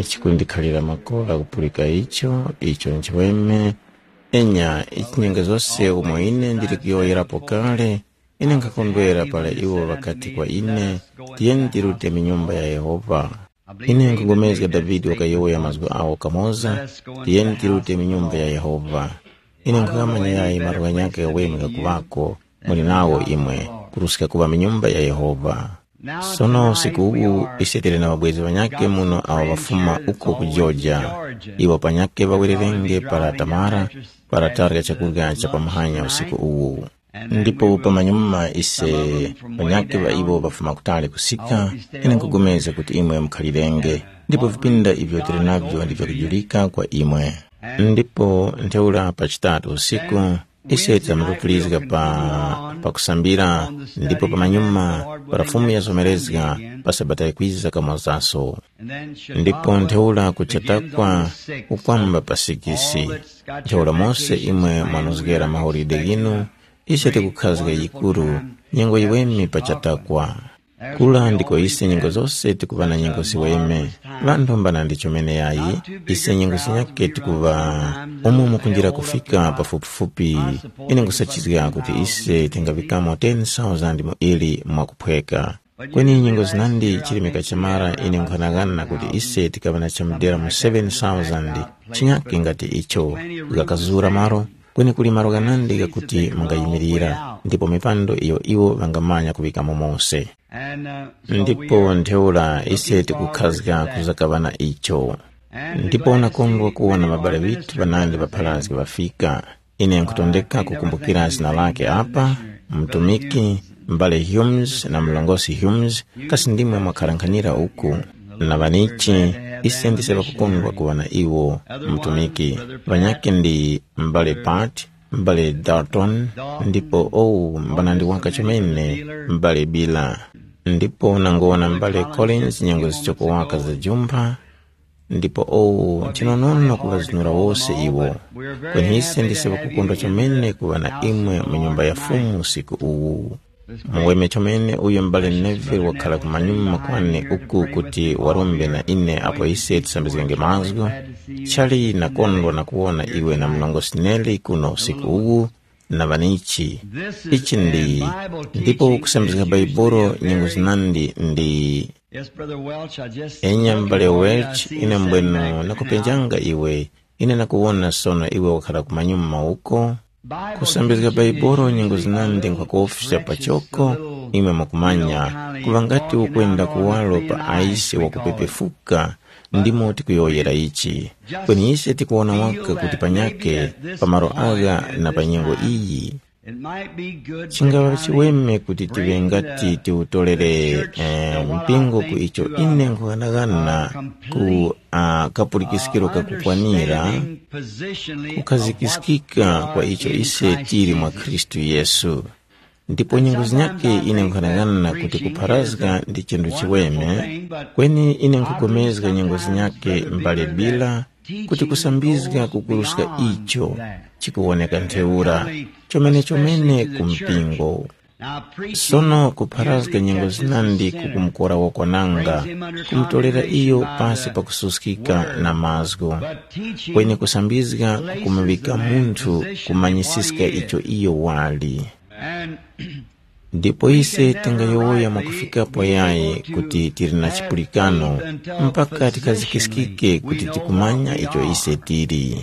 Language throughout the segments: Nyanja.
chikundikhalira makola kupulika icho nchiweme enya ichinyenga zonse omwe ine ndili kuyoyerapo kale ine nkakondwera pala iwo wakati kwa ine tiyeni tirute minyumba ya Yehova. Ine nkugomezga Davidi wakayoya mazwi awo kamoza tiyeni tirute minyumba ya Yehova. Ine nkukamanya yayi maruwa nyake yaweme kakuvako muli nawo imwe kurusika kuva minyumba ya Yehova. Sono siku ugu isetele na wabwezi wanyake muno awa wafuma uko ku Georgia. Iwa panyake wawirerenge para Tamara para targa chakurga cha pamahanya usiku ugu. Ndipo pamanyuma ise panyake wa iwo wafuma kutale kusika ine nkugomeza kuti imwe mkhalirenge. Ndipo vipinda ivyo tirinavyo ndivyo kujulika kwa imwe. Ndipo nteula pa chitatu usiku ise tamrupulizga pa kusambira. Ndipo pamanyuma parafumu yazomerezga pa sabata ikwiza kamozaso. Ndipo nteula kuchatakwa ukwamba pasikisi nteula mose imwe mwanuzgera mahoride ginu ise tikukhazga yikuru nyengo iwemi pachatakwa kula ndiko ise nyengo zose tikuvana nyengo siweme vandombana ndicho mene yayi ise nyengo sinyake tikuva umumu kunjira kufika pafupifupi ine ngusachizga kuti ise tingavikamo 10,000 mu ili mwakupweka kweni nyengo zinandi chilimika chamara ine nkhanagana kuti ise tikavana chamdera mu 7,000 chinyake ngati icho ikakazura maro kweni kuli maro ganandi kakuti mungayimirira ndipo mipando iyo iwo vangamanya kuvikamo mose. Ndipo nteula ise tikukhazga kuzakavana icho. Ndipo nakondwa kuona mabale vitu vanandi vaphalazgi vafika. Ine nkutondeka kukumbukira zina lake apa mtumiki mbale Humes na mlongosi Humes kasi ndimwe mwakharankanira uku na vanichi ise ndise vakukondwa kuwana iwo mtumiki vanyake ndi mbale Pat mbale Dalton ndipo mbanandi waka chomene mbale Bila ndipo nangona mbale Collins nyengo zichoko waka za jumba ndipo chinonono kuvazinura wose iwo kwenye ise ndise vakukondwa chomene kuwana imwe mnyumba ya fumu siku uwu mweme chomene uyo mbale Neville wakhala kumanyuma kwane uku kuti warumbe na ine apo ise tisambizgenge mazgo chali nakondwa na kuona iwe na mlongosi Nelly kuno siku ugu na vanichi ichi ndipo kusambizga Baibolo nyengo zinandi ndi enya mbale Welch ine mbweno nakupenjanga iwe ine nakuona sono iwe wakhala kumanyuma uko kusambizga Baibolo nyengo zinandi nkwakuofisa pachoko imwe makumanya kuvangati ukwenda kuwalo pa aisi wakupepefuka ndimo tikuyoyera ichi kweni ise tikuona waka kuti panyake pamaro aga na panyengo iyi chingava chiweme kuti tivengati tiutolere mpingo ku icho ine nkukhanagana ku kapulikisikiro kakukwanira kukazikisikika kwa icho ise tiri mwa Kristu Yesu. Ndipo nyengo zinyake ine nkukhanagana kuti kupharazga ndi chindu chiweme kweni ine nkugomezga nyengo zinyake mbale Bila kuti kusambizga kukuruska icho chikuoneka nteura chomene kumpingo. Sono kupharazga nyengo zinandi kukumkora wakwananga kumtolera iyo pasi pakususkika na mazgo kwenye kusambizga kukumvika muntu kumanyisiska icho iyo wali. Ndipo ise tengayowoya mwakufikapo yaye kuti tiri na chipulikano mpaka tikazikisikike kuti tikumanya icho ise tiri.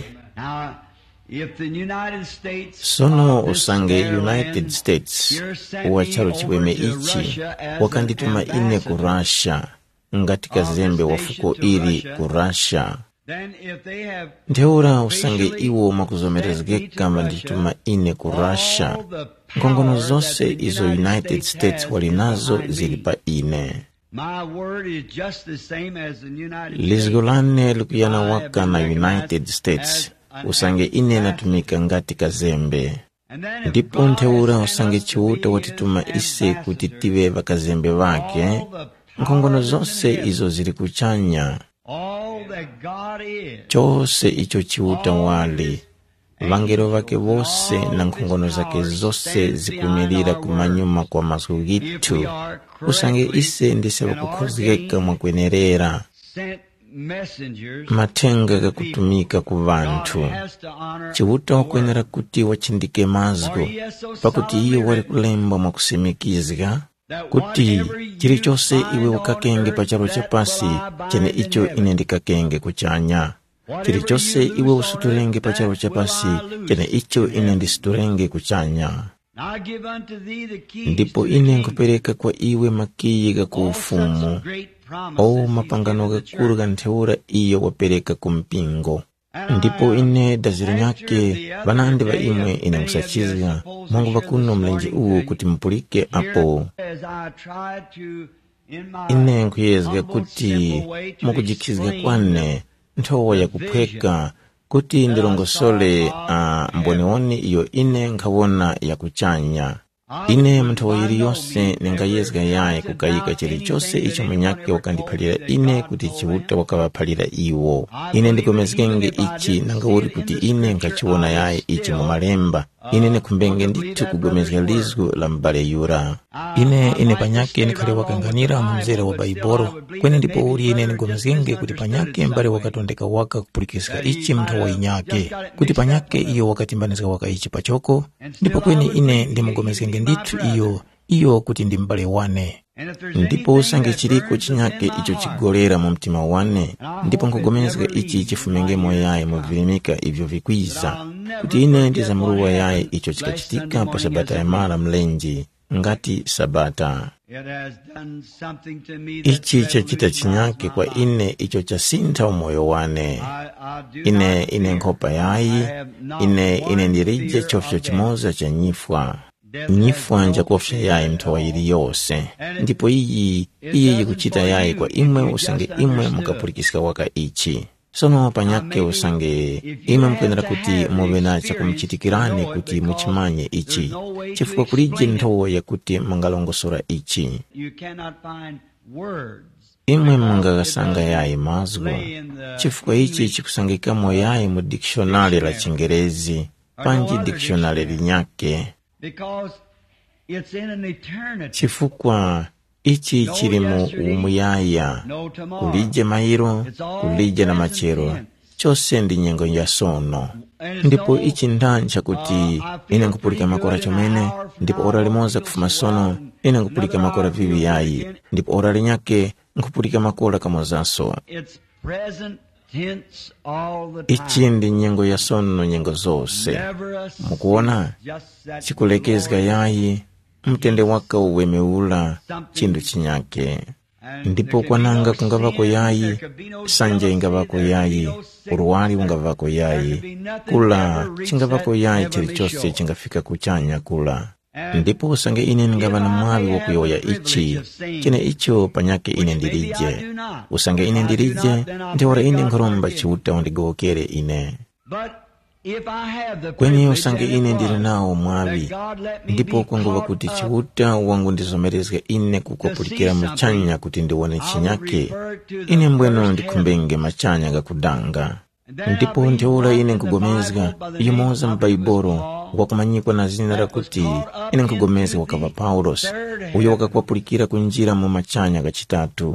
Sono usange United States uwachalo chiweme ichi wakandituma ine ku Russia ngati kazembe wafuko iri ku Russia nteura usange iwo makuzomerezgeka mbandituma ine ku Russia nkongono zose izo United States walinazo zilipa ine. Lizgolane lukuyana waka na United States usange ine natumika ngati kazembe. Ndipo nteura usange chiuta watituma ise kuti tive vakazembe vake nkongono zose izo zili kuchanya chose icho chiuta wali vangelo vake vose na nkongono zake zose zikumirira kumanyuma kwa masiku gitu usange ise ndise vakukhuzgeka mwakwenerera matenga gakutumika ku vantu. Chiuta wakwenera kuti wachindike mazgo pakuti iyo wali kulemba mwa kusimikizika kuti chilichonse iwe ukakenge pa chalo chapasi chene icho ine ndikakenge kuchanya. Chilichonse iwe usitulenge pa chalo chapasi chene icho ine ndisitulenge kuchanya. Ndipo ine nkupereka kwa iwe makiyi gaku ufumu, o mapangano gakulu gantheura iyo wapereka kumpingo. Ndipo ine daziri nyake vanande va imwe ine musachizga Mungu vakuno mlenje uwu kuti mpulike apo. Ine nkuyezga kuti mukujikizga kwane nthowa ya kuphweka kuti ndilongosole mboniwoni iyo ine nkawona ya kuchanya. Ine mnthowa ili yonse ningayezga yaye kukayika chilichonse icho mwenyake wakandiphalira ine kuti chiuta wakawaphalira iwo. Ine ndikomezgenge ichi nangawuri kuti ine nkachiwona yaye ichi mu malemba. Ine nikumbenge ndithu kugomezga lizgu la mbale yura. Ine panyake nikhale wakanganira mumzera wa baiboro. Kwene ndipo uri ine nigomezgenge kuti panyake mbale wakatondeka waka kupulikizga ichi mnthowa inyake. Kuti panyake iyo wakatimbanizga waka ichi pachoko. Ndipo kwene ine ndimugomezgenge ndithu iyo kuti ndi mbale wane. Ndipo usange chiriko chinyake icho chigolera mu mtima wane. Ndipo nkugomezga ichi chifumengemo yaye muvilimika ivyo vikwiza. Kuti ine ndizamuruwa yaye icho chikachitika pa sabata ya mara mlenji ngati sabata. Ichi chachita chinyake kwa ine icho chasinta umoyo wane. Ine nkopa yayi, ine ndirije chofyo chimoza cha nyifwa nja kofya yayi mthowa ili yose. Ndipo iyi kuchita yayi kwa imwe usange imwe mukapulikisika waka ichi. Sono panyake usange imwe mkwendera kuti muvena cha kumchitikirani kuti muchimanye ichi. Chifukwa kulije nthowa ya kuti mangalongosora ichi. Imwe mungagasanga yayi mazgo. Chifukwa ichi chikusangikamo yayi mu dictionary la Chingerezi, panji dictionary linyake. Chifukwa ichi chilimu umuyaya, kulije mairo, kulije na machero, chose ndi nyengo ya sono. Ndipo ichi ndancha kuti ine nkupulika makora chomene, ndipo ora limoza kufuma sono, ine nkupulika makora vivi yayi, ndipo ora linyake nkupulika makora kamozaso. Ichi ndi nyengo ya sono nyengo zose. Mukuona, chikulekezga yayi, mtende waka uwemeula, chindu chinyake. Ndipo kwananga kungavako yayi, sanja ingavako yayi, uruwali ungavako yayi, kula chingavako yayi chilichose chingafika kuchanya kula. Ndipo usange ine ngavana mwavi wakuyoya ichi, chine icho panyake ine ndirije. Usange ine ndirije, ndiwara ine nkoromba chiuta undigokere ine. Kwenye usange ine ndiri nao mwavi, ndipo kwanguva kuti chiuta wangu ndizomerezga ine kukopulikira mchanya kuti ndiwone chinyake, ine mbweno ndikumbenge machanya gakudanga. Ndipo ndiwula ine nkugomezga, yumoza mbaiboro, wakumanyikwa na zina la kuti ine nkugomezga wakava Paulos, uyo wakakuwapulikira kunjira mu machanya gachitatu.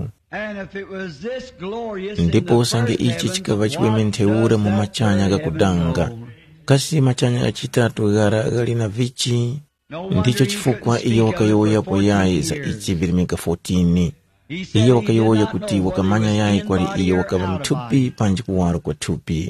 Ndipo usange ichi chikava chiweme ntheura mu machanya gakudanga, kasi machanya gachitatu gara galina vichi. Ndicho chifukwa iyo wakayoya po yayi za ichi vilimika 14. Iyo wakayoya kuti wakamanya yayi kwali iyo wakava mtupi panji kuwaro kwa tupi.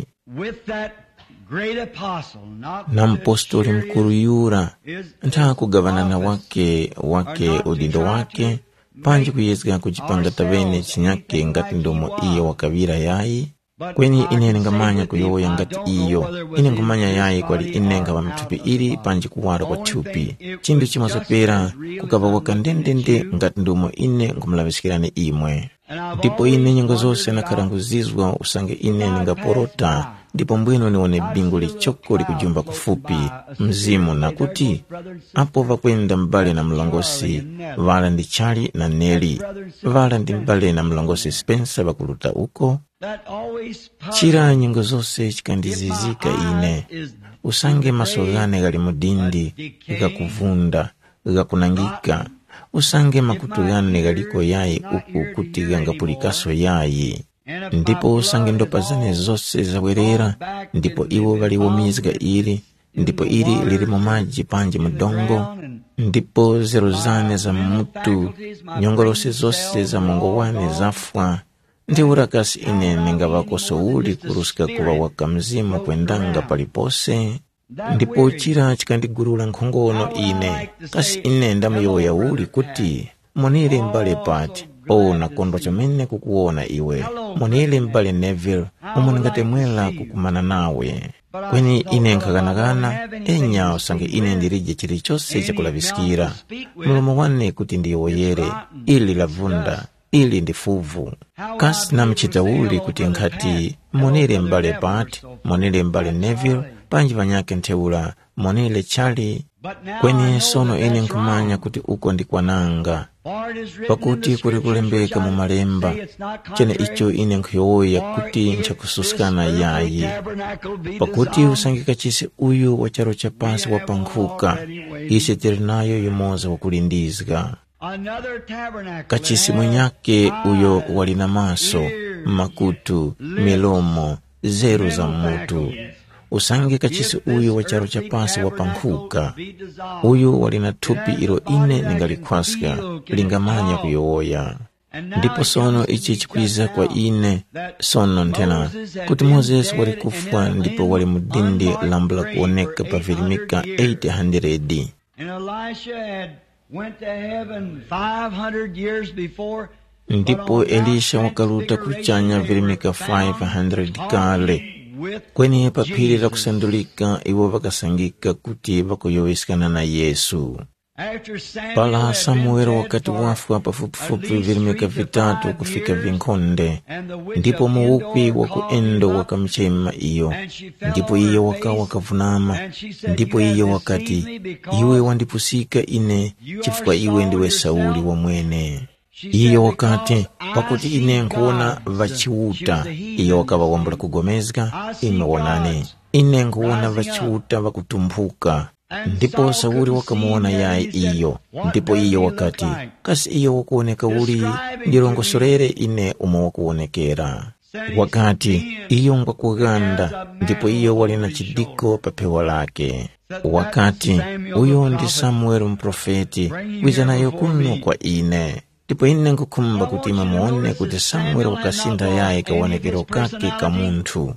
Na mpostoli mkuru yura, nta kugavana na wake udindo wake, panji kuyezga kuchipanga tavene chinyake ngati ndomo iyo wakavira yayi. Kwenye ine ngamanya kuyoya ngati iyo, ine ngamanya yayi kwali ine ngava mtupi ili panji kuwara kwa tupi. Chindu chimazopera kukava wakandendende ngati ndomo ine ngumlavisikirane imwe. Ndipo ine nyengo zose nakaranguzizwa usange ine ningaporota. Ndipo mbwino nione bingu lichoko likujumba kufupi mzimu na kuti apo vakwenda mbale na mlongosi vala ndi Chali na Neli, vala ndi mbale na mlongosi Spencer vakuluta uko. Chira nyengo zose chikandizizika ine, usange masogane gali mudindi gakuvunda gakunangika, usange makutugane galiko yayi uku kuti gangapulikaso yayi. ndipo usange ndopa zane zonse zabwerera, ndipo iwo baliwomizga ili, ndipo ili lili mu madzi panje mudongo, ndipo zero zane za mutu, nyongolose zonse za mongo wane zafwa, ndi urakasi ine ningabakoso uli kurusika kuba waka mzimu kwendanga palipose, ndipo uchira chikandigurula nkhongono ine, kasi ine ndamuyoya uli kuti, monile mbale pati, nakondwa chomene kukuona iwe, monile mbale Neville, umungatemwela kukumana nawe. Kweni ine nkaganagana, enya usange ine ndirije chilichose chakulavisikira, mlomo wane kuti ndiyoyere, ili lavunda, ili ndifuvu. Kasi namchita uli kuti nkati, monile mbale pati, monile mbale Neville, panji vanyake nteula, monile Charlie. Kweni sono ine nkumanya kuti uko ndikwananga, pakuti kuri kulembeka mu malemba, chene icho ine nkuyoya kuti nchakususikana yayi. Pakuti usangika chisi uyu wa charo cha pansi wapankhuka, isi terinayo yumoza wakulindizga. Kachisi mwenyake uyo walina maso, makutu, milomo, zeru za mutu. Usange kachisi uyu wa charo cha pansi wapankhuka, uyu walina tupi ilo ine ningalikwaska, lingamanya kuyoya. Ndipo sono ichi chikwiza kwa ine, sono ntena, kuti Moses walikufwa ndipo wali mudindi lambula kuoneka pa Vilimika 800. Ndipo Elisha wakaluta kuchanya Vilimika 500 kale. Kweni papiri la kusandulika iwo vakasangika kuti vakuyowisikana na Yesu. Pala Samuel wakati wafu pafupifupi Vilimika 3 kufika vinkonde, ndipo muukwi wakuendo wakamchema iyo, ndipo iyo wakavunama, ndipo iyo wakati, iwe wandipusika ine, chifukwa iwe ndiwe Sauli wa mwene. Iyo wakati, pakuti ine nkuona vachiuta, iyo wakava wambula kugomezga, ime wanane. Ine nkuona vachiuta vakutumbuka, ndipo Sauli wakamuona yae iyo, ndipo iyo wakati, kasi iyo wakuoneka uli, ndirongosorere ine umo wakuonekera. Wakati, iyo ngwakuganda, ndipo iyo walina chidiko papewa lake. Wakati, uyo ndi Samuel mprofeti, wizanayo kuno kwa ine. Ndipo ine nkukumba kuti mamuone kuti Samuel wakasinda yae kawanekero kake ka muntu.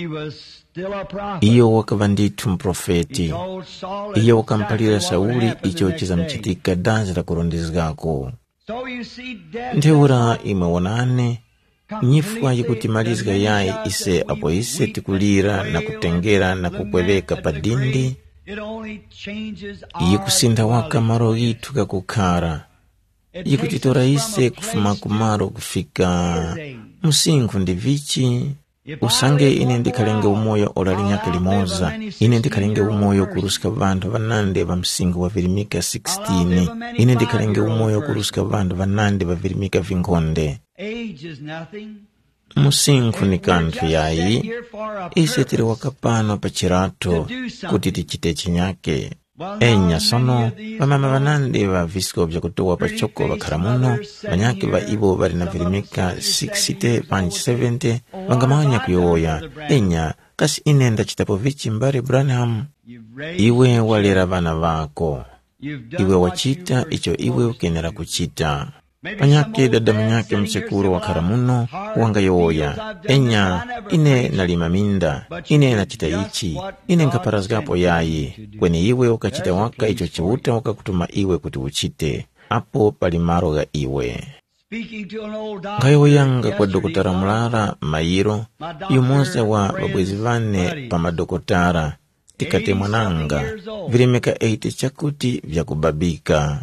Iyo wakava nditu mprofeti. Iyo wakampalira Sauli icho chizamchitika dazi la kurondezgako. Ndeura imewonane, nyifwa yikutimalizga yae ise apo ise tikulira na kutengera na kukweleka padindi. Yikusinda waka maro gitu kakukara. Yikutitora ise kufuma kumaro kufika musinku ndivichi. Usange ine ndikalenge umoyo olalinyaka limoza, ine ndikalenge umoyo kurusika vandu vanande va msingu wa Vilimika 16, ine ndikalenge umoyo kurusika vandu vanande va Vilimika vinkonde. Musinku ni kantu yayi, ise tiri wakapano pachirato kuti tichite chinyake. Enya sono, vamama vanande va visiko vya kutowa pachoko vakaramuno, vanyake va ivo vari na Vilimika 60 panji 70, vangamanya kuyoya. Enya, kasi ine ndachitapo vichi mbari Branham. Iwe walera vana vako, iwe wachita icho iwe ukenera kuchita. Panyake dada mnyake mchekuru wa karamuno wanga yoya. Enya, ine nalima minda, ine nachita ichi, ine nkaparazgapo yayi. Kwenye iwe ukachita waka icho chiuta wakakutuma iwe kuti uchite. Apo palimaroga iwe. Ngayo yanga kwa dokotara Mulara Mairo, yumoza wa babwezi vane pa madokotara, tikate mwananga, Vilimika 8 chakuti vya kubabika.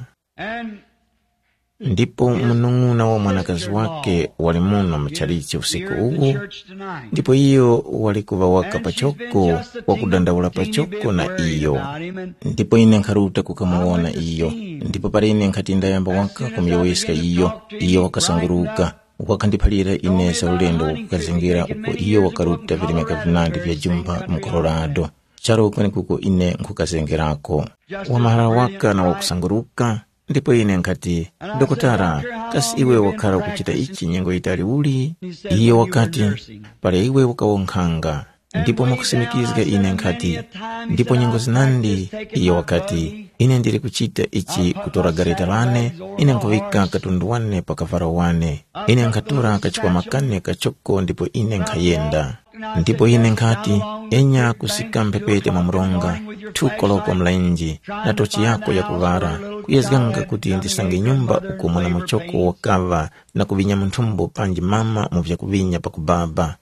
Ndipo mununguna wa mwanakazi wake walimuno macharichi usiku ugu. Ndipo iyo walikuwa waka pachoko, wakudandaula pachoko na iyo. Ndipo ine nkaruta kukamuona iyo. Ndipo pare ine nkatinda yamba waka kumyowiska iyo wakasanguruka. Wakandipalira ine sa ulendo kukazingira uko iyo wakaruta Vilimika 9 vya jumba mkolorado. Charo ukani kuko ine nkukazengirako. Wamahara waka na wakusanguruka. Ndipo ine nkati, dokotala, kasi iwe wakhala kuchita ichi nyengo itali uli? Iye wakati, pale iwe ukawonkhanga. Ndipo mukusimikizika ine nkati, ndipo nyengo zinandi? Iye wakati, ine ndiri kuchita ichi kutora gareta lane, ine nkuvika katundu wane pakavara wane, ine nkatora kachikwama kane kachoko, ndipo ine nkayenda. Ndipo ine nkati, enya kusika mpepete mwamuronga, tukoloko mlainji, na tochi yako ya kuvara, kuyezganga kuti ndisange nyumba uko mwana muchoko wakava, na kuvinya mthumbo panji mama muvya kuvinya pakubaba.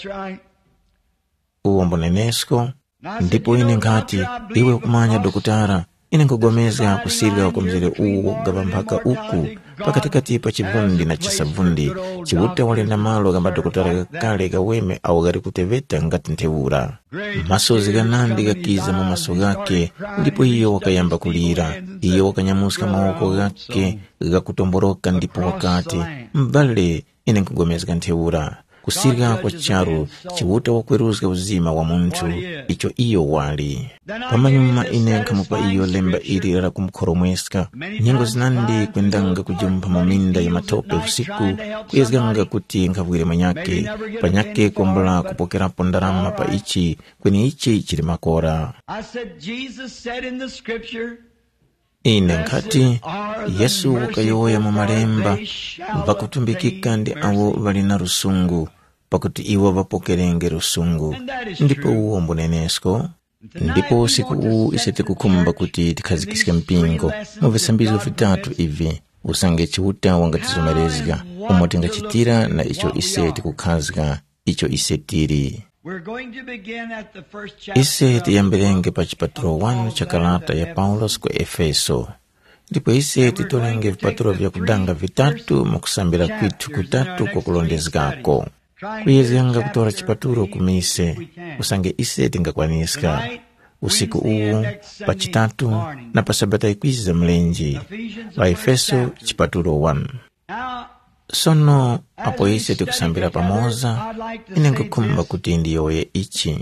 Uwo mbonenesko. Ndipo ine nkati, iwe kumanya dokotara, ine nkugomeza kusirga kwa mzere uwo gaba mpaka uku, pakatikati pa chivundi na chisavundi, chivuta wale na malo gamba dokotara kale gaweme au gari kuteveta ngati ntevura. Masozi ganandi gakiza mu maso gake, ndipo iyo wakayamba kulira, iyo wakanyamuska maoko gake gakutomboroka, ndipo wakati, mbale ine nkugomeza ntevura. Kusirga kwa charu, chivuta wakweruzga uzima wa muntu, icho iyo wali. Pamanyuma ine nkamupa iyo lemba iri la kumkoromweska, nyengo zinandi kwendanga kujumpa maminda ya matope usiku, kuyezganga kuti nkavwire manyake, panyake kumbula kupokera pondarama pa ichi, kwenye ichi chiri makora. Ine nkati, Yesu wakayoya mu malemba, vakutumbikika ndi awo valina rusungu, pakuti iwo vapokerenge rusungu. Ndipo uwo mbonenesko. Ndipo siku uu isete kukumba kuti tikhazikisika mpingo, muvisambizo vitatu ivi, usange chiuta wangatizomerezga, umotenga chitira na icho isete kukhazga, icho isetiri. Iseti yambirenge pa chipatulo 1 cha kalata ya Paulos kwa Efeso. Ndipo iseti tolenge vipatulo vya kudanga vitatu mukusambira kwitu kutatu kwa kulondezgako. Kuyezganga kutora chipatulo kumise, usange iseti ngakwaniska. Usiku uwu, pa chitatu, na pa sabata ikwiza mlenji. Pa Efeso chipatulo 1. Sono apo iseti kusambira pamoza, ine nkukumba kuti ndiyoye ichi.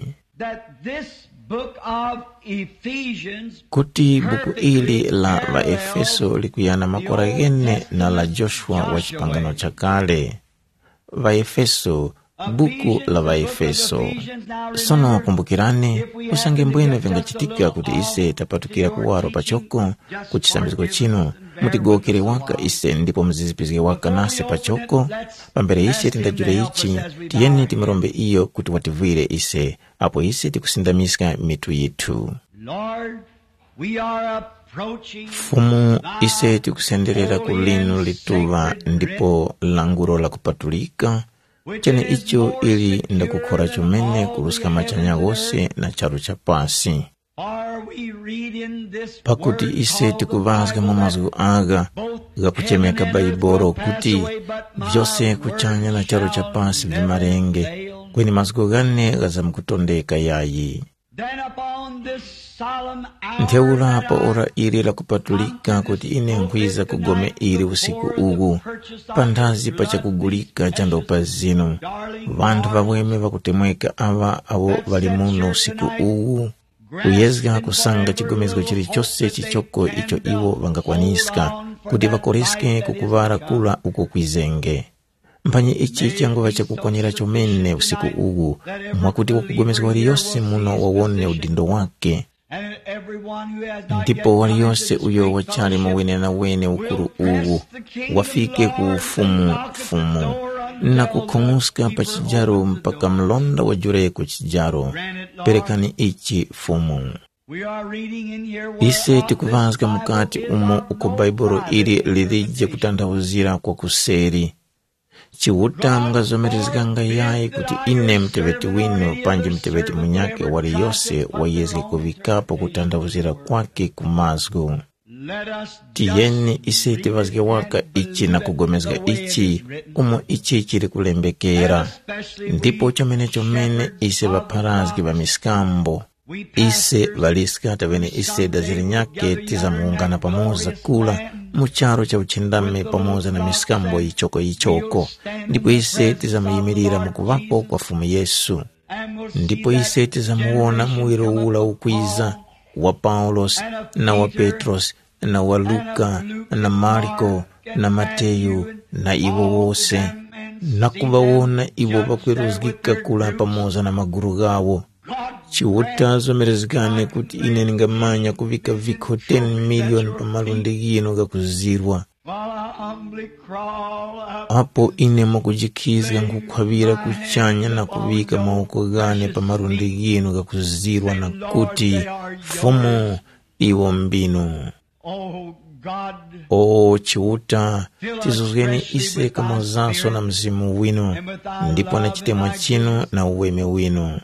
Kuti buku ili la va Efeso likuyana makora gene na la Joshua wa chipangano cha kale. Va Efeso, buku la va Efeso. Sono kumbukirani, usange mbwene vengachitika kuti ise tapatukira kuwaro pachoko, kuchisambiziko chino, mutigokere waka ise ndipo mzizipizge waka nase pachoko, pambere ise tindajure ichi, tiyeni timirombe iyo kuti wativwire ise, apo ise tikusindamiska mitu yitu. Fumu ise tikusenderera kulinu lituva ndipo languro la kupatulika, chene icho ili ndakukora chumene kulusika machanya gose na charu cha pasi. Pakuti ise tikuvazga mu mazgu aga gakuchemeka baiboro kuti vyose kuchanya na charu cha pasi vimarenge, kweni mazgu gane gazamkutondeka yayi. Ntheula pa ora iri la kupatulika kuti ine nkwiza kugome iri usiku ugu, pandazi pacha kugulika chando pa zino, vantu vaweme vakutemweka ava awo valimuno usiku ugu, kuyezga kusanga chigomezgo chiri chose chichoko icho iwo vangakwaniska, kuti vakoriske kukuvara kula uko kwizenge. Mpanye ichi chango vacha kukonyera chomene usiku ugu, mwakuti wakugomezgo wali yose muno wawone udindo wake. Ndipo wali yose uyo wachali mwene na wene ukuru ugu, wafike kufumu fumu, na kukonguska pa chijaro mpaka mlonda wajure kuchijaro, perekani ichi fumu. Ise tikuvazga mukati umo uko baiboro ili lirije kutandauzira kwa kuseri. Chiwuta mgazomerezganga yae kuti ine mteveti wino panji mteveti munyake wali yose wayezge kuvikapo kutandauzira kwake kumazgu. Tiyeni ise tivazge waka ichi na kugomezga ichi, umo ichi chiri kulembekera. Ndipo chomene ise vaparazgi va miskambo. Ise valiskata vene ise daziri nyake tiza muungana pamoza kula, mucharo cha uchindame pamoza na miskambo ichoko. Ndipo ise tiza muyimirira mukuvapo kwa fumu Yesu. Ndipo ise tiza muona muwiro ula ukwiza, wa Paulos na wa Petros na wa Luka na Marko na Mateyu na iwo wose, nakuvawona iwo vakweruzgika kula pamoza na maguru gawo. Chiwuta zomerezekane kuti ine ningamanya kuvika viko 10 million pamalundi gino gakuzirwa. Apo ine mukujikizga nkukwavira kuchanya na kuvika maoko gane pamalundi gino gakuzirwa na kuti fumu iwo mbinu. Chiwuta tizuzgeni ise kamozaso na mzimu wino, ndipo na chitemwa chino na uweme wino.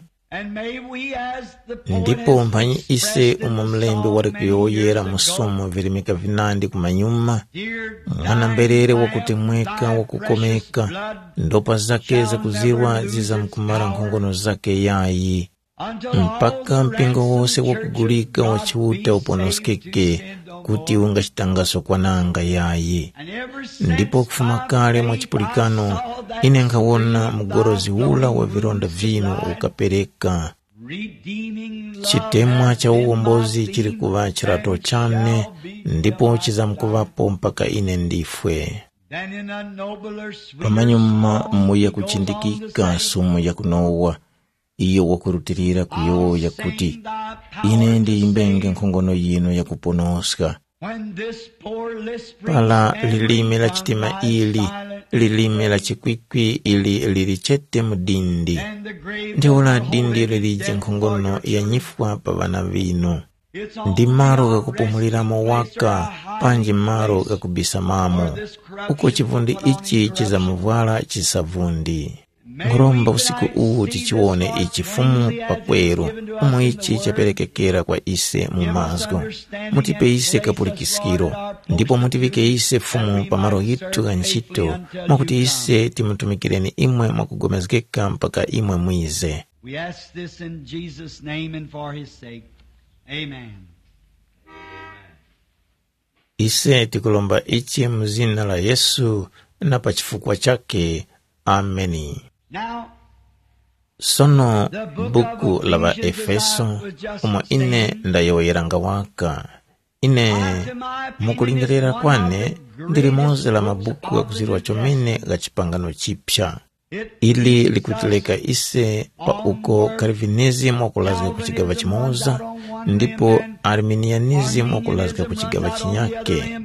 Ndipo mpanyi ise umamlembe warikuyoyera musomo virimika vinandi kumanyuma, mwana mberere wakutemweka wakukomeka, ndopa zake za kuzirwa ziza mkumara nkongono zake yayi, mpaka mpingo wose wakugulika wa chiwuta uponoskeke kuti unga chitangaso kwa nanga yayi. Ndipo kufuma kale mwa chipulikano ine nkawona mugorozi ula wa vironda vino ukapereka. Chitemwa cha uwombozi chiri kuva chirato chane, ndipo chizamkuvapo mpaka ine ndifwe. Pamanyuma muya kuchindikika sumu ya kunowa, iyo wakurutirira kuyoya kuti ine ndi imbenge nkongono yino ya kuponoska. Pala lilime la chitima ili, lilime la chikwikwi ili lilichete mudindi, ndiola dindi lilije nkongono ya nyifwa pa vana vino. Ndi maro gakupumuliramo waka, panji maro gakubisamamo. Uko chivundi ichi chizamuvala chisavundi. Ngoromba usiku uwu tichiwone ichifumu pakweru, umu ichi chaperekekera kwa ise mumazgo. Mutipe ise kapulikisikiro, ndipo mutivike ise fumu pamaro gitu ganchito, mwakuti ise timutumikireni imwe mwakugomezgeka mpaka imwe mwize. We ask this in Jesus' name and for his sake. Amen. Ise tikulomba ichi mzina la Yesu na pachifukwa chake. Ameni. Sono buku lava Efeso umo ine ndayoyeranga waka. Ine mukulingalira kwane ndiri moze la mabuku gakuzirwa chomene gachipangano chipya. Ili likutileka ise pa uko Calvinism wakulazga kuchigava chimoza, ndipo Arminianism wakulazga kuchigava chinyake.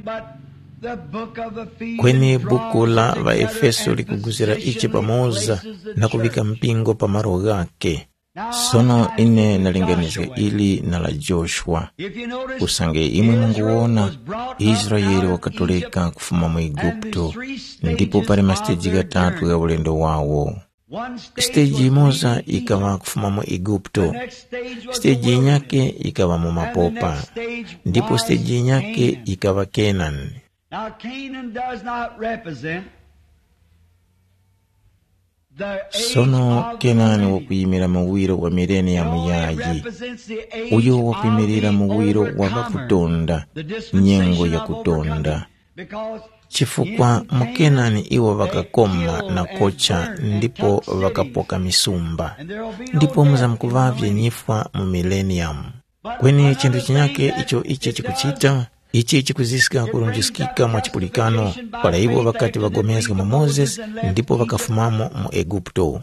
Kweni buku la va Efeso likuguzira ichi pamoza na kuvika mpingo pa maro gake. Sono ine nalinganizga ili na la Joshua. Usange imwe Mungu wona Israeli wakatoleka kufuma mu Egypto, ndipo pale masteji gatatu ga ulendo wawo. Stage moza ikawa kufuma mu Egypto, stage nyake ikawa mu mapopa, ndipo stage nyake ikawa Canaan. Now Canaan does not represent the age Sono of Kenani wakuyimira muwiro wa millennium yayi. Uyo wakuyimirira muwiro wa vakutonda, nyengo ya kutonda. Chifukwa mukenani iwo vakakoma na kocha, ndipo vakapoka misumba, ndipo muzamkuvavye nyifwa mu millennium. Kweni chindu chinyake ichi chikuchita, ichi chikuzisika kurunjisikika mwa chipulikano, pala iwo wakati vagomezga mu Moses, ndipo vakafumamo mu Egypto.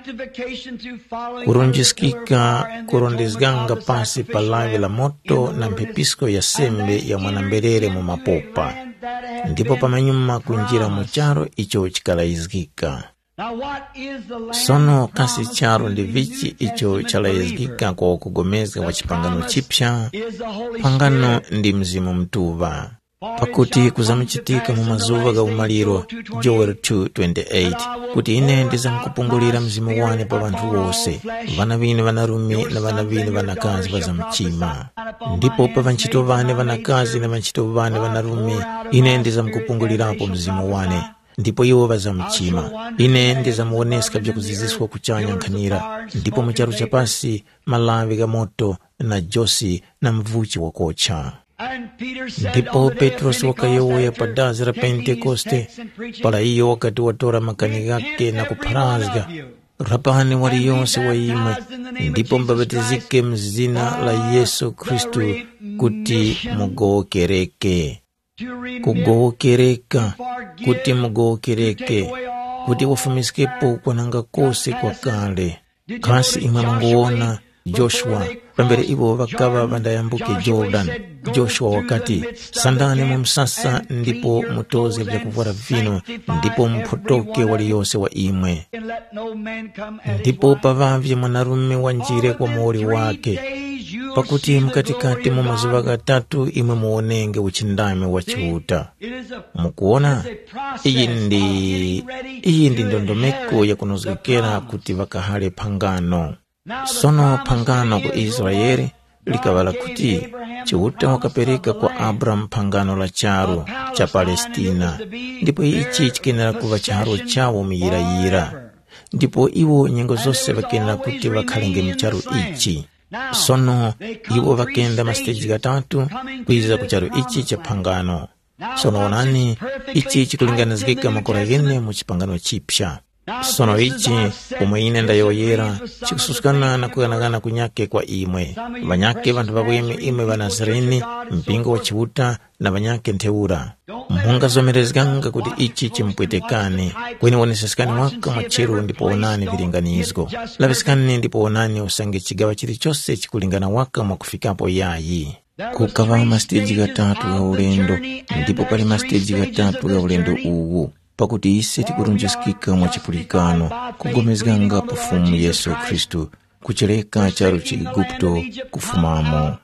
Kurunjisikika kurondezganga pasi palavi la moto na mpepisko ya sembe ya mwanamberere mu mapopa, ndipo pamanyuma kunjira mucharo icho chikalaizgika. Sono kasi charo ndi vichi icho chalaizgika kwa kugomezga wa chipangano chipya. Pangano ndi mzimu mtuva, pakuti kuzamuchitika mu mazuva ga umaliro, Joel 2:28, kuti ine ndizamkupungulira mzimu wane pa vantu wose, vana vine vanarumi na vana vine vanakazi vazamchima. Ndipo pa vanchito vane vanakazi na vanchito vane vanarumi, ine ndizamkupungulirapo mzimu wane, ndipo iwo vazamchima. Ine ndizamuoneska vya kuziziswa kuchanya nkhanira, ndipo mucharu chapasi malavi ga moto na josi na mvuchi wakocha. Ndipo Petros wakayoya pa dazira Pentekoste, pala iyo wakati watora makani gake na kuparazga, rapani waliyonse wa imwe ndipo mbabatizike mzina la Yesu Kristu kuti mugokereke. Kugokereka kuti mugokereke kuti wafumisikepo kwananga kose kwa kale. Kasi imwe munguona Joshua pambere iwo vakava vandayambuke Jordan. Joshua wakati sandani mu msasa ndipo mutoze vya kuvwara vino ndipo mphotoke waliyonse wa imwe. Ndipo pavavye mwanarume wanjire kwa mori wake pakuti mkatikati mu mazuva gatatu imwe muonenge uchindame wa chiuta. Mukuona iyi ndi ndondomeko ya kunozekera kuti vakahale pangano. Sono pangano ku Israeli likavala kuti chiuta wakapereka kwa Abraham pangano la charo cha Palestina, ndipo ichi chikenera kuva charo chawo miyirayira, ndipo iwo nyengo zose vakenera kuti vakhalenge mcharo ichi. Sono iwo vakenda masiteji gatatu kuiza ku charo ichi cha pangano. Sono onani ichi chikulinganizikika makora gene mu chipangano chipsha. Sono ichi pomwe ine ndayoyera chikususukana na kuganagana kunyake kwa imwe. Vanyake vantu vakwime imwe va Nazareni mpingo wa chiuta na vanyake ntheura. Mungazomerezekanga kuti ichi chimpwetekane kweni wonesesekani waka mwachiru ndipo onani vilinganizgo. Lavesekani ndipo onani usange chigawa chilichonse chikulingana waka mwakufikapo yayi. Kukava masiteji gatatu ga ulendo ndipo pali masiteji gatatu ga ulendo uwu. Pakuti ise tikurunjisikika mwa chipulikano kugomezganga pafumu Yesu Kristu kuchereka charo chigupto kufumamo.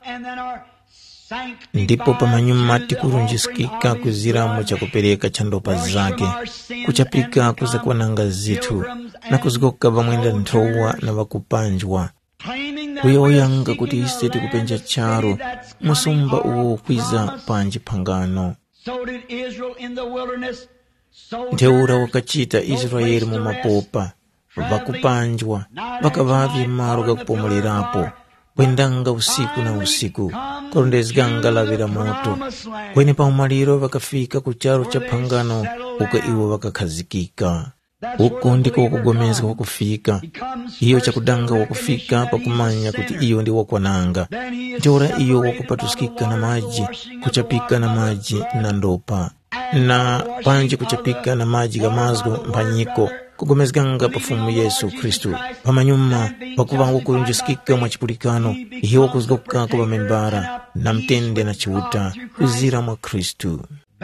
Ndipo pamanyuma tikurunjisikika kuziramo cha kupereka chandopa zake kuchapika kuzakwananga zitu na kuzigoka vamwenda nthowa na vakupanjwa kuyoyanga kuti ise tikupenja charo musumba uwo kwiza panji pangano. Ntheura wakachita Israeli mu mapopa vakupanjwa vakavavi maro gakupomolerapo kwendanga usiku na usiku korondezganga lavira moto kweni pa umaliro vakafika ku charo cha pangano uko iwo vakakhazikika. Uko ndiko wakugomeza wakufika iyo chakudanga wakufika pakumanya kuti iyo ndi wakwananga. Ntheura iyo wakupatusikika na maji kuchapika na maji na ndopa na panji kuchapika na maji gamazgo mpanyiko kugomezganga pafumu Yesu Kristu. Pamanyuma wakuvangu kurunjisikika mwa chipulikano hiyo kuzigoka kuva membara na mtende na chiuta kuzira mwa Kristu.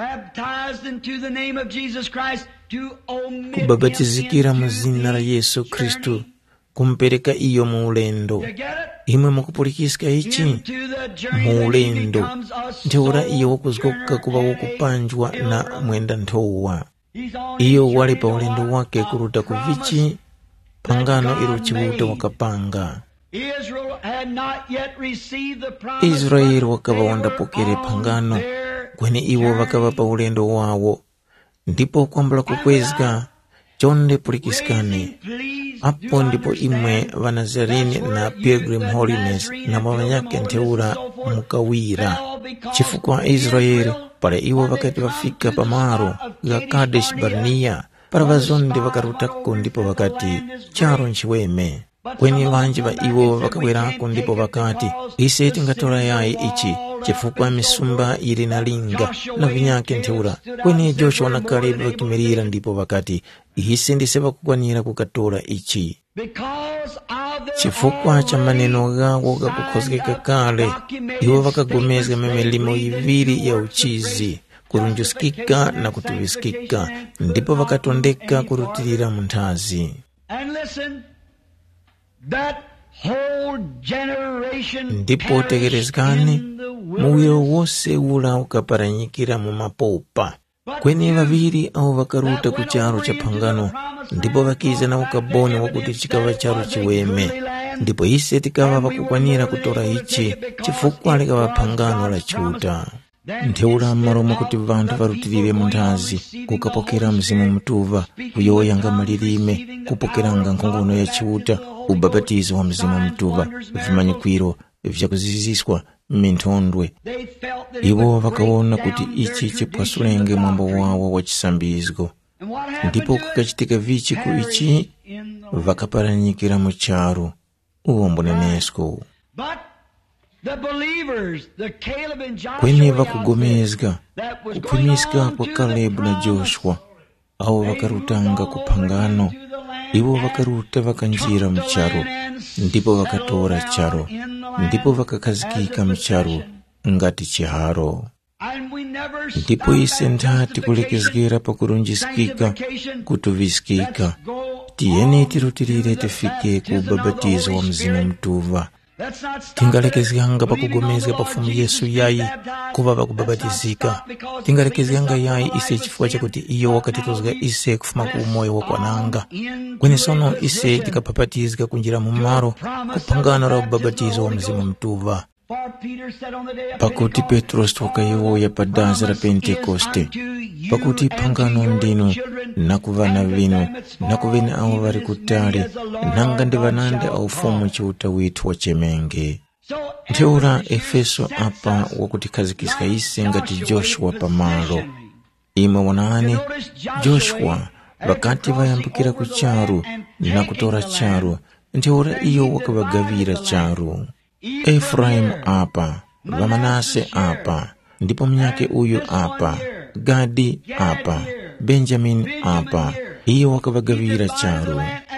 Kubabatizikira muzina la Yesu Kristu kumpereka iyo muulendo. Imwe mukupulikisika ichi muulendo. Ntheura iyo wakuzigoka kuva wakupanjwa na mwenda nthowa. Iyo wali pa ulendo wake kuruta kuvichi pangano ilo chiuta wakapanga. Israeli wakava wandapokere pangano kweni iwo vakava pa ulendo wawo. Ndipo kwambula kukwezga chonde pulikisikane. Apo ndipo imwe va Nazareni na Pilgrim Holiness na mawanyake ntheura mukawira. Chifukwa Israeli pale iwo vakati vafika pamaro ga Kadesh Barnea para vazonde vakarutako ndipo vakati charo nchiweme. Kweni vanji va iwo vakawerako ndipo vakati ise tingatora yayi ichi chifukwa misumba ili na linga na vinyake ntheura. Kweni Joshua na Caleb vakimirira ndipo vakati ise ndise vakukwanira kukatora ichi. Chifukwa cha maneno gawo gakukhozekeka kale iwo vakagomeza memelimo iviri ya uchizi kurunjusikika na kutuvisikika ndipo vakatondeka kurutirira munthazi. Ndipo tegerezgani muwiro wose ula ukaparanyikira mu mapopa. Kweni vaviri au vakaruta ku charo cha pangano ndipo vakiza na ukaboni wakuti chikava charo chiweme. Ndipo ise tikava vakukwanira kutora ichi chifukwa likava pangano la chiuta. Ntheura maromo kuti vantu varutirire munthazi kukapokera mzimu mtuva kuyoyanga malilime kupokeranga nkhongono ya chiuta ubabatizo wa mzimu mtuva vimanyikwiro vyakuziziswa minthondwe. Iwo vakaona kuti ichi chipwasulenge mwambo wawo wa chisambizgo. Ndipo kukachitika vichi ku ichi vakaparanyikira mu charo uwombonenesco kweni vakugomezga kupfimisika kwa Kalebu na Joshua avo vakarutanga kupangano ivo vakaruta vakanjira mucharo ndipo vakatora charo ndipo vakakazikika mucharo ngati chiharo ndipo ise ndati kulekezgera pakurunjisikika kutuvisikika tiyeni tirutirire tifike ku ubabatizo wa Mzimu Mtuva tingalekezganga pakugomezga pafumu Yesu yayi kuva vakubabatizika tingalekezganga yayi ise chifukwa chakuti iyo wakatitozga ise kufuma ku umoyo wakwananga kweni sono ise tikapapatizga kunjira mumaro kupangano la ubabatizo wa Mzimu Mtuva pakuti Petro stwakayoya padaza la Pentekoste pakuti pangano ndino nakuvana vino nakuvene avo vari kutali nanga ndi vanande aufumu chiuta witu wa chemenge ntheura Efeso apa wakutikazikisika ise ngati Joshua pamalo imwe wanani Joshua vakati vayambukira ku charo na kutora charo ntheura iyo wakavagavira charo Efraimu apa Vamanase apa ndipo mnyake uyu apa Gadi apa Benjamin apa iyo wakavagavira charo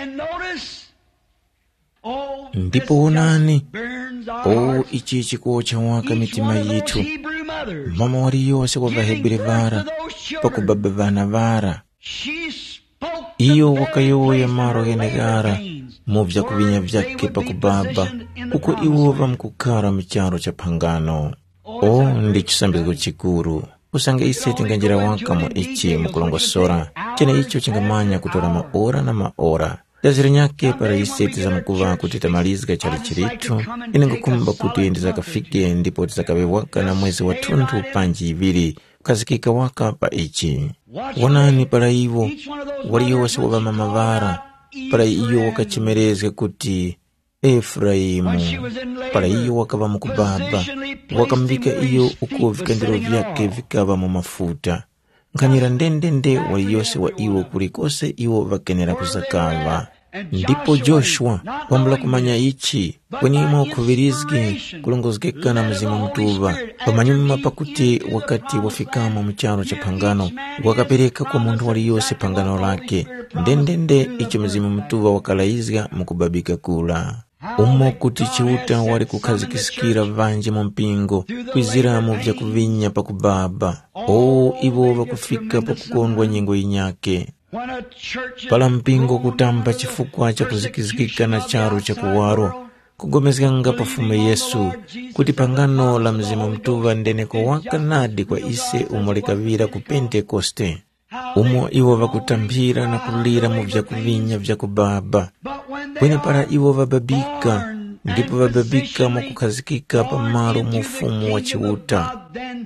ndipo onani ichi chikocha waka mitima yitu mama wari yose kwa vahebire vara pakubaba vana vara iyo wakayoya maro genegara muvya kuvinya vyake pakubaba uko iwova mkukara micharo cha pangano ndi chisambizgo chikuru usange ise tinganjira wakamo ichi mukulongosora chene icho chingamanya kutora maora na maora daziri nyake para ise tizamukuva kuti tamalizga chali chiritu inengukumba kuti ndizakafike ndipo tizakavewaka na mwezi wa Tundu panji iviri kazikika waka pa ichi wanani para ivo wali yose wava mamavara para iyo wakachimerezga kuti Efraimu para iyo wakava mukubaba wakamvika iyo uko vikandiro vyake vikava mu mafuta nkanira ndendende wali yose wa iwo kulikose iwo vakenera kuzakava ndipo Joshua wambula kumanya ichi kwenimo kuvirizgi kulongozgeka na Mzimu Mtuva pamanyuma pakuti wakati wafikamo mcharo cha pangano wakapereka kwa mundu wali yose pangano lake ndendende icho Mzimu Mtuva wakalaizga mukubabika kula umo kuti chiuta wali kukazikisikira vanje mu mpingo kwizira mu vya kuvinya pakubaba ivo vakufika pakukondwa nyengo inyake pala mpingo kutamba chifukwa cha kuzikizikika na charo cha kuwaro kugomezganga pafume Yesu kuti pangano la Mzimu Mtuva ndeneko waka nadi kwa ise umolikavira ku Pentekoste umo iwo vakutambira na kulira mu vya kuvinya vya kubaba kwenye para iwo vababika ndipo vababika mukukazikika pamaro mufumu wa chiuta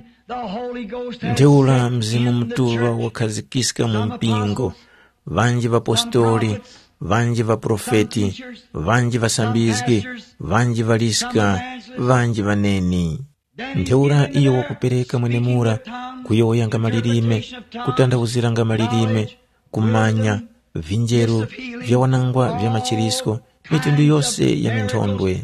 ntheula Mzimu Mtuva wakazikisika mu mpingo vanji vapostoli vanji vaprofeti vanji vasambizgi vanji valiska vanji vaneni ntheura iyo wakupereka mwenemura kuyoya nga malilime kutandauzira nga malilime kumanya vinjeru vya wanangwa vya machirisko mitundu yose ya minthondwe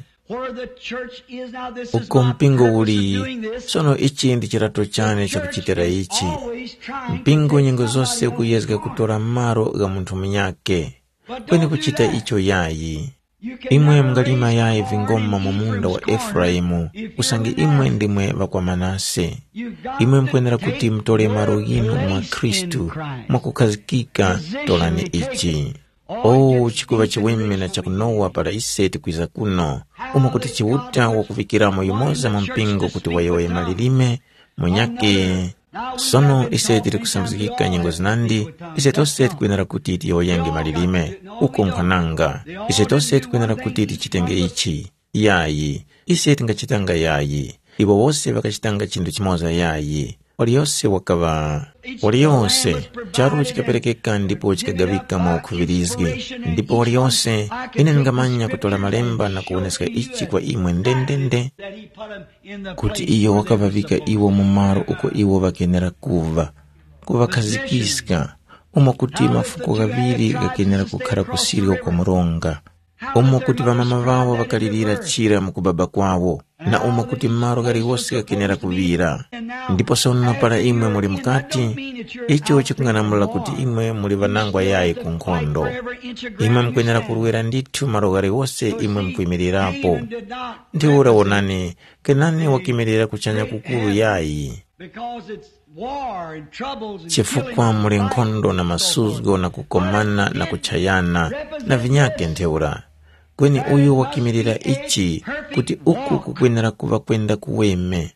uko mpingo uli sono ichi ndi chirato chane chakuchitira ichi mpingo nyengo zose ukuyezga kutora maro ga munthu mnyake kweni kuchita icho yayi imwe mngalima yayi vingoma mumunda wa Efraimu usangi imwe ndimwe vakwa Manase imwe mkwenera kuti mtole maro yinu mwa Kristu mwakukazikika tolani ichi chikuva chiweme na chakunowa para ise tikwiza kuno umo kuti chiuta wakufikiramo yumoza mpingo kuti wayoye malilime munyake sono ise tiri kusamzikika nyengo zinandi ise tose tikwinara kuti tiyoyenge malilime uko nkwananga ise tose tikwinara kuti tichitenge ichi yayi ise tingachitanga yayi ibo wose vakachitanga chindu chimoza yayi waliyose wakava waliyose charo chikaperekeka ndipo chikagavika mu kuvirizgi ndipo waliyose ine ngamanya kutola malemba na kuoneska ichi kwa imwe ndendende kuti iyo wakavavika iwo mumaro uko iwo vakenera kuva kazikisika umo kuti mafuko gaviri gakenera kukhala kusirika kwa mulonga, umo kuti vamama vawo vakalirira chira mukubaba kwawo, na umo kuti mmalo galiwonse gakenera kuvira. Ndipo sono para imwe muli mukati, icho chikung'anamula kuti imwe muli vanangwa yayi ku nkhondo. Imwe mkuyenera kulwera ndithu malo galiwonse imwe mkuyimirirapo. Ndiura wonani, Kenani wakimirira kuchanya kukulu yayi. Chifukwa muli nkhondo na masuzgo na kukomana na kuchayana na vinyake ntheura. Kweni uyu wakimirira ichi kuti uku kukwinera kuva kwenda kuweme.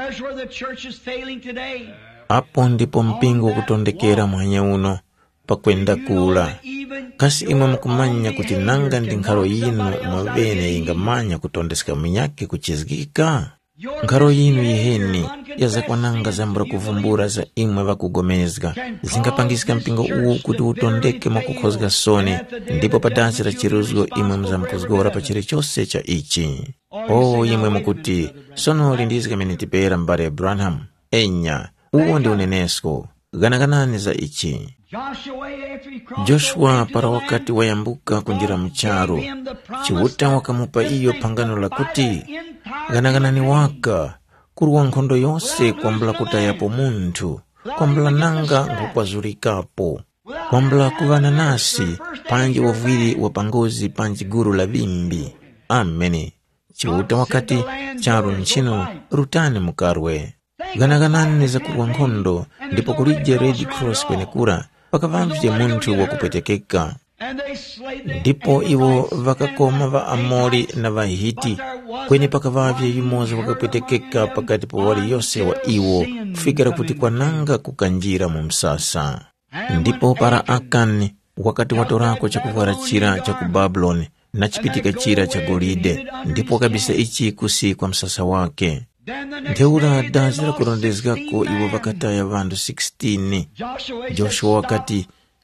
Apo ndipo mpingo kutondekera mwanya uno pakwenda kula. Kasi imwe mkumanya kuti nanga ndi nkhalo yinu mwavene ingamanya kutondeseka mwinyake kuchizgika? Nkhalo yinu yiheni yazakwananga zambura kuvumbura za imwe vakugomezga zingapangisika mpingo uwu kuti utondeke mwakukhozga soni, ndipo padansi la chiruzgo imwe mzamkuzgora pa chiri chose cha ichi. Imwe mukuti sono lindizika menitipera mbare Branham enya uwo ndi unenesko ganaganani za ichi. Joshua para wakati wayambuka kunjira mcharo chiwuta wakamupa iyo pangano la kuti ganaganani waka kuruwa nkhondo yonse kwambula kutayapo munthu, kwambula nanga ngukwazulikapo, kwambula kuvana nasi panji wavwiri wapangozi panji guru la vimbi. Ameni. Chiwuta wakati charo nchino rutani mukarwe. Ganaganani za kuruwa nkhondo ndipo kulije Red Cross kwenekura pakavamvye munthu wakupetekeka. Ndipo iwo vakakoma va Amori na va Hiti kwenye pakavavye yumoza wakapetekeka pakati pa wali yose wa iwo kufikira kuti kwananga kukanjira mumsasa. Ndipo para Akani wakati watorako cha kuvara chira cha ku Babylon na chipitika chira cha golide, ndipo kabisa ichi kusi kwa msasa wake. Ntheura dazira kurondezgako iwo vakataya vandu 16. Joshua wakati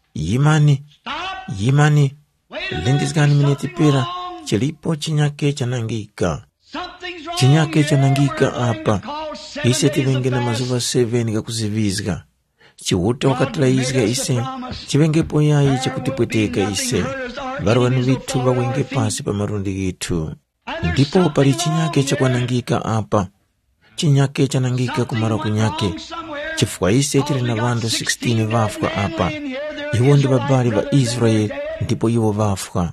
yimani lindizgani minitipira chilipo chinyake chanangika. Chinyake chanangika apa ise tivenge na mazuva 7 kakuzivizga. Chiwuta wakatila izga ise chivengepo yayi chakutipweteka ise varwani vitu vawenge pasi pa marundi gitu. Ndipo pali chinyake chakwanangika apa. Chinyake chanangika kumara kunyake. Chifukwa ise tili na vandu 16 vafwa apa. Iwo ndi babali va Israel ndipo iwo vafwa.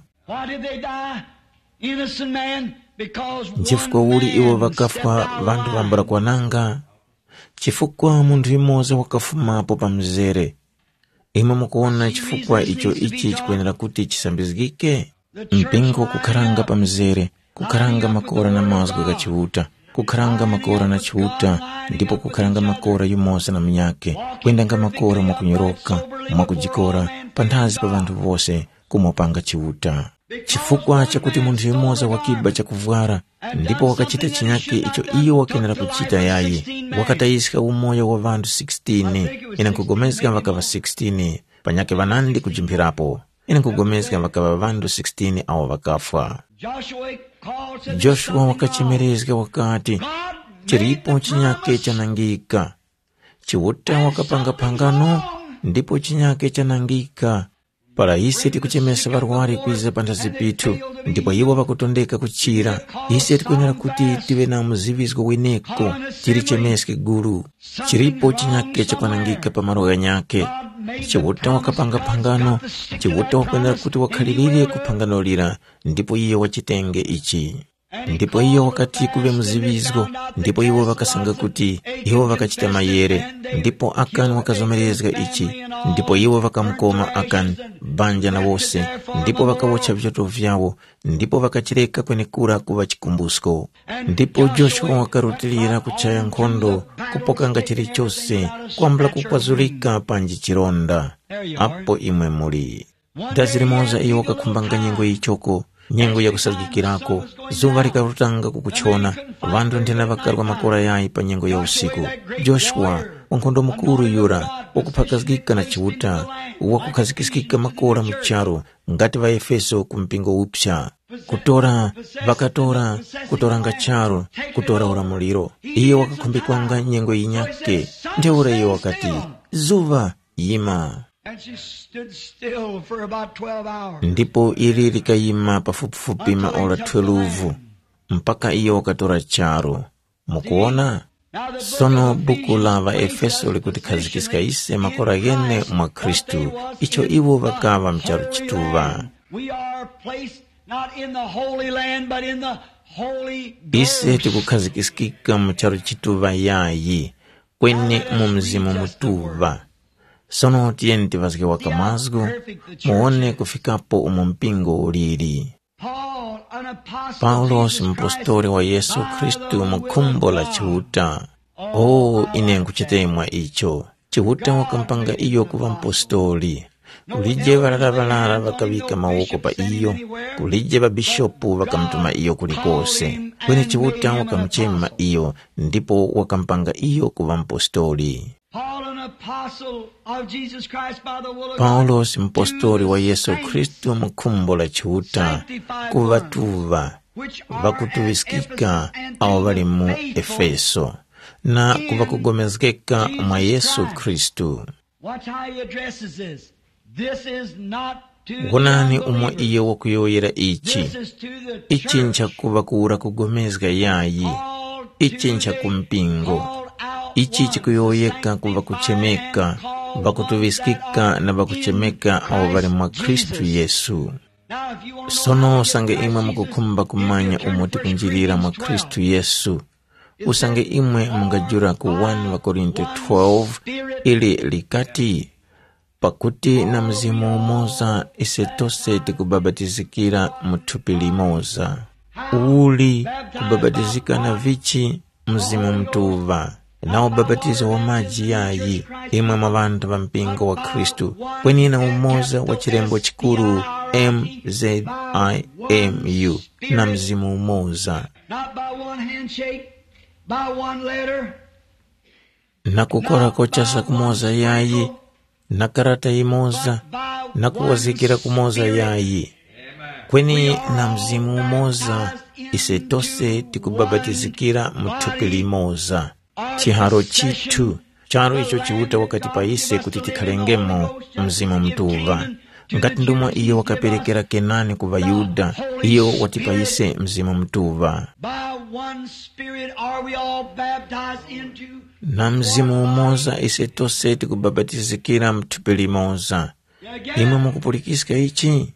Chifukwa uli iwo vakafwa vandu vambara kwananga. Chifukwa munthu imoza wakafumapo pa mzere. Imwe mukuona chifukwa ichi chikuyenera kuti chisambizgike. Mpingo kukharanga pa mzere, kukharanga makora na mazgo ga chiwuta, kukharanga makora na chiwuta, ndipo kukharanga makora yumoza na mnyake, kwendanga makora mwakunyoroka, mwakujikora, panthazi pa vandu vose kumopanga chiwuta. Chifukwa chakuti munthu yumoza wakiba chakuvwara, ndipo wakachita chinyake icho iyo wakenera kuchita yayi, wakatayisika umoya wa vandu 16, inankugomezga vakava 16, panyake vanandi kujimphirapo, inankugomezga vakava vandu 16 awo vakafwa. Joshua wakachimerezga wakati chiripo chinyake chanangika. Chiwuta wakapanga pangano, ndipo chinyake chanangika. Para ise tikuchemesa varwari kwiza panthazi pitu, ndipo iwo vakutondeka kuchira. Ise tikuyenera kuti tive na muzivizgo weneko tirichemeske guru. Chiripo chinyake chakwanangika pa maroga nyake. Chiwuta wakapanga pangano, chiwuta wakuyenera kuti wakhalirire kupangano lira, ndipo iyo wachitenge ichi. Ndipo iyo wakati kuve muzivizgo, ndipo iwo vakasanga kuti iwo vakachita mayere, ndipo Akani wakazomerezga ichi, ndipo iwo vakamukoma Akani banja na wose, ndipo vakawocha vyoto vyawo, ndipo vakachireka kwenekura kuva chikumbusko. Ndipo Joshua wakarutilira kuchaya nkhondo, kupokanga chiri chose, kwambula kukwazulika panji chironda. Apo imwe muli. Dazirimoza iyo wakakumbanga nyengo ichoko, nyengo ya kusagikirako, zuva likarutanga kukuchona, vandu ndina vakarwa makora yayi pa nyengo ya usiku. Joshua wankondo mukuru yura wakupakazgika na chiwuta, wakukazikisikika makora mcharo ngati va Efeso kumpingo upsha. Kutoranga charo, kutora ora muliro. Iyo wakakumbikwanga nyengo yinyake, ndeura iyo wakati zuva yima. And she stood still for about 12 hours. Ndipo ili likayima pafupifupi maola 12 mpaka iyo wakatora charo. Mukuona? Sono buku la Vaefeso likutikhazikisika ise makora gene mwa Kristu. Icho iwo vakava mcharo chituva. Ise tikukhazikisika mcharo chituva yayi kwenye mumzimu mutuva. Sono tieni tivazike wakamazgu muone kufikapo umumpingo ulili. Paulo simpostoli wa Yesu Kristu mukumbo la chihuta. Ine nkuchitemwa icho. Chihuta wakampanga iyo kuva mpostoli. Kulije valala vakavika mawoko pa iyo. Kulije babishopu wakamtuma iyo kulikose. Kwenye chihuta wakamchema iyo. Ndipo wakampanga iyo kuva mpostoli. Paulo simpostoli wa Yesu Kristu mukumbo la chihuta kuvatuva vakutuvisikika au vali mu Efeso na kuvakugomezgeka mwa Yesu Kristu. Gonani umwe iyo wakuyoyera ichi ncha kuvakura kugomezga yayi, ichi ncha kumpingo. Ichi chikuyoyeka kuva kuchemeka, vakutuvisikika na vakuchemeka au vali mwa Kristu Yesu. Sono sange imwe mukukumba kumanya umuti kunjirira mwa Kristu Yesu. Usange imwe mungajura ku 1 Korinto 12 ili likati pakuti na mzimu umoza isetose tikubabatizikira muthupi limoza. Uli kubabatizika na vichi mzimu mtuva. Na ubabatizo wa maji yayi imwe mavantu wa mpingo wa Kristu kweni na umoza wa chirembo chikuru MZIMU na mzimu umoza. Na kukora kochasa kumoza yayi na karata imoza na kuwazikira kumoza yayi kweni na mzimu umoza isetose tikubabatizikira muthupi limoza. Chiharo chitu charo icho chihuta wakati paise kutitikhalengemo mzimu mtuva. Ngati ndumwa iyo wakaperekera Kenani kuva Yuda, iyo watipaise mzimu mtuva. Na mzimu umoza isetose tikubabatizikira mthupi limoza. Imwe mukupulikisika ichi.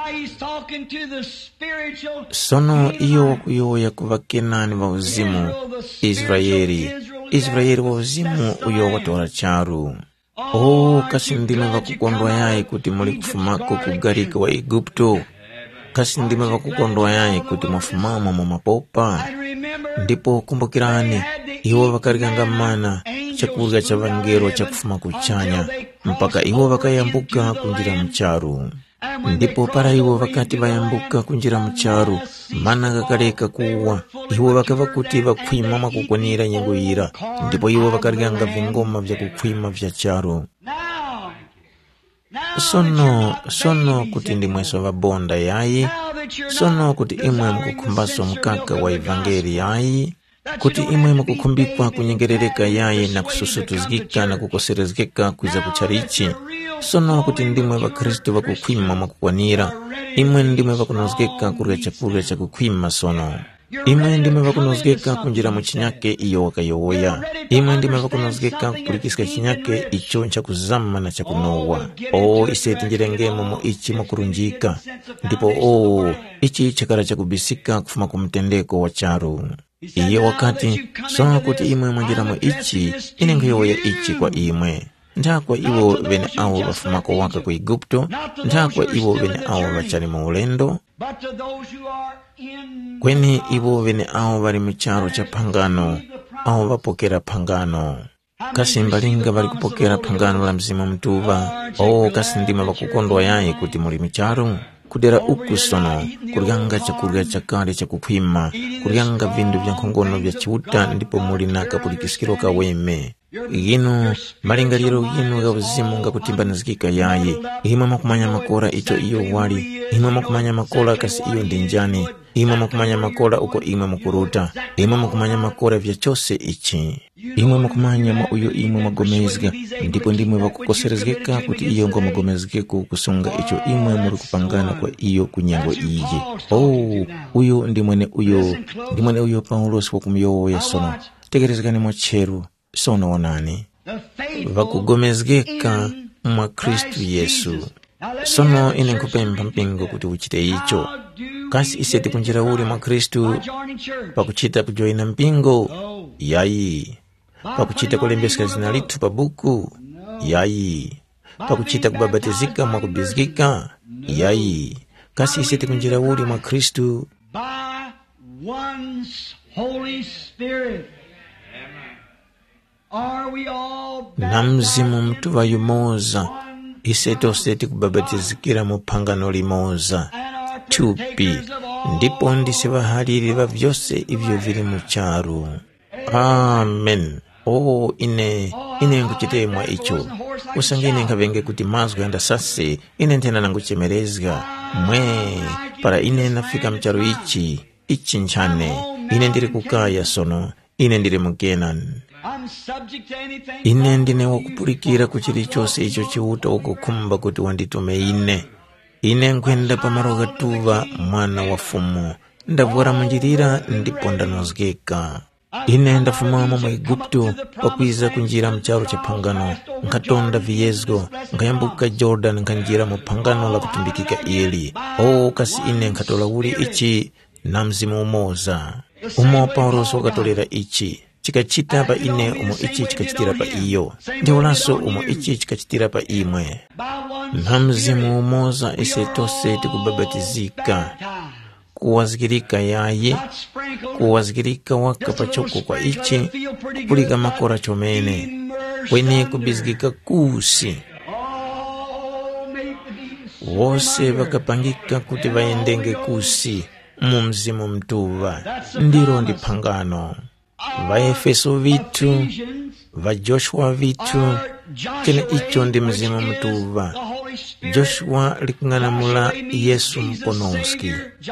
Sono iyo wakuyoya kuva Kenani wa uzimu Israeli wa uzimu uyo watora charu. Kasi ndime vakukondwa yayi kuti muli kufumako kugarika wa Egipto. Kasi ndime vakukondwa yayi kuti mwafumama mwa mapopa. Ndipo kumbukirani iwo vakarikanga mana chakurya cha vangero cha kufuma kuchanya mpaka iwo vakayambuka kunjira mcharu. Ndipo para iwo vakati vayambuka kunjira mcharu mana kakaleka kuwa iwo vakava kuti vakwima makukwanira nyengo ira. Ndipo iwo vakarikanga vingoma vya kukwima vya charu. Sono kuti ndimweso vabonda yayi. Sono kuti imwe mkukumbaso mkaka wa evangeli yayi. Kuti imwe mkukumbikwa kunyengerereka yayi na kususutuzgika na kukoserezgika kuiza kucharichi. Sono kuti ndimwe va Kristu vakukwima makukwanira. Imwe ndimwe vakunozgeka kurya chakurya cha kukwima sono. Imwe ndimwe vakunozgeka kunjira muchinyake iyo wakayoya. Imwe ndimwe vakunozgeka kupulikisika chinyake icho cha kuzama na cha kunowa. Iseti njirengemo mu ichi makurunjika. Ndipo ichi chakara cha kubisika kufuma kumtendeko wa charu. Iye wakati sono kuti imwe mwanjiramo ichi inengeyoya ichi kwa imwe. Ndakwa iwo vene awo vafumako waka ku Egipto, ndakwa iwo vene awo vachali mu ulendo, kweni iwo vene awo vali mucharo cha pangano, awo vapokera pangano. Kasi mbalinga vali kupokera pangano la mzimu mtuva, kasi ndima vakukondwa yayi kuti muli mucharo. Kudera uku sono, kuriganga chakurya chakale cha kukwima, kuriganga vindu vya nkongono vya chihuta ndipo muli naka pulikisikiro ka weme. Igino, malingaliro igino ga uzimu nga kutimbanizikika yayi. Ihima makumanya makora icho iyo wali. Ihima makumanya makora kasi iyo ndinjani. imwe mukumanya makola uko imwe mukuruta, imwe mukumanya makola vya chose ichi, imwe mukumanya mwa uyo imwe magomezga, ndipo ndimwe vakukoserezgeka kuti iyo ngo magomezgeku kusunga icho imwe muri kupangana kwa iyo kunyango iyi. Uyo ndimwene uyo Paulos wakumyoya sono. Tegerezgani mwacheru sono onani vakugomezgeka mwa Kristu Yesu. Sono ine nkupemba mpingo kuti uchite icho. Kasi iseti kunjira uli mwa Kristu pakuchita kujoina mpingo yayi, pakuchita kulembeseka zina litu pa buku yayi, pakuchita kubabatizika mwa kubizgika yayi. Kasi iseti kunjira uli mwa Kristu by one Holy Spirit. Are we all na mzimu mtu wa yumoza, iseto seti kubabatizikira mupangano limoza tupi, ndipo ndisivahalili va vyose ivyo vili mucharu. Amen. Ine nguchitemwa icho. Usangine nkavenge kuti mazgu yanda sase, ine ntena nanguchemerezga. Para ine nafika mcharu ichi nchane. Ine ndiri kukaya sono, ine ndiri mukenan. Ine ndine wakupurikira kuchiri chose icho chiuta ukukumba kuti wanditume ine nkwenda pamaroga tuva mwana wa fumu, ndavura munjirira ndipo ndanozgeka. Ine ndafumama mu Egipto pakwiza kunjira mcharo cha pangano, nkatonda viyezgo, nkayambuka Jordan nkanjira mu pangano la kutumbikika ili. Kasi ine nkatola uli ichi na mzimu umoza. Paulos wakatolera ichi chikachita pa ine, ichi chikachitira pa iyo, ndiolaso ichi chikachitira pa imwe. Na mzimu umoza isetose tikubabatizika, kuwazikirika yaye, kuwazikirika waka pachoko kwa ichi, kupulika makora chomene, wene kubizgika kusi. Wose wakapangika kuti vaendenge kusi mu mzimu mtuva, ndiro ndipangano. Va Efeso vitu, va Joshua vitu, kene icho ndi mzimu mtuva. Joshua likunganamula Yesu mponoski.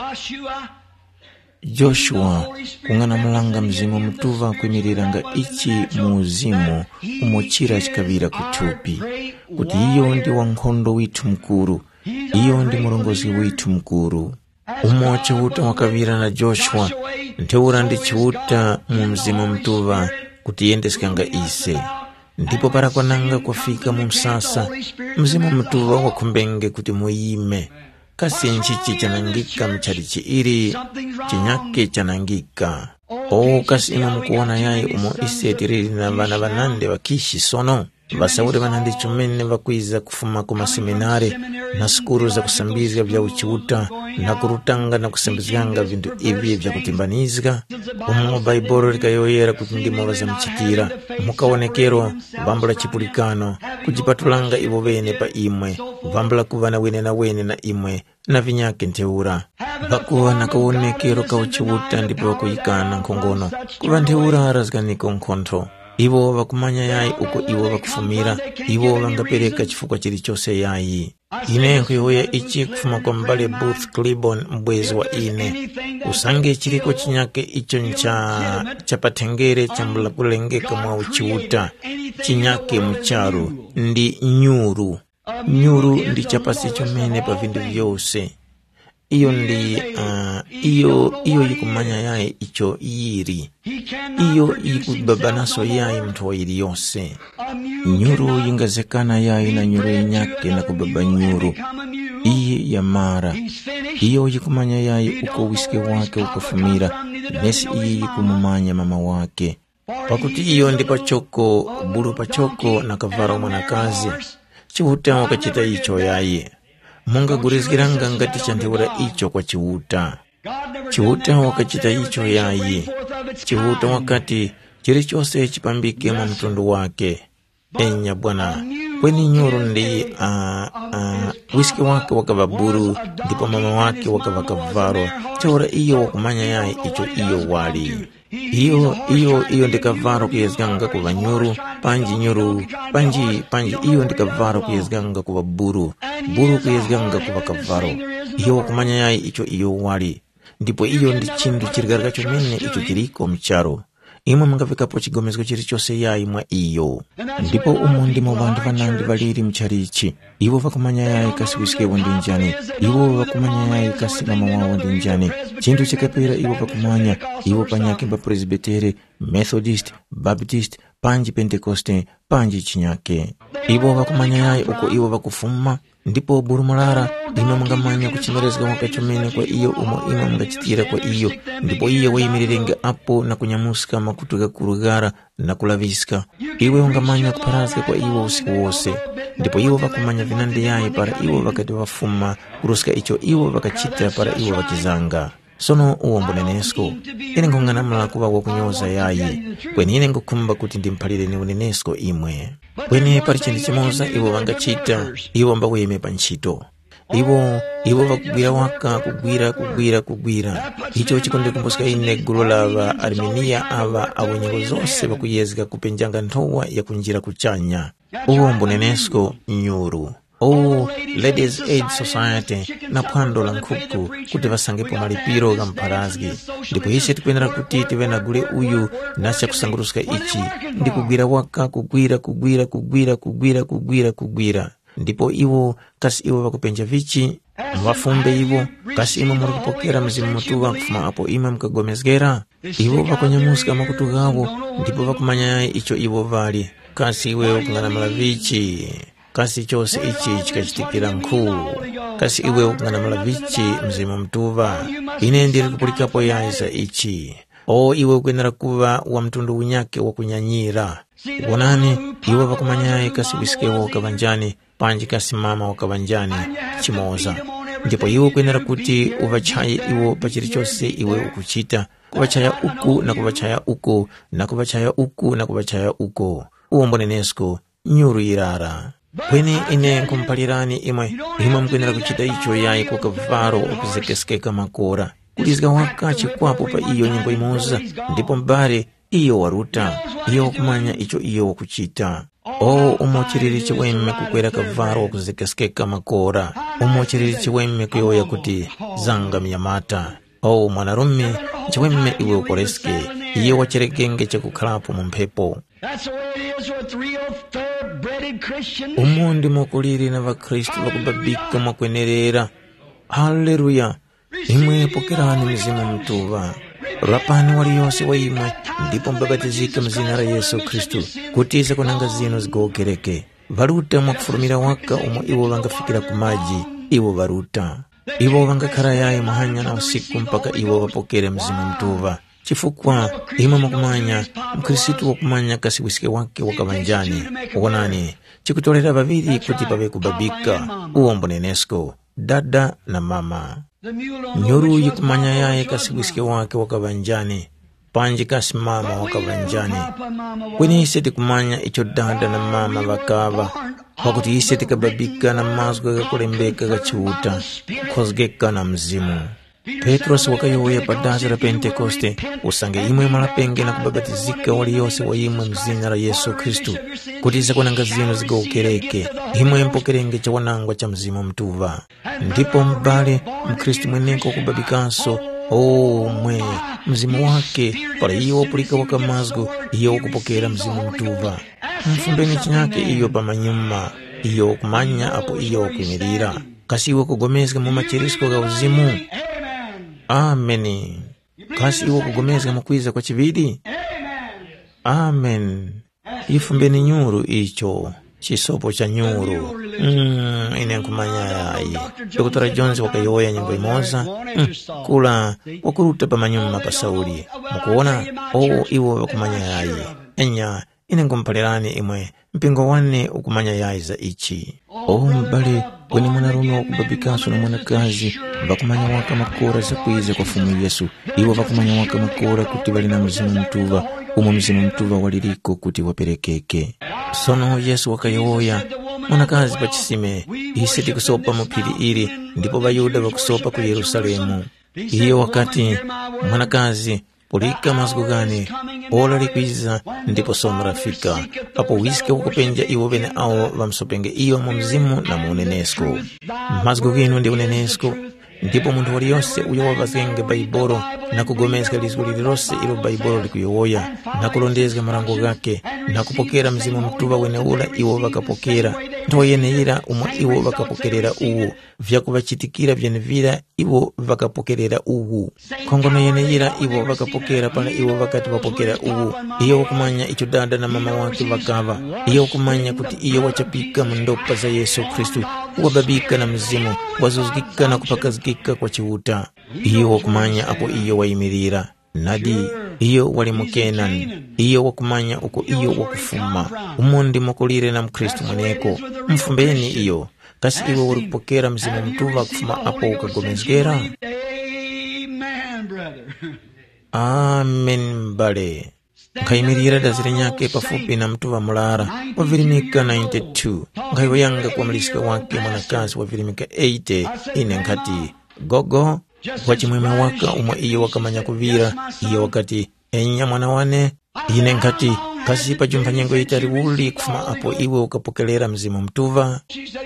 Joshua kunganamulanga mzimu mtuva kwimiriranga ichi muuzimu umochira chikavira kutupi, kuti iyo ndi wankhondo witu mkuru, iyo ndi mulongozi witu mkuru. Chiuta wakavira na Joshua, nteura ndi chiuta mu mzimu mtuva kuti yendesikanga ise. Ndipo para kwananga kwafika mu msasa, mzimu mtuva wakumbenge kuti muyime. Kasi nchichi chanangika mchari chiiri, chinyake chanangika. Kasi ino mkuona yae ise tiriri na vana vanande wakishi sono. Vasaure vanandi chumene vakwiza kufuma kuma seminari na skuru za kusambizga vya uchiuta na kurutanga na kusambizganga vindu ivi vya kutimbanizga. Baibolo likayoyera kuti ndimo za mchitira, mukaonekero vambula chipulikano, kujipatulanga ivo vene pa imwe, vambula kuvana wene na imwe, na vinyake nteura. Vakuwa na kaonekero ka uchiuta ndipo wakuyikana nkongono, kuva nteura arazganiko nkontro. Ivo vakumanya yayi uko ivo vakufumira, ivo vangapereka chifukwa chiri chose yayi. Ine nkuyoya ichi kufuma kwa mbale Booth Clibon mbwezi wa ine. Usange chiriko chinyake icho cha patengere cha mbula kulengeka mwa uchiuta. Chinyake mcharu ndi nyuru. Nyuru ndi chapasi chomene pa vindu vyose. Iyo ndi iyo yikumanya yae icho yiri. Iyo yikubabanaso yae mtuwa yiri yose. Nyuru yingazekana yae na nyuru yinyake na kubaba nyuru. Iyi yamara. Iyo yikumanya yae uko wiske wake ukufumira. Nesi iyi yikumumanya mama wake. Pakuti iyo ndi pachoko, bulu pachoko na kavara mwanakazi. Chiuta wakachita icho yae. Munga gurizgiranga ngati chandeura icho kwa chiuta. Chiuta wakachita icho yayi. Chiuta wakati chiri chose chipambike mu mtundu wake. Enya bwana, kweni nyuru ndi wiski wake wakavaburu, ndipo mama wake wakavakavaro. Teura iyo wakumanya yayi icho iyo wali. Iyo ndikavaro kuyezganga kuva nyuru, panji iyo ndikavaro kuyezganga kuva buru kuyezganga kuva kavaro. Iyo wakumanya yayi icho iyo wali. ndipo iyo ndi chinthu chiligarika chomene icho chiliko mcharo. Imwe mungafikapo chigomezgo chilichonse yayi mwa iyo. Ndipo umu ndimo bantu banandi baliri mcharichi. Iwo vakumanya yayi kasi wisikewo ndi njani. Iwo vakumanya yayi kasi mama wawo ndi njani. Chinthu chikapera iwo vakumanya. Iwo panyake mba Presbytere, Methodist, Baptist, panji Pentecoste, panji chinyake. Iwo vakumanya yayi uko iwo vakufuma. Ndipo burumulara imwe mungamanya kuchimerezga wakachomene kwa iyo umo imwe mungachitira kwa iyo. Ndipo iye wayimirirenga apo na kunyamuska makutuga kurugara na kulaviska. Iwe ungamanya kuparazga kwa iwo usiku wose. Ndipo iwo vakumanya vinande yayi para iwo vakati wafuma kuruska icho iwo vakachita para iwo vakizanga. Sono uombo nenesko. Ine ngonganamala kuwa wakunyoza yayi. Kweni ine ngukumba kuti ndimpalire ni unenesko imwe. Kweni pari chindi chimoza iwo vangachita. Iwo mba weme panchito. Iwo vakugwira waka kugwira. Icho chikonde kumbuska ine gulu lava Armenia ava awenyengo zose vakuyezga kupenjanga ntowa ya kunjira kuchanya. Uombo nenesko nyuru. Ladies Aid Society na phwando la nkhuku kuti vasangepo malipiro ga mpharazgi. Ndipo ise tikuyenera kuti tivena gule uyu nasya kusanguruska ichi ndi kugwira waka kugwira. Ndipo iwo kasi iwo vakupenja vichi vafumbe iwo kasi imwe muri kupokera mzimu mutuwa kufuma apo imwe mkagomezgera. Iwo vakonyamuska makutu gawo ndipo vakumanya icho iwo vali kasi iwe ukungana vichi. Kasi chose ichi chikachitikira nkuu. Kasi iwe ukungana vichi mzimu mtuva. Ine ndiri kupulikapo yaisa ichi. Iwe ukuyenera kuva wa mtundu unyake wa kunyanyira. Wonani iwe vakumanyaye kasi wisikewo wakavanjani panji kasi mama wakavanjani chimoza. Ndipo iwe ukuyenera kuti uvachaye iwo pachiri chose iwe ukuchita. Kuvachaya uku na kuvachaya uku na kuvachaya uku na kuvachaya uko. Uombo nenesko nyuru irara. Kweni ine nkumpalirani imwe mkuyenera kuchita icho yayi kwa kavaro okuzekeskeka makora. Kulizga waka chikwapo pa iyo nyingo imoza. Ndipo mbare iyo waruta. Iyo kumanya icho iyo wakuchita. Umochiriri chiweme kukwera kavaro okuzekeskeka makora. Umochiriri chiweme kuyoya kuti zanga miyamata. Mwanarume chiweme iwe ukoreske. Iyo wachirekenge chakukhalapo mumpepo. Umundi mokuliri na vakristu vakubabika makwenerera. Haleluya. Imwe pokerani mzimu mtuva. Rapani wali yose wa imwe. Ndipo mbabatizika mzina la Yesu Kristu. Kutiza kunanga zino zigokereke. Varuta mwakufurumira waka umo iwo vangafikira kumaji. Iwo varuta. Iwo vangakara yae mahanya na usiku mpaka iwo vapokere mzimu mtuva. Chifukwa imwe mkumanya mkrisitu wakumanya kasi wisike wake wakavanjani. Ukonani chikutolera vaviri kuti pave kubabika. Uombo nenesko dada na mama. Nyuru yikumanya yae kasi wisike wake wakavanjani panji kasi mama wakavanjani. Kweni ise tikumanya icho dada na mama vakava wakuti ise tikababika na mazgo gakulembeka gachiuta kozgeka na mzimu. Petros wakayoya padazi la Pentecoste usange imwe malapenge na kubabatizika wali yose wa imwe mzina la Yesu Kristu kutiza kunanga zino zigaukereke imwe mpokerenge cha wanangwa cha mzimu mtuva. Ndipo mbale mkristu mweneko kubabikanso mwe mzimu wake para iyo upulika wakamazgu iyo kupokera mzimu mtuva. Mfumbeni chinyake iyo pamanyuma iyo kumanya apo iyo kumirira kasi iwo kugomezga mu machirisko ga uzimu. Amen. Kasi iwo kugomezga mukwiza kwa chividi. Amen. Ifumbeni nyuru icho chisopo cha nyuru. Ine nkumanya yayi. Dr. Jones wakayoya nyimbo imoza. Kula wakuruta pamanyuma pa Sauli. Mukuona iwo wakumanya yayi. Enya ine nkumpalirani imwe mpingo wane ukumanya yayi za ichi. Mbale kweni mwanarume wakubabikaso na mwanakazi vakumanya waka makora za kuiza kwa fumu Yesu. Iwo vakumanya waka makora kuti wali na mzimu mtuva. Mzimu mtuva waliriko kuti waperekeke. Sono Yesu wakayoya mwanakazi pachisime iseti kusopa mupiri iri. Ndipo Bayuda wakusopa ku Yerusalemu. Iyo wakati mwanakazi polika mazgu gani ola likwiza ndipo sono rafika apo wiske wakupenja iwo bene ao vamsopenge iyo mzimu na munenesko. Mazgu gino ndi unenesko ndipo munthu waliyonse uyo wapazenge baibolo nakugomezga lizgu lililonse ilo baibolo likuyowoya nakulondezga malango gake nakupokera mzimu mtuva weneula iwo vakapokera ntoyeneyera umwe iwo vakapokerera uwu vyakuvachitikira vyenevira iwo vakapokerera uwu kongono yeneyera iwo vakapokera pala iwo vakati vapokera uwu iyo wakumanya icho dada na mama wake vakava iyo wakumanya kuti iyo wachapika mundopa za Yesu Kristu wababika na mzimu wazuzgika na kupakazgika kwa chiuta iyo wakumanya apo iyo waimirira nadi iyo wali mukenani iyo wakumanya uko iyo wakufuma umundi mukulire na mkristu mweneko mfumbeni iyo kasi iwe uri kupokera mzimu mtuva kufuma apo ukagomezgera. Amen mbale nkaimirira dazire nyake pafupi na mtuva mulara wavirimika 92 nkaiwayanga kwa malisika wake mwanakazi wavirimika 80 ine nkati gogo wachimweme waka umwe iyo wakamanya kuvira iyo wakati enya mwana wane ine nkati kasi pa jumpa nyengo itari uli kufuma apo iwe ukapokelera mzimu mtuva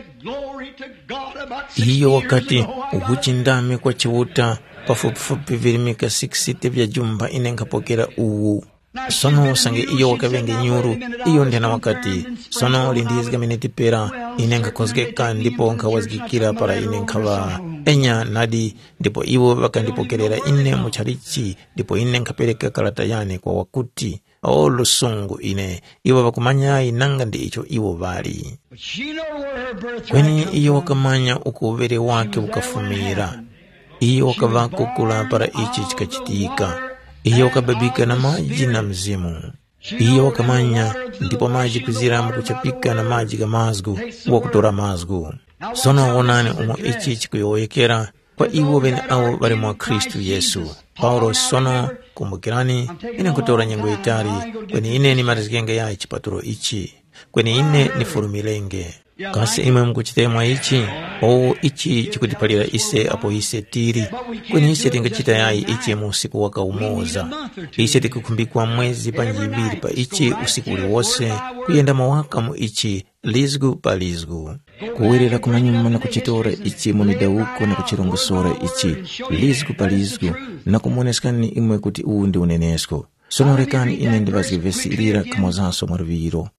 iyo wakati ukuchindame kwa chiwuta pafupifupi virimika 60 vya jumba ine nkapokera uwu sono sange iyo wakavenge nyuru iyo ndena wakati sono lindizga miniti pera ine nkakozgeka ndipo nkawazgikira para ine nkava enya nadi ndipo iwo vakandipokerera ine mucharichi ndipo ine nkapeleka kalata yane kwa wakuti lusungu ine iwo vakumanya inanga ndi icho iwo vali kweni iyo wakamanya ukuvere wake ukafumira iyo wakavakukula para ichi chikachitika iyo wakababika na maji na mzimu iyo wakamanya ndipo maji kuziramu kuchapika na maji ga mazgu wakutora mazgu sono wonane umo ichi chikuyoyekera kwa iwo bene awo bali mwa Kristu Yesu. Paulo sono kumbukirani ine kutora nyengo itari kweni ine ni marizgenge ya ichipaturo ichi kweni ine ni furumilenge kasi imwe mkuchitemwa ichi ichi chikutipalira ise apo ise tiri kweni ise tingachita yai ichi musiku waka umoza ise tikukumbikwa mwezi panjibiri pa ichi usiku uli wose kuyenda mawaka mu ichi lizgu pa lizgu kuwirira kumanyuma na kuchitora ichi munidauko na kuchirongosora ichi lizgu pa lizgu na kumuoneskani imwe kuti uwu ndi unenesko sonorekani ine ndivazgivesirira kamozanso maruviro.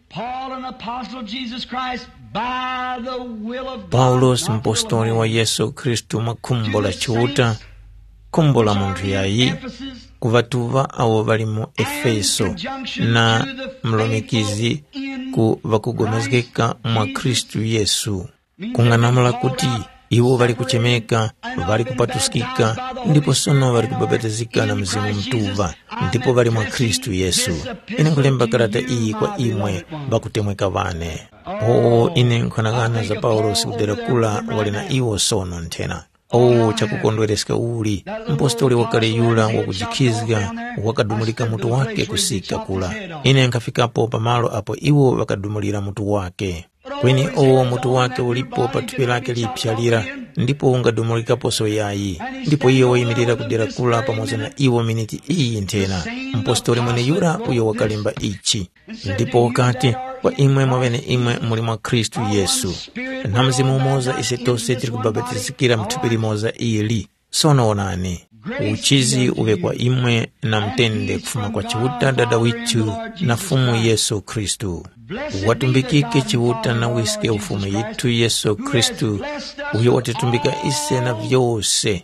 Paulos mpostoli wa Yesu Kristu makumbola chuta kumbola muntu yayi kuvatuva awo bali mu Efeso na mlomekizi ku vakugomezgeka mwa Kristu Yesu kunganamula kuti iwo bali kuchemeka bali kupatuskika ndipo sono bali kubabatizika na mzimu mtuva ndipo bali mwa Kristu Yesu. Ine nkulemba karata iyi kwa imwe bakutemweka vane ine nkonagana za Paulos kudera kula wali na iwo sono ntena chakukondwereska uli mpostoli wakale yula wakujikizga wakadumulika mutu wake kusika kula ine nkafikapo pamalo apo iwo wakadumulira mutu wake kweni mutu wake ulipo patupi lake lipyalira ndipo ungadumulika poso yayi ndipo iyo wayimirira kudera kula pamoja na iwo miniti iyi ntena mpostoli mwene yura uyo wakalimba ichi ndipo wakati kwa imwe mwavene imwe muli mwa Kristu Yesu na mzimu umoza ise tose tiri kubabatizikira mtupili moza ili sono onani uchizi uwe kwa imwe na mtende kufuma kwa chiwuta dada witu na fumu Yesu Kristu watumbikike chiwuta na wiske ufumu yitu Yesu Kristu uyo watitumbika ise na vyose.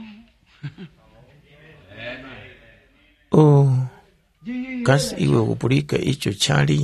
Kasi iwe kupulika icho chali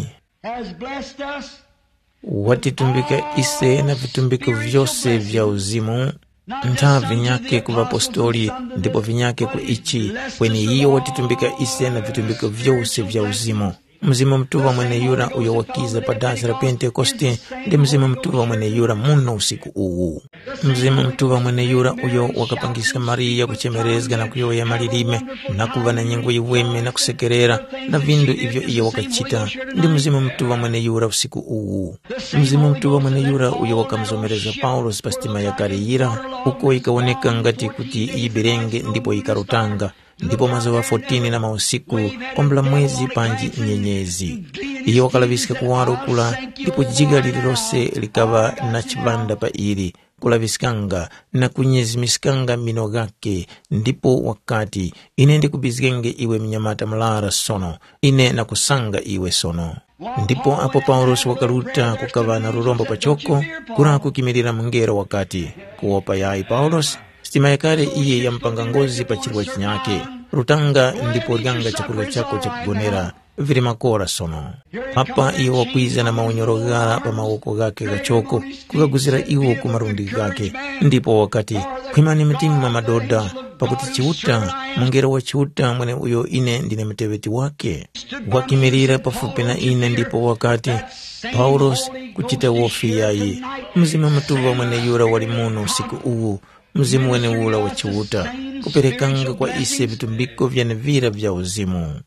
watitumbika ise na vitumbiko vyose vya uzimu nta vinyake kuva apostoli ndipo vinyake ku ichi kweni iyo watitumbika ise na vitumbiko vyose vya uzimu. Mzimu mtuva mwene yura uyo wakiza padasa la Pentekoste ndi mzimu mtuva mwene yura muno usiku uwu. Mzimu mtuva mwene yura uyo wakapangisa Maria kuchemerezga na kuyoya malilime na kuva na nyengo iweme na kusekerera na vindu ivyo iyo wakachita ndi mzimu mtuva mwene yura usiku uwu. Mzimu mtuva mwene yura uyo wakamzomereza Paulos pastima ya Kariyira uko ikawoneka ngati kuti ibirenge ndipo ikarutanga ndipo mazowa 14 na mausiku ombla mwezi panji nyenyezi iyo wakalavisika kuwaro kula ndipo jiga lililose likava na chibanda pa ili kulavisikanga na kunyezimisikanga mino gake, ndipo wakati ine ndikubizikenge iwe mnyamata mlara sono, ine nakusanga iwe sono. Ndipo apo Paulo wakaluta kukavana rurombo pachoko kura kukimirira mngero wakati kuopa yai Paulo sitima yakale iye yampanga ngozi pachirwa chinyake rutanga, ndipo liganga chakula chako chakugonera vili makora sono. Papa iwo wakwiza na maunyorogara pa mawoko gake gachoko kukaguzira iwo kumarundi gake, ndipo wakati kwimani mitima madoda pakuti chiuta mungero wa chiuta mwene uyo ine ndine mteveti wake wakimirira pafupi na ine. Ndipo wakati Paulos kuchita wofi yayi mzimu mtuva mwene yura walimuno usiku uwu, mzimu wene ula wa chiuta kuperekanga kwa ise vitumbiko vya nevira vya uzimu.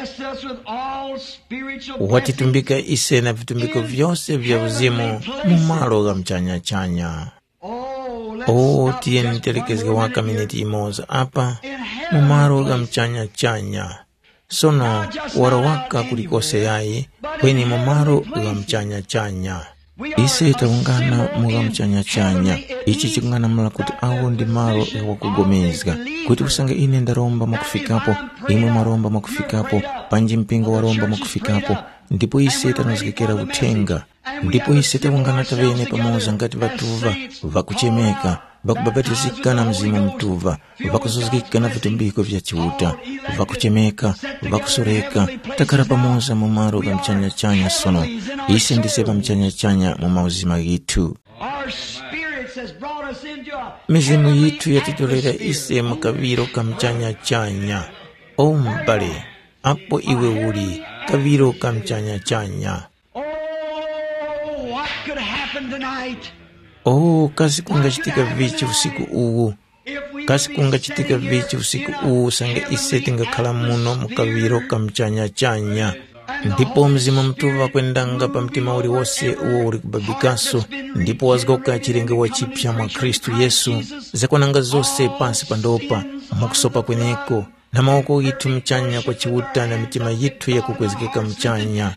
Watitumbika ise na vitumbiko vyose vya uzimu mumalo ga mchanya-chanya. Tieni telekezge waka miniti imoza apa mumalo ga mchanya-chanya. Sono warawaka kulikose yayi kweni mumalo ga mchanya-chanya. Ise taungana muga mchanya-chanya. Ichi chikungana mula kuti awo ndi malo wakugomezga kuti usanga ine ndaromba makufikapo, imwe maromba makufikapo, panji mpingo waromba makufikapo. Ndipo ise tanozikekera utenga, ndipo ise taungana tavene pamoza ngati vatuva vakuchemeka vakubabatizika na mzimu mtuva vakuzuzikika na vitumbiko vya chiuta vakuchemeka vakusoreka takara pamoza mumaro ga mchanya-chanya sono. Ise ndiseva mchanya-chanya mumauzima gitu. Mizimu yitu yatitolera ise mukaviro ka mchanya-chanya. Mbale apo iwe uli kaviro ka mchanya-chanya. Kasi kungachitika vichi usiku uwu, kasi kungachitika vichi usiku uwu sange ise tingakhala muno mukaviro ka mchanya-chanya. Ndipo mzimu mtuva kwendanga pa mtima uli wose uwo uli kubabikaso, ndipo wazgoka chilenge wa chipya mwa Kristu Yesu zakwananga zose pansi pandopa mukusopa kweneko na maoko yitu mchanya kwa chiuta na mitima yitu ya kukwezekeka mchanya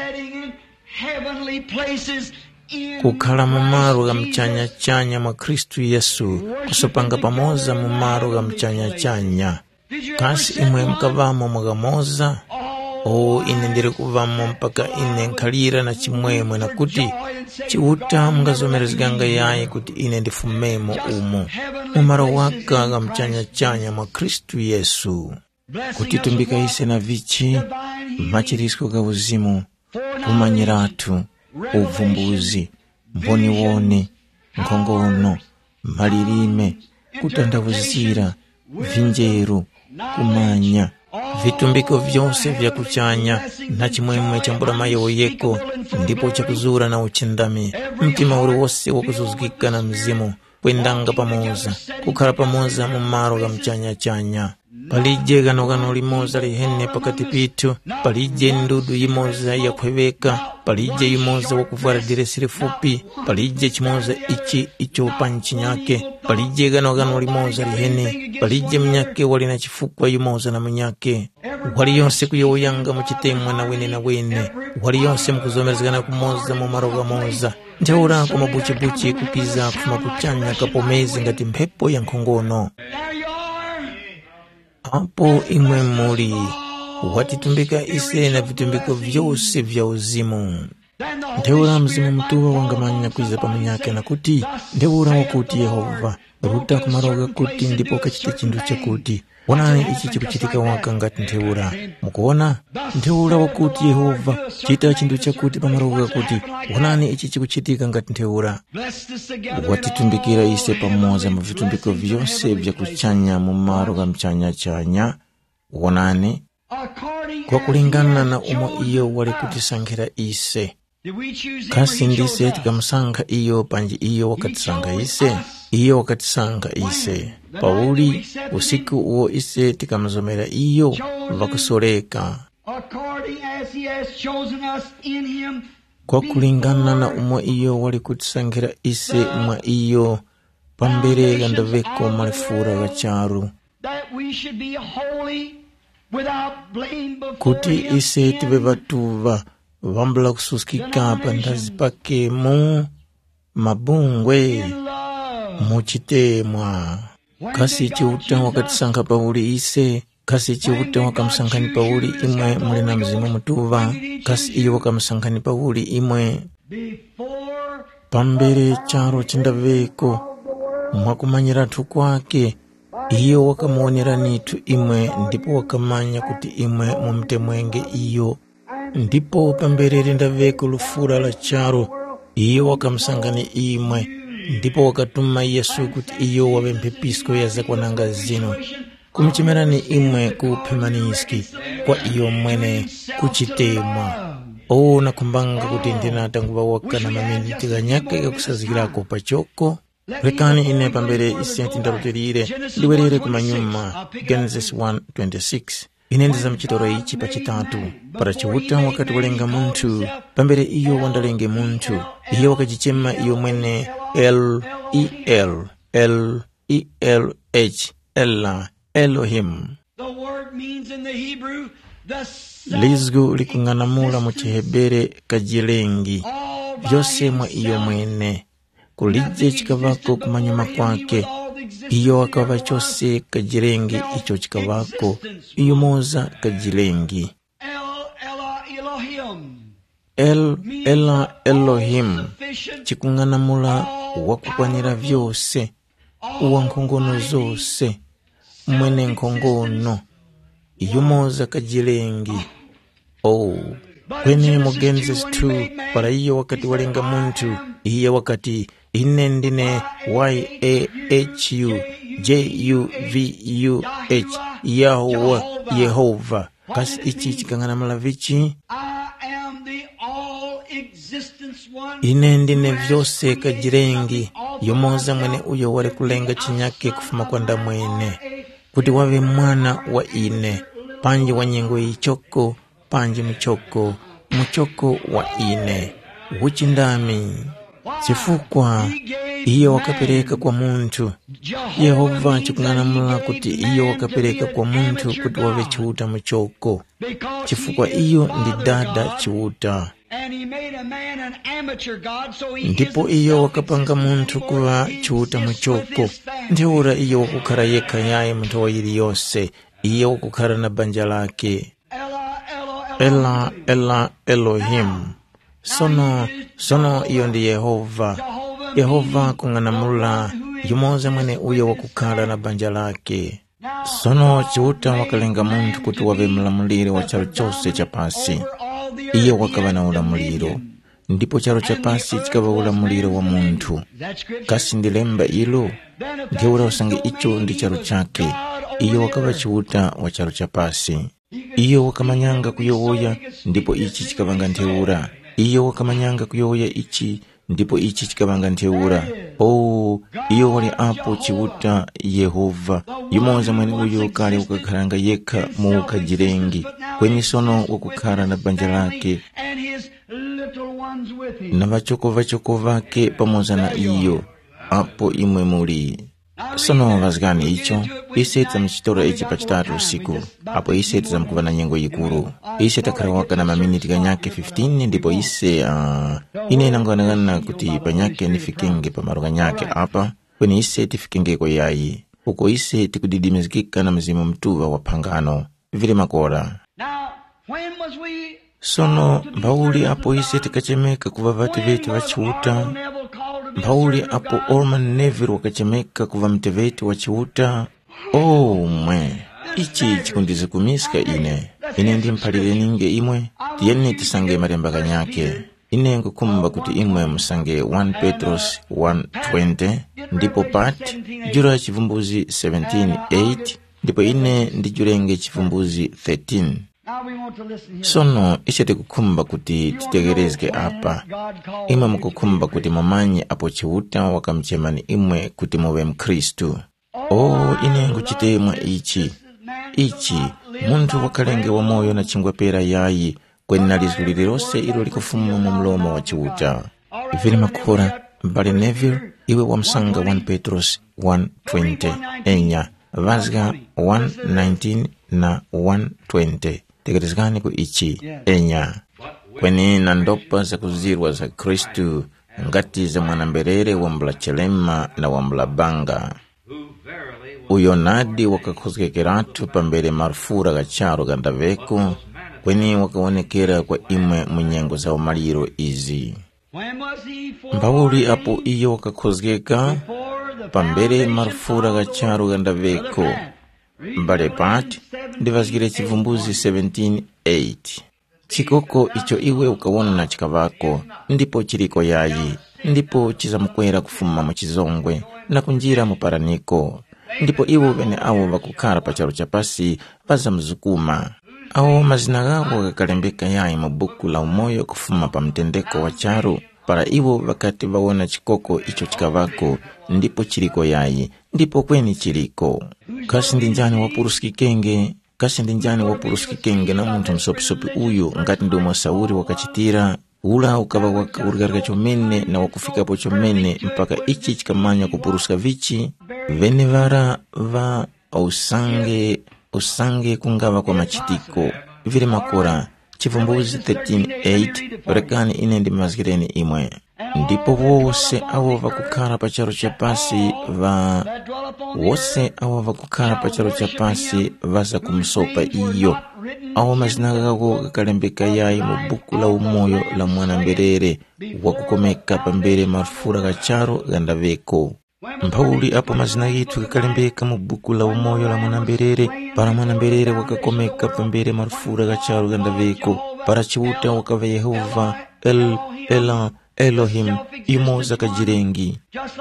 kukhala mumaro ga mchanya-chanya mwa Kristu Yesu kusopanga pamoza mumaro ga mchanya-chanya. Kasi imwe mkavamo mwagamoza ine ndiri kuvamo mpaka ine nkhalira na chimwemwe na kuti chiuta mungazomerezganga yayi kuti ine ndifumemo umo mumaro waka ga mchanya-chanya mwa Kristu Yesu kuti tumbika ise na vichi machirisko ga uzimu kumanyiratu uvumbuzi mboniwone nkhongono malilime kutandavuzira vinjeru kumanya vitumbiko vyose vya kuchanya na chimwemwe cha mbulama yoyeko ndipo chakuzura na uchindami mtima uli wose wakuzuzikika na mzimu kwendanga pamoza kukhala pamoza mumaro ga mchanya-chanya. Palije gano limoza lihene pakati pitu, palije ndudu yimoza yakweveka, palije yimoza wakuvuara diresiri fupi, palije chimoza icho panchi nyake, palije gano limoza lihene, palije mnyake wali na chifukwa yimoza na mnyake. Wali yonse kuyoyanga muchitemwa na wene, wali yonse mkuzomerezgana kumoza mumaroga moza. Njaura kumabuchi kukiza kumakuchanya kapomezi ngati mpepo ya nkhongono. Apo imwe muli watitumbika ise na vitumbiko vyose vya uzimu. Ndeura mzimu mtuwa wangamanya kwiza pamanyake na kuti ndeura wakuti Yehova ruta kumaroga kuti ndipo kachite chindu chakuti wonani ichi chikuchitika waka ngati ndeura mukuona ndeura wakuti Yehova chita chindu chakuti pamaroga kuti wonani ichi chikuchitika ngati ndeura. Watitumbikira ise pamoza mu vitumbiko vyose vya kuchanya mumaro ga mchanya-chanya wonani kwa kulingana na umo iyo wali kutisankhira ise. Kasi ndise tikamusankha iyo panji iyo wakatisanga ise Pauli usiku uwo ise tikamuzomera iyo vakusoleka kwa kulingana na umo iyo wali kutisankhira ise mwa iyo pambere gandaveko malifura gacharu kuti ise tibe batuva vambula kususkika pandazi pake mu mabungwe muchitemwa kasi chiuta wakatisankha Pauli ise kasi chiuta wakamusankhani Pauli imwe muli na mzimu mutuva kasi iyo wakamusankhani Pauli imwe pambere charo chindaveko mwakumanyiratu kwake iyo wakamuoneranitu imwe ndipo wakamanya kuti imwe mumtemwenge iyo ndipo pambere rindaveko lufura la charo iyo wakamusankhani imwe ndipo wakatuma Yesu kuti iyo wavempepisko ya zakwananga zino kumichimerani imwe kuphemaniski kwa iyo mwene kuchitemwa nakumbanga kuti ndinatanguva wakana maminiti kanyaka kakusazikirako pachoko rekani ine pambere isenti ndarutirire ndiwerere kumanyuma Genesis 1:26 ine ndiza mchitoro ichi pachitatu para chiuta wakati walenga muntu pambere iyo wandalenge muntu iyo wakachichema iyo mwene L-E-L L-E-L-H Ella Elohim. Lizgu likunganamula mu Chihebere kajilengi vyose mwa iyo mwene kulije chikavako kumanyuma kwake iyo wakava chose kajilengi icho chikavako iyo moza kajilengi Ella Elohim chikunganamula wakukwanira vyose uwankongono zose mwene nkongono iyo moza kajilengi kwenye mu Genesis 2 para iyo wakati walenga muntu iyo wakati ine ndine YAHUJUVUH Yehova kasi ichi chikanganamula vichi ine ndine vyose kajilengi yomoza mwene uyo wale kulenga chinyake kufuma kwa ndamwene kuti wave mwana wa ine panji wa nyengo ichoko panji muchoko wa ine uchindami chifukwa iyo wakapereka kwa muntu Yehova chikunganamula kuti iyo wakapereka kwa muntu kuti wave chiuta muchoko chifukwa iyo ndi dada chiuta ndipo iyo wakapanga muntu kuva chiuta muchoko ndiura iyo wakukara yeka yaye muntu wa ili yose iyo wakukara na banja lake Ella Elohim sono iyo ndi Yehova kunganamula yumoza mwene uyo wakukara na banja lake sono chiuta wakalenga muntu kuti wave mlamuliro wa charo chose cha pasi iyo wakava na ulamuliro ndipo charo cha pasi chikava ulamuliro wa muntu kasi ndilemba ilo ngeura usange icho ndi charo chake iyo wakava chiuta wa charo cha pasi iyo wakamanyanga kuyowoya ndipo ichi chikavanga ntheura iyo wakamanyanga kuyowoya ichi ndipo ichi chikavanga ntheura iyo wali apo chiuta Yehova yumoza mwene uyo kale ukakharanga yekha mu kajilengi kwenye sono wakukhala na banja lake na vachoko vake pamoza na iyo apo imwe muli sono vazikani icho ise tamchitora ichi pachitatu usiku apo ise tizamkuva na nyengo yikuru ise takhala waka na maminiti kanyake 15 ndipo ise ine inangoanagana kuti panyake nifikenge pamaro kanyake apa kweni ise tifikenge kwa yayi uko ise tikudidimizikika na mzimu mtuva wa pangano vile makora sono mbauli apo ise tikachemeka kuva vati vetu vachiuta mbauli apo Orman Neville wakachemeka kuva mteveti wachiuta mwe ichi chikundize kumiska ine ndi mphalire ninge imwe tiyeni tisange malemba kanyake ine ngukumba kuti imwe musange 1 Petros 1:20 ndipo pat jura chivumbuzi 17:8 ndipo ine ndijurenge chivumbuzi 13 sono iche tikukumba kuti titegerezke apa imwe mukukumba kuti mumanyi apo chiuta wakamchemani imwe kuti muwe mkristu ine nguchitemwa ichi muntu wakalenge wa moyo na chingwepera yayi kweni nalizulire lose ilo likufuma mu mlomo wa chiuta vile makora mbale Neville iwe wamsanga 1 Petros 1:20 enya vazga 1:19 na 1:20 tegerezgani ku ichi enya kweni na ndopa za kuzirwa za Kristu ngati za mwanamberere wa mblachelema na wa mblabanga. Uyo nadi wakakhuzgekeratu pambere marufura gacharo gandaveko, kweni wakaonekera kwa imwe munyengo za umaliro izi. Mbawuli apo iyo wakakhuzgeka pambere marufura gacharo gandaveko. Mbale pati ndivazgire chivumbuzi 17:8. Chikoko icho iwe ukawona na chikavako, ndipo chiriko yayi, ndipo chizamukwera kufuma machizongwe na kunjira muparaniko. Ndipo iwo vene awo vakukara pacharo chapasi vazamzukuma. Awo mazina gawo gakalembeka yayi mubuku la umoyo kufuma pa mtendeko wa charo. Para iwo wakati wawona chikoko icho chikavako, ndipo chiriko yayi, ndipo kweni chiriko. Kasi ndinjani wapuruski kenge na muntu msopi uyu ngati ndi mwasauri wakachitira. Ula ukava wakaurigarika chomene na wakufika po chomene mpaka ichi chikamanya kupuruska vichi. Vene vara va usange kungava kwa machitiko. Vile makora. Chivumbuzi 13:8 parekani ine ndi mazgireni imwe. Ndipo wose awo vakukara pacharo chapasi vaza kumsopa iyo. Awo mazina gawo gakalembeka yayi mubuku la umoyo la mwanamberere wakukomeka pambere marufura gacharo gandaveko. Mbawuli apo mazina gitu gakalembeka mubuku la umoyo la mwanamberere, para mwanamberere wakakomeka pambere marufura gacharo gandaveko. Para chiuta wakava Yehova Elohim yumoza kajirengi.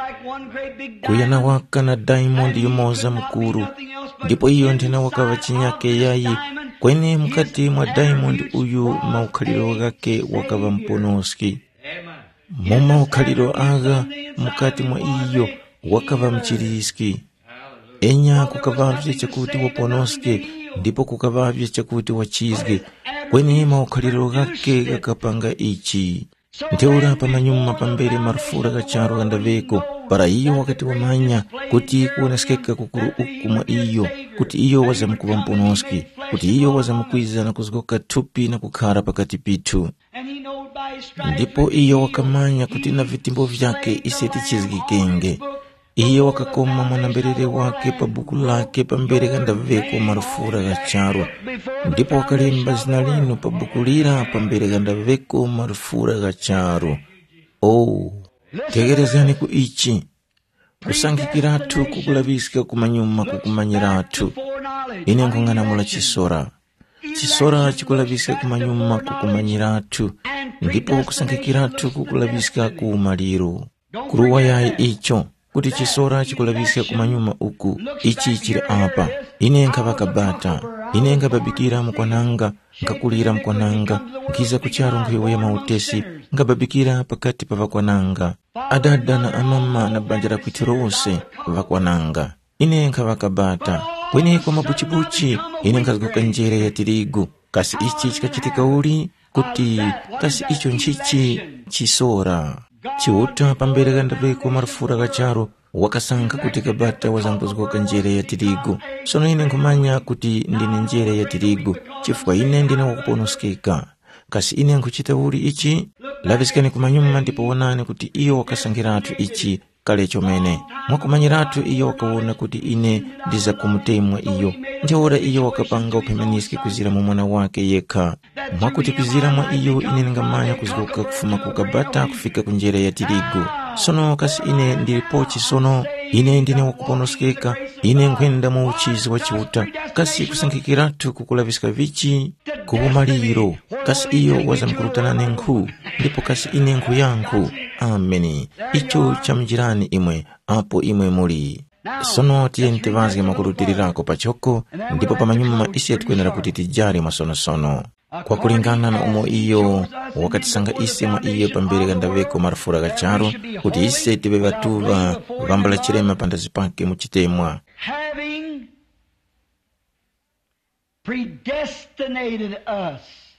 Kuyana waka na diamond yumoza mkuru. Ndipo iyo ndina wakava chinyake yayi. Kwenye mkati mwa diamond uyu maukaliro gake wakava mponoski. Moma ukaliro aga mkati mwa iyo wakava mchiriski. Enya kukavavye chakuti waponoski, ndipo kukavavye chakuti wachizge. Kwenye maukaliro gake gakapanga ichi. Nteura pa manyuma pambere marufura gacharo gandaveko. Para iyo wakati wamanya kuti kuonesikeka kukuru ukuma iyo, kuti iyo waza mkuva mponoski, kuti iyo waza mkwiza na kuzgoka tupi na kukara pakati pitu. Ndipo iyo wakamanya kuti na vitimbo vyake iseti chizgi kenge. Iyo wakakoma mwanamberere wake pa buku lake pambere gandaveko marufura gacharo. Ndipo wakalimba zina lino pa buku lira pambere gandaveko marufura gacharo. Tegerezani ku ichi. Kusangikiratu kukulabisika kumanyuma kukumanyiratu. Ine ngongana mula chisora. Chisora chikulabisika kumanyuma kukumanyiratu. Ndipo kusangikiratu kukulabisika kumaliro. Kuruwa yayi icho. Kuti chisora chikulabisika kumanyuma uku, ichi chiri apa. Ine nkabakabata, ine nkababikira mkwananga, nkakulira mkwananga, nkiza kucharo nkwiwe ya mautesi, nkababikira pakati pa vakwananga. Adada na amama na banjara kwitirose vakwananga. Ine nkabakabata, kwenye kwa mabuchibuchi, ine nkazgoka njere ya tirigu. Kasi ichi chikachitika uli, kuti kasi icho nchichi chisora. Chiuta pambere gandaveko marufura gacharo wakasanga kuti kabata wazanguzgoka njere ya tirigu. Sono ine nkumanya kuti ndine njere ya tirigu, chifukwa ine ndine wakuponoskeka. Kasi ine nkuchita uli ichi, lavisikani kumanyuma ndipo wonani kuti iyo wakasangiratu ichi kale chomene. Mwakumanyiratu iyo wakawona kuti ine ndiza kumutemwa iyo. Njaora iyo wakapanga upemeniski kuzira mumwana wake yeka. Mwakuti kuzira mwa iyo ine ngamanya kuzgoka kufuma kukabata kufika kunjere ya tirigu. Sono kasi ine ndilipochi sono, ine ndine wakuponoskeka, ine nkwenda mu uchizi wa chiuta. Kasi kusangikiratu kukulavisika vichi kuhumaliro. Kasi iyo waza mkurutana nenku, ndipo kasi ine nku yanku. Ameni. Icho chamjirani imwe, apo imwe muri. Sono tiente vazge makurutirirako pachoko, ndipo pamanyuma isi atukwendera kuti tijari masono. Kwa kulingana na umo iyo, wakati sanga isi mwa iyo pambere gandaveko marufura gacharo, kuti isi tibe batuva vambala chirema pandazipake muchitemwa. Having predestinated us.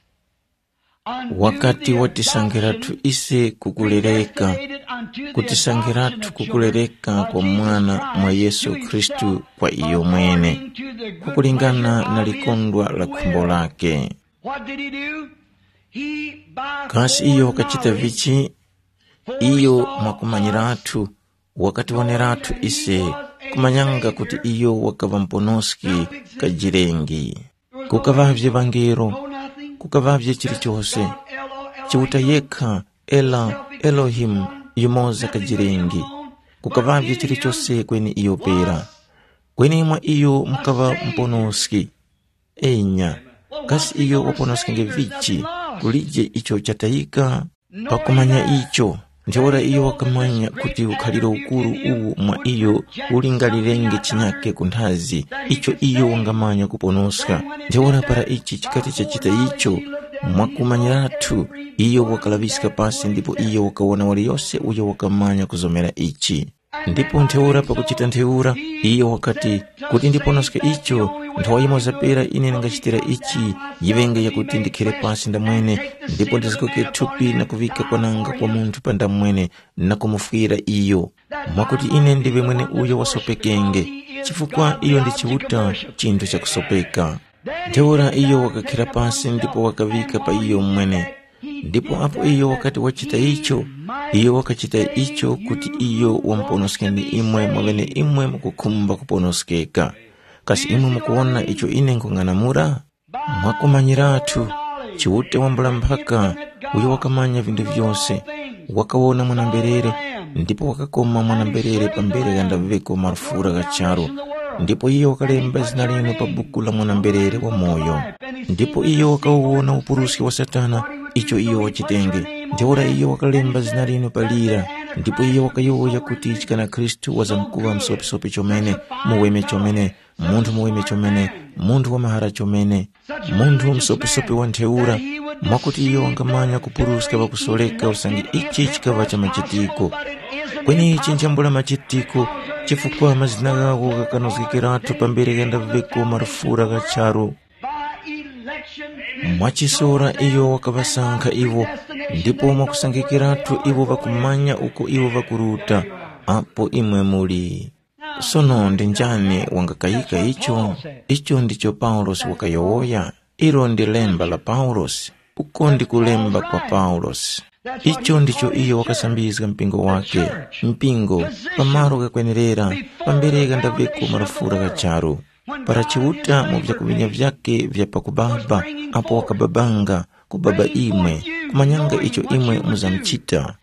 Wakati watisangiratu ise kukulereka, kutisangiratu kukulereka kwa mwana mwa Yesu Kristu kwa iyo mwene, kukulingana na likondwa la kumbo lake. Kasi iyo wakachita vichi, iyo mwakumanyiratu wakati waneratu ise kumanyanga kuti iyo wakava mponoski kajirengi kukavavye vangero kukavavye chili chose chiuta yekha ela Elohim yumoza kajirengi kukavavye chili chose kweni iyo pera kweni mwa iyo mkava mponoski enya kasi iyo waponoski ngevichi kulije icho chatayika pakumanya icho ndiora iyo wakamanya kuti ukhalira ukuru uwu mwa iyo ulingalirenge chinyake kunthazi icho iyo wangamanya kuponoska ndiora para ichi chikati chachita icho mwakumanyiratu iyo wakalavisika pasi ndipo iyo wakaona wali yose uyo wakamanya kuzomera ichi ndipo ntheura pakuchita ntheura iyo wakati kuti ndiponoska icho nthawaimoza pera ine ndingachitira ichi yivenge yakuti ndikhire pasi ndamwene ndipo ndizikoke thupi na kuvika kwananga kwa munthu pa ndamwene na kumufwira iyo mwakuti ine ndive mwene uyo wasopekenge chifukwa iyo ndichiuta chinthu chakusopeka ntheura iyo wakakhira pasi ndipo wakavika pa iyo mwene ndipo apo iyo wakati wachita icho iyo wakachita icho kuti iyo wamponoskeni imwe mwavene imwe mukukhumba kuponoskeka kasi imwe mukuona icho ine nkung'anamura mwakumanyiratu chiute wambula mphaka uyo wakamanya vindu vyose wakawona mwanamberere ndipo wakakoma mwanamberere pambere gandaveko marufura gacharo ndipo iyo wakalemba zina lino pa buku la mwanamberere wa moyo ndipo iyo wakawona upuruski wa Satana icho iyo wachitenge ndiora iyo wakalemba zina lino palira ndipo iyo wakayoya kuti chikana Kristu wazamkuwa msopi chomene muweme chomene munthu muweme chomene munthu wa mahara chomene munthu msopi wa ntheura mwakuti iyo wangamanya kupuruska wakusoleka usangi ichi chikava cha machitiko kweni ichi njambula machitiko chifukwa mazina gago gakanozikiratu pambere gandaveko marufura gacharo mwachisora iyo wakavasankha iwo ndipo mwakusangikiratu iwo vakumanya uko iwo vakuruta apo imwe muli sono ndi njani wangakayika icho ndicho Paulos wakayowoya ilo ndi lemba la Paulos uko ndi kulemba kwa Paulos icho ndicho iyo wakasambizga mpingo wake mpingo pamaro gakwenerera pambere gandaveko marufura gacharo para chiuta mu vyakuvinya vyake vya pakubaba apo wakababanga kubaba imwe kumanyanga icho imwe muzamchita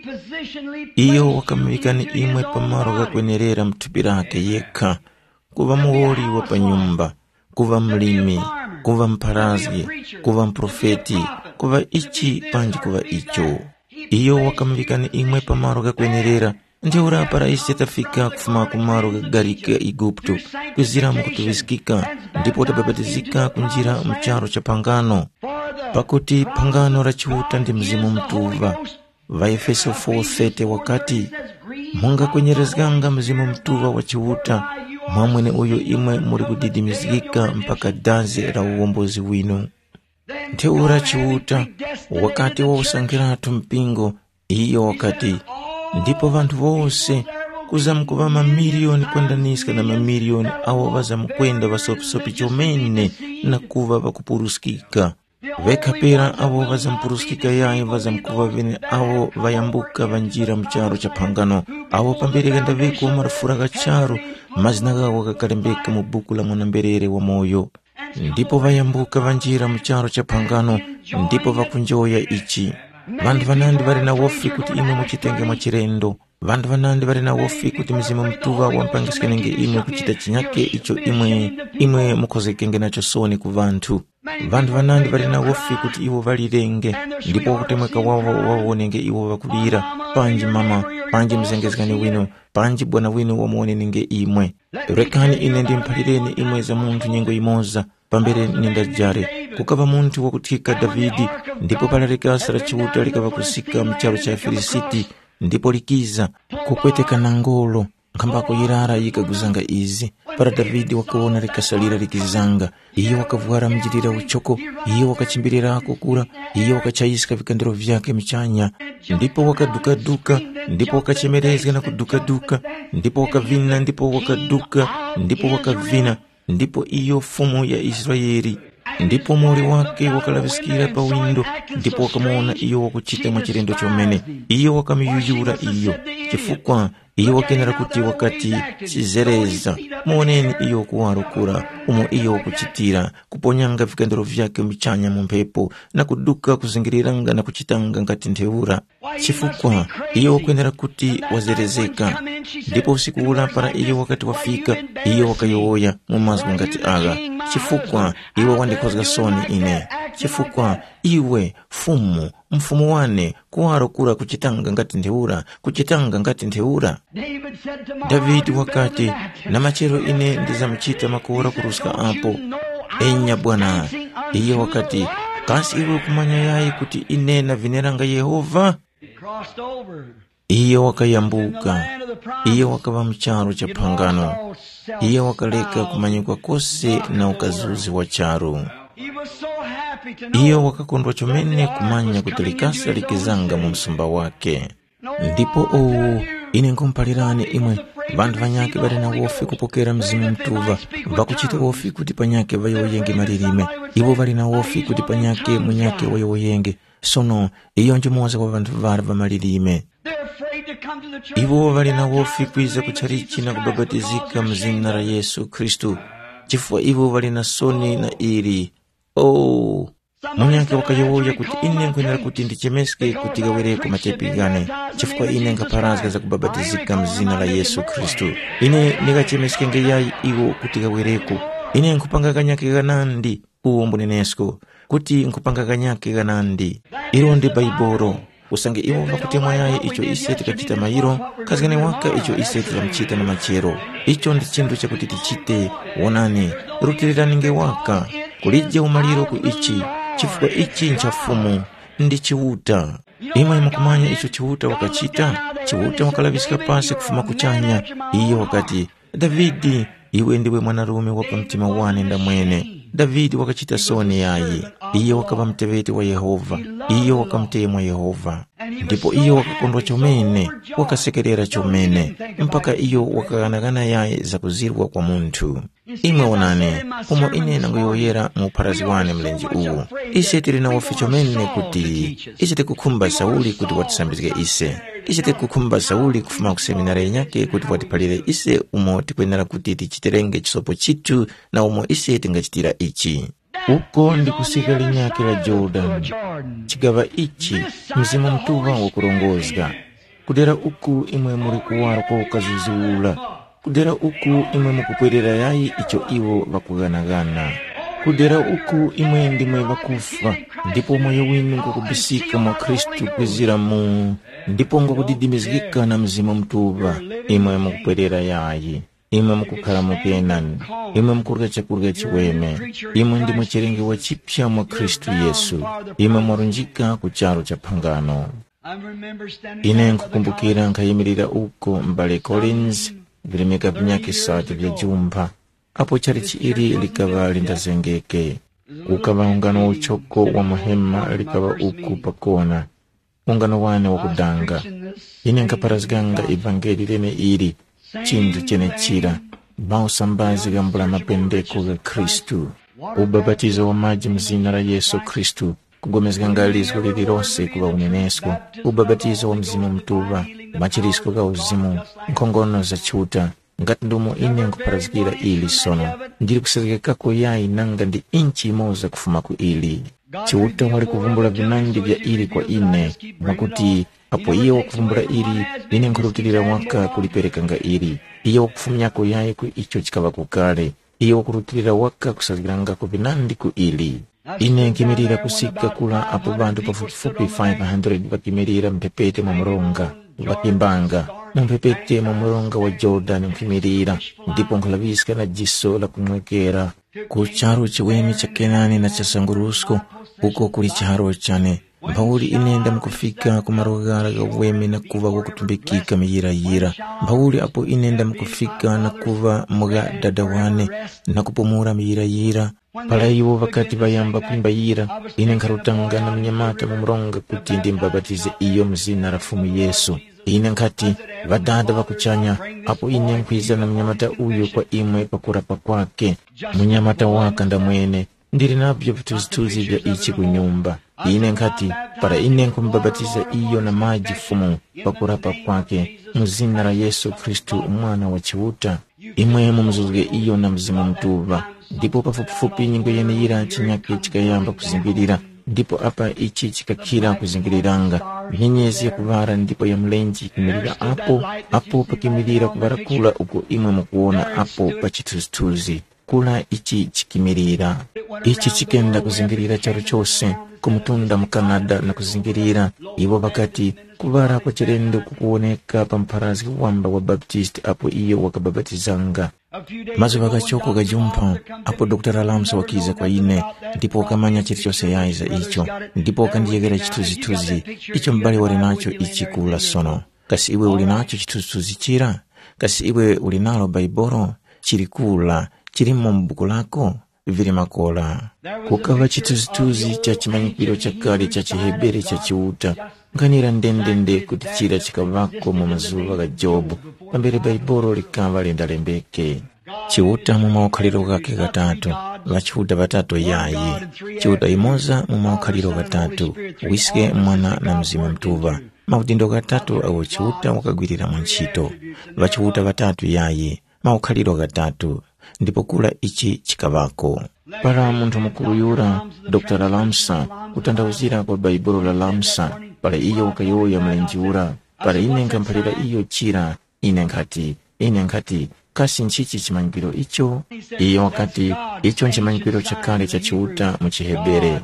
iyo wakamvikani imwe pamaro gakwenerera mthupi lake yekha kuva muwoli wa panyumba kuva mlimi kuva mpharazgi kuva mprofeti kuva ichi panji kuva icho iyo wakamvikani imwe pamaro gakwenerera ndiura para isi tafika kufuma kumaro gagarika Igupto kuzira mukutuvisikika ndipo tababatizika kunjira mcharo cha pangano pakuti pangano la chiuta ndi mzimu mtuva va Efeso 4:30 wakati munga kwenyerezganga mzimu mtuva wa chiuta mwamwene uyo imwe muri kudidimizika mpaka dazi la uwombozi wino ntheura chiuta wakati wa usangiratu mpingo iyo wakati ndipo vantu vose kuzamkuva mamiliyoni kwendaniska na mamiliyoni awo vazamkwenda vasopisopi chomene na kuva vakupuruskika vekapera awo vazampuruskika yaye vazamkuva vene awo vayambuka vanjira mcharo cha pangano awo pambere gandaveko marufura gacharo mazina gawo gakalembeka mu buku la mwanamberere wa moyo ndipo vayambuka vanjira mcharo cha pangano ndipo vakunjoya ichi vandu vanandi vari na wofi kuti imwe muchitenge mwachirendo vandu vanandi vari na wofi kuti mzimu mtuva wampangiskenenge imwe kuchita chinyake icho imwe mukozekenge nacho soni ku vantu vandu vanandi vari na wofi kuti iwo valirenge ndipo wakutemweka wavo wawonenge iwo vakulira panji mama panji mzengezekani wino panji bwana wino wamuonenenge imwe rekani ine ndimphalireni imwe za munthu nyengo imoza pambere nindajare kukava munthu wakuthika Davidi ndipo pala likasa la chiuta likava kusika mchalo cha Filisiti ndipo likiza kukweteka na ngolo nkambako yirara yikaguzanga izi para Davidi wakaona likasalira likizanga iyo wakavuara mjirira uchoko iyo wakachimbirira kukura iyo wakachayisika vikandiro vyake michanya ndipo wakaduka ndipo wakachemerezga na kuduka ndipo wakavina ndipo wakaduka ndipo wakavina ndipo iyo fumu ya Israeli ndipo muli wake wakalavisikira pa windo, ndipo wakamuona iyo wakuchita mwachilendo chomene, iyo wakamiyuyura iyo, chifukwa iyo wakenera kuti wakati chizereza muoneni iyo kuwarukura umo iyo wakuchitira kuponyanga vikandiro vyake michanya mumpepo na kuduka kuzingiriranga na kuchitanga ngati ntheura, chifukwa iyo wakwenera kuti wazerezeka. Ndipo usiku ula para iyo wakati wafika, iyo wakayoya mumazwi ngati aga, chifukwa iwe wandikozga soni ine, chifukwa iwe mfumu wane kuwarukura kuchitanga ngati ntheura. Davidi wakati na machero ine ndizamchita makuora kuruska apo, enya Bwana. Iyo wakati kasi iwe kumanya yayi kuti ine na vineranga Yehova. Iyo wakayambuka, iyo wakava mcharo cha pangano, iyo wakaleka kumanyikwa kose na ukazuzi wa charo. Iyo wakakondwa chomene kumanya kutilikasa likizanga mu msumba wake. Ndipo ine nkompalirani imwe bandu vanyake bali na wofi kupokera mzimu mtuva, vakuchita wofi kuti panyake vayoyenge malilime, iwo bali na wofi kuti panyake munyake wayoyenge. Sono iyo njimoza kwa vandu vari va malilime. Iwo bali na wofi kwiza kucharichi na kubabatizika mzina la Yesu Kristu, chifukwa iwo bali na soni na iri. Munyake wakayowoya kuti ine nkwenera kuti ndichemeske kuti gawereko matepigane, chifukwa ine ngaparazga za kubabatizika mzina la Yesu Kristu. Ine nigachemeske ngeyayi iwo kuti gawereko. Ine nkupanga kanyake ganandi uombunenesko kuti nkupanga kanyake ganandi. Iro ndi baiboro usange iwo vakutemwa yaye icho iseti kachita mairo, kazgane waka icho iseti la mchita na machero. Icho ndi chindu cha kuti tichite wonani rutilirani nge waka kulija umaliro ku ichi, chifukwa ichi nchafumu ndi chiwuta. Imwe imakumanya icho chiwuta wakachita, chiwuta wakalavisika pasi kufuma kuchanya. Iyo wakati Davidi iwe ndiwe mwanarume wapa mtima wane ndamwene. Davidi wakachita soni yayi, iyo wakava mteveti wa Yehova, iyo wakamtemwa Yehova. Ndipo iyo wakakondwa chomene, wakasekerera chomene, mpaka iyo wakaganagana yaye za kuzirwa kwa muntu. Imwe onane, umo ine nangoyoyera muparazi wane mlenji uwu. Ise tiri na wofi chomene kuti, ise te kukumba Sauli kuti watisambizike ise. Ise te kukumba Sauli kufuma kuseminare nyake kuti watipalire ise umo tikwenera kuti tichiterenge chisopo chitu na umo ise tingachitira ichi. Uko ndi kusika linyake la Jordan, chigava ichi mzimu mtuva wakurongozga. Kudera uku imwe muri kuwara kwa ukazuziula. Kudera uku imwe mukupwerera yayi icho iwo vakuganagana. Kudera uku imwe ndimwe vakufa, ndipo moyo winu kukubisika mwa Kristu kwizira mu, ndipo ngokudidimizika na mzimu mtuva, imwe mukupwerera yayi. Imwe mukukhala mukenani, imwe mukurga chakurga chiweme, imwe ndimwe chirengi wa chipya mwa Kristu Yesu, imwe mwarunjika kucharo cha pangano. Ine nkukumbukira nkayimirira uko mbale Collins, vilimika vinyaki sati vya jumba. Apo charichi iri likava lindazengeke. Ukava ungano uchoko wa muhema likava uku pakona. Ungano wane wakudanga. Ine nkaparazganga evangeli lene iri. Chindu chene chira, bausambazi gambula mapendeko ga Kristu. Ubabatizo wa maji mzina la Yesu Kristu, kugomezga ngalizgo lilirose kuwa unenesko. Ubabatizo wa mzimu mtuva, machirisko ga uzimu, nkongono za chuta, ngatundumo ine nkuparazgira ili sono. Ndiri kusazgekako yayi nanga ndi inchi moza kufuma ku ili. Chuta wali kuvumbula vinandi vya ili kwa ine, makuti apo iyo wakuvumbula ili, ine nkurutirira waka kulipereka nga ili. Iyo wakufumyako yaye ku icho chikava kukale. Iyo wakurutirira waka kusazgiranga ku vinandi ku ili. Ine nkimirira kusika kula apo bandu pafupifupi 500 wakimirira mpepete mumuronga, wakimbanga. Mpepete mumuronga wa Jordan nkimirira, ndipo nkulaviska na jiso la kumwekera. Kucharo chiwemi cha Kenani na cha Sangurusko, uko kuli charo chane. Mpawuli inenda mkufika kumarogara ga wemi na kuva wakutumbikika miyira. Mpawuli apo inenda mkufika na kuva mga dadawane na kupumura miyira. Pala iwo wakati bayamba kumbayira, ine nkarutanga na mnyamata mumuronga kuti ndi mbabatize iyo mzina la Fumu Yesu. Ine nkati vadada wakuchanya, apo ine nkwiza na mnyamata uyo kwa imwe pakurapa kwake. Mnyamata waka ndamwene, ndili nabyo vituzituzi vya ichi kunyumba. Ine nkati para ine nkumbabatiza iyo na maji fumu pakurapa kwake muzina la Yesu Kristu mwana wa chiuta. Imwe mumuzuzge iyo na mzimu mtuva. Ndipo pafupifupi nyingo yeneyira chinyake chikayamba kuzingirira. Ndipo apa ichi chikakira kuzingiriranga. Nyenyezi ya kuvara ndipo ya mlenji kimilira apo pakimilira kuvara kula uko imwe mukuona apo pachituzi. Kula ichi chikimirira. Ichi chikenda kuzingirira charo chose kumutunda mu Canada na kuzingirira. Iwo bakati kuvara kwa chirendo kukuoneka pamparazi wamba wa Baptist apo iyo wakababatizanga. Mazu wakachoko kajumpa apo Dr. Lamsa wakiza kwa ine. Ndipo wakamanya chiri chose yaiza icho. Ndipo wakandiyegera chituzi icho mbali walinacho ichi kula sono. Kasi iwe ulinacho chituzi chira. Kasi iwe ulinalo baiboro chirikula chirimo mbuku lako vili makola. Kukava chituzi cha chimanyikiro cha kale cha Chihebere cha chiuta. Nganira ndendende kuti chira chikavako mu mazuva ga Jobu. Pambere baiboro likava lendalembeke. Chiuta mu maukhaliro gake gatatu. Vachiuta vatatu yayi. Chiuta imoza mu maukhaliro gatatu. Wiske mwana na mzimu mtuva. Mautindo gatatu awo chiuta wakagwirira mu ntchito. Vachiuta vatatu yayi. Maukhaliro gatatu. Ndipo kula ichi chikavako. Para muntu mukuru yura Dr. Lamsa kutandauzira kwa baibolo la Lamsa. Para iyo ukayoya mlenjiura. Para ine nkampalira iyo chira. Ine nkati kasi nchichi chimanyikiro icho. Iyo wakati icho nchimanyikiro cha kale cha chiuta mu Chihebere.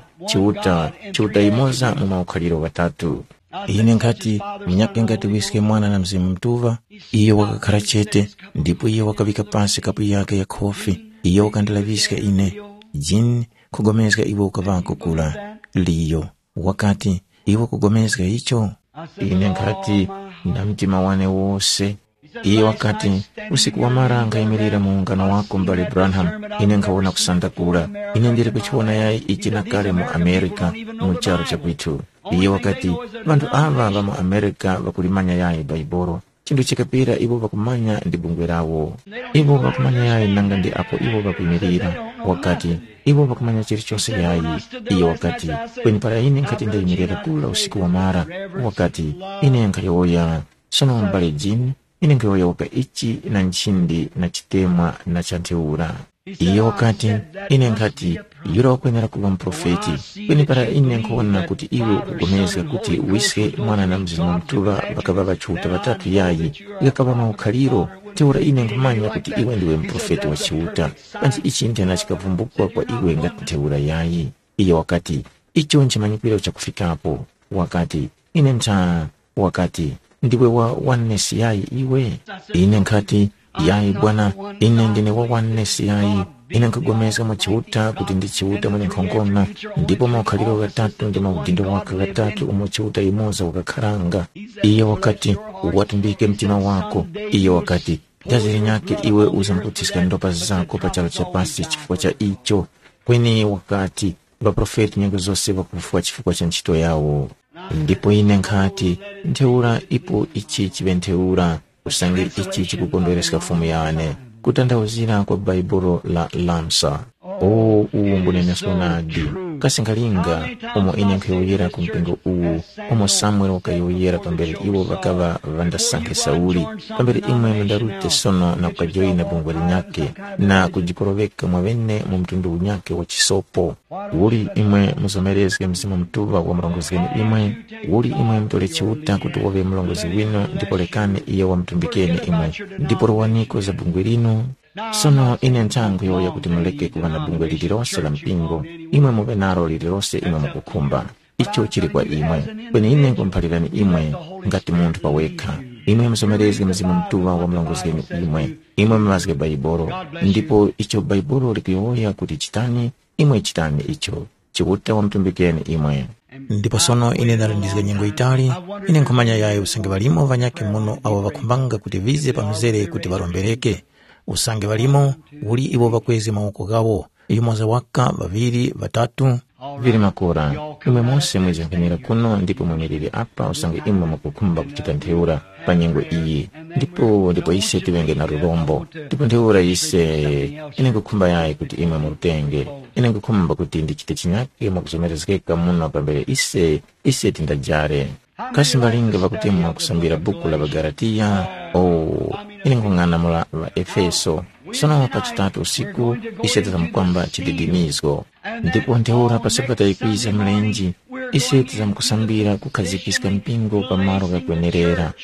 Chiuta imoza mu maukhaliro gatatu. Ine nkati mnyake ngati wiske mwana na mzimu mtuva. Iyo wakakhala chete. Ndipo iyo wakavika pasi kapu yake ya kofi. Iyo wakandilaviska ine jini kugomezga iwo ukavako kula liyo. Wakati iwo kugomezga icho ine nkati na mtima wane wose. Iyo wakati usiku wa mara nkayimirira muungano wako mbali Branham. Ine nkawona kusanda kula. Ine ndiri kuchiona yai ichi na kale mu Amerika mu charo cha kwitu. Iyo wakati bantu ava mu Amerika bakulimanya yai baiboro. Chindu chikapira ibo bakumanya ndi bungwe lawo. Ibo bakumanya yai nanga ndi apo ibo bakuyimirira. Wakati ibo bakumanya chiri chose yai. Iyo wakati kweni para ine nkati ndayimirira kula usiku wa mara. Wakati ine nkayoya sono mbali jini. Ine nkayoya waka ichi na nchindi na chitemwa na chanteura. Iyo wakati ine nkati yura wakwenera kuwa mprofeti. Kweni para ine nkaona kuti iwe kugomeza kuti wiske mwana na mzimu mtuva bakava vachiuta vatatu yayi. Ikakava maukhaliro teura ine nkumanya kuti iwe ndiwe mprofeti wa chiuta. Panchi ichi ndena chikavumbukwa kwa iwe ngati teura yayi. Iyo wakati icho nchimanyikiro cha kufikapo. Wakati ine wakati ndiwe wa oneness yayi iwe. Ine nkati yayi bwana ine ndine wa oneness yayi. Ine nkagomeza mu chiuta kuti ndi chiuta mwene nkhongona. Ndipo maukhaliro gatatu ndi maudindo waka gatatu umo chiuta imoza wakakharanga. Iyo wakati watumbike mtima wako. Iyo wakati daziri nyake iwe uzamkutisika ndopa zako pa chalo cha pasi chifukwa cha icho. Kweni wakati baprofeti nyengo zose bakufua chifukwa cha nchito yawo. Ndipo ine nkati nteura ipo ichi chibenteura. Usangi ichi chikukondwereska fumu yane. Kutandauzira kwa baibolo la Lamsa. Umbunene sonadi. Kasingalinga umo ine nkayoyera kumpingo umo Samuel wakayoyera pambere iwo bakava vandasanke Sauli. Pambere imwe ndarute sono na kukajoyi na bungwe linyake na kujiporoveka mwavene mumtundu unyake wa chisopo. Uli imwe muzomerezge mzimu mtuva wa mlongozgeni imwe. Uli imwe mtole chiuta kutuwove mlongozi wino ndipo lekane iya wa mtumbikeni imwe. Ndipo rowaniko za bungwe lino. Sono ine nchangu yoya kuti muleke kuwa na bungwe lilirose la mpingo. Imwe muvenaro lilirose imwe mukukumba. Icho chiri kwa imwe. Kweni ine nkumpalirani imwe ngati muntu paweka. Imwe msomerezge mzimu mtuva wa mlongozgeni imwe. Imwe mwazge baiboro. Ndipo icho baiboro likuyoya kuti chitani. Imwe chitani icho. Chiuta wa mtumbikeni imwe. Ndipo sono ine nalindizga nyengo itali. Ine nkumanya yae usange walimo vanyake muno awa vakumbanga kuti vize pamzere kuti varombereke. Usange walimo uli iwo vakwezi mauko gawo. Imoza waka vaviri vatatu. vili makora imwe monse mwijanganira kuno ndipo mwemiriri apa usange imwe mukukhumba kuchita ntheura pa nyengo iyi ndipo ise tiwenge na lulombo ndipo ntheura ise ine kukhumba yayi kuti imwe murutenge ine kukhumba kuti ndichite chinyake mukuzomerezekeka muno pambere ise tindajare kasi mbalinga vakutemwa kusambira buku la Bagalatiya ine nkung'ana mula va Efeso sono pa chitatu usiku ise tizamkwamba chididimizo ndipo ntheura pa sabata ikwiza mlenji ise tizamkusambira kukhazikisika mpingo pa maro kakwenerera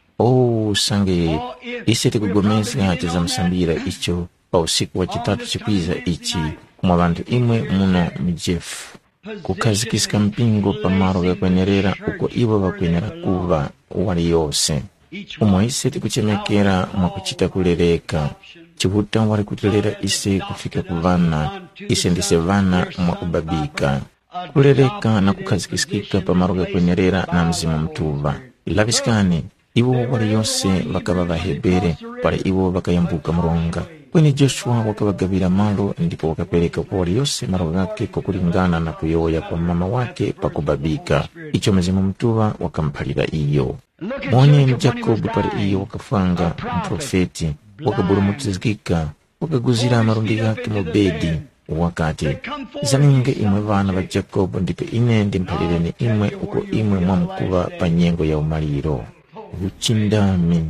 sange ise tikugomeza tizamsambira icho pa usiku wa chitatu chikwiza ichi mwa vantu imwe muno mijefu kukhazikisika mpingo pa maro kakwenerera uko iwo vakwenera kuva wali yose umwe ise tikuchemekera mwakuchita kuleleka chihuta wali kutelera ise kufika kuvana ise ndise vana mwakubabika kuleleka na kukhazikisikika pa maro kakwenerera na mzimu mtuva lavisikani iwo wali yose vakava vahebere pale iwo vakayambuka mronga kweni Joshua wakavagavira malo ndipo wakapeleka kwa wali yose maro gake kwa kulingana na kuyoya kwa mama wake pakubabika icho mzimu mtuva wakampalira iyo mwone Jacob pale iyo wakafanga mprofeti wakabulumutizikika wakaguzira marundi gake mubedi wakati zaninge imwe vana va Jacob ndipo ine ndimpalireni imwe uko imwe mwamkuva pa nyengo ya umaliro uchindami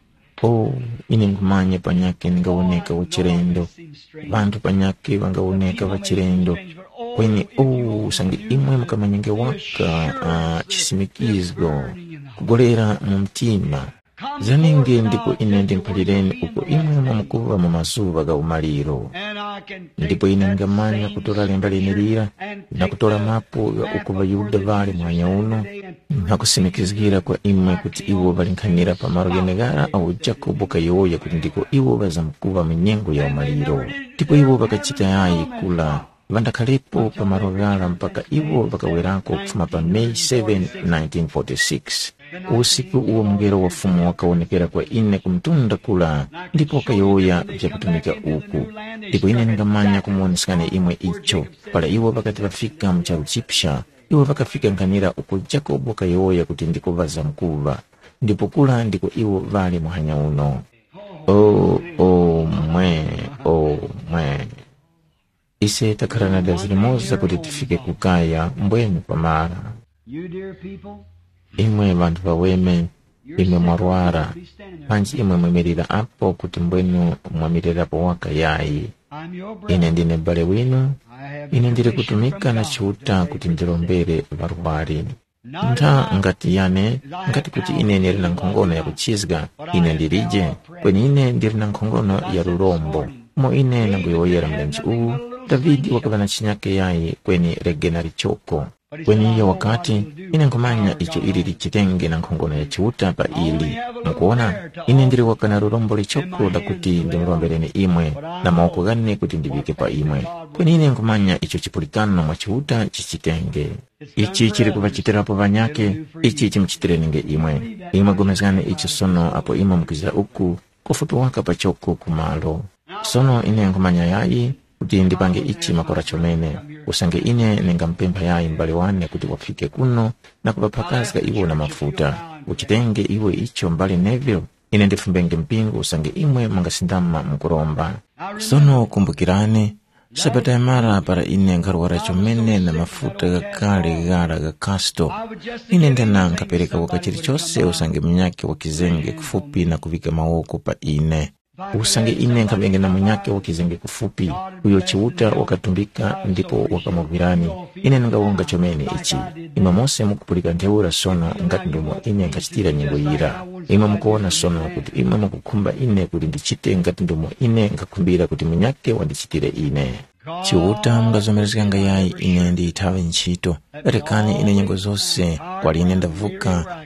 ine ngumanye panyake ngawoneka wachirendo vantu panyake vangawoneka vachirendo kweni sange imwe mukamanyenge waka chisimikizgo kugolera mu mtima zaninge ndipo ine ndimpalireni uko imwe mwamukuva mu mazuva ga umaliro ndipo ine ngamanya kutola lemba linelira na kutola mapo uko vayuda vali mwanya uno na kusimikizgira kwa imwe kuti iwo valinkhanira pa maro genegara au Jacob kayoya kuti ndiko iwo vazamkuva minyengo ya umaliro ndipo iwo vakachita yayi kula vandakhalepo pa maro gala mpaka iwo vakawerako kufuma pa May 7, 1946 usiku uwo mngero wa fumu wakaonekera kwa ine kumtunda kula ndipo kayoya vyakutumika uku ndipo ine ngamanya kumuonesikane imwe icho pala iwo vakati vafika mcharu chipsha iwo vakafika nkhanira uko Jacob kayoya kuti ndiko vazamkuva ndipo kula ndiko iwo vali muhanya uno mwe ise takharana dazilimoza kuti tifike kukaya mbwenu pamara imwe vantu vaweme imwe mwarwara panji imwe mwemirira apo kuti mbwenu mwamirirapo waka yayi ine ndine bale winu ine ndiri kutumika na chiuta kuti ndilombere varwari ngati yane ngati kuti ine ndiri na nkhongono ya kuchizga ine ndirije kweni ine ndiri na nkhongono ya lulombo mo ine nanguyoyera mlenji uwu Davidi wakavana chinyake yayi kweni regena lichoko kweni iyo wakati ine nkumanya icho ili lichitenge na nkhongono ya chiuta pa ili mkuona ine ndiri wakana lulombo lichoko la kuti ndimulombereni imwe na maoko gane kuti ndivike pa imwe kweni ine nkumanya icho chipulikano mwa chiuta chichitenge ichi chiri kuvachitirapo vanyake ichi chimchitirenenge imwe gomezane icho sono apo imwe mkizira uku kufutu waka pachoko kumalo sono ine nkumanya yayi kuti ndipange ichi makora chomene usange ine ningampempha yayi mbale wane kuti wafike kuno na kuvaphakazika iwo na mafuta uchitenge iwe icho mbale Neville ine ndifumbenge mpingo usange imwe mangasindama mkuromba sono kumbukirane sabata ya mara para ine ngarwara chomene na mafuta gakale gara gakasto ine ndena nkapereka wakachiri chose usange mnyake wakizenge kufupi na kuvika maoko pa ine usange ine nkabenge na mnyake wakizenge kufupi uyo chiuta wakatumbika ndipo wakamovirani ine ngawonga chomene ichi ima mose mukupulika ntheura sono ngati ndomo ine nkachitira nyimbo yira ima mukuona sono kuti ima mukukhumba ine kuti ndichite ngati ndomo ine nkakhumbira kuti mnyake wandichitire ine chiuta mungazomerezekanga yayi ine ndiyithawe ntchito rekani ine nyengo zonse kwali ine ndavuka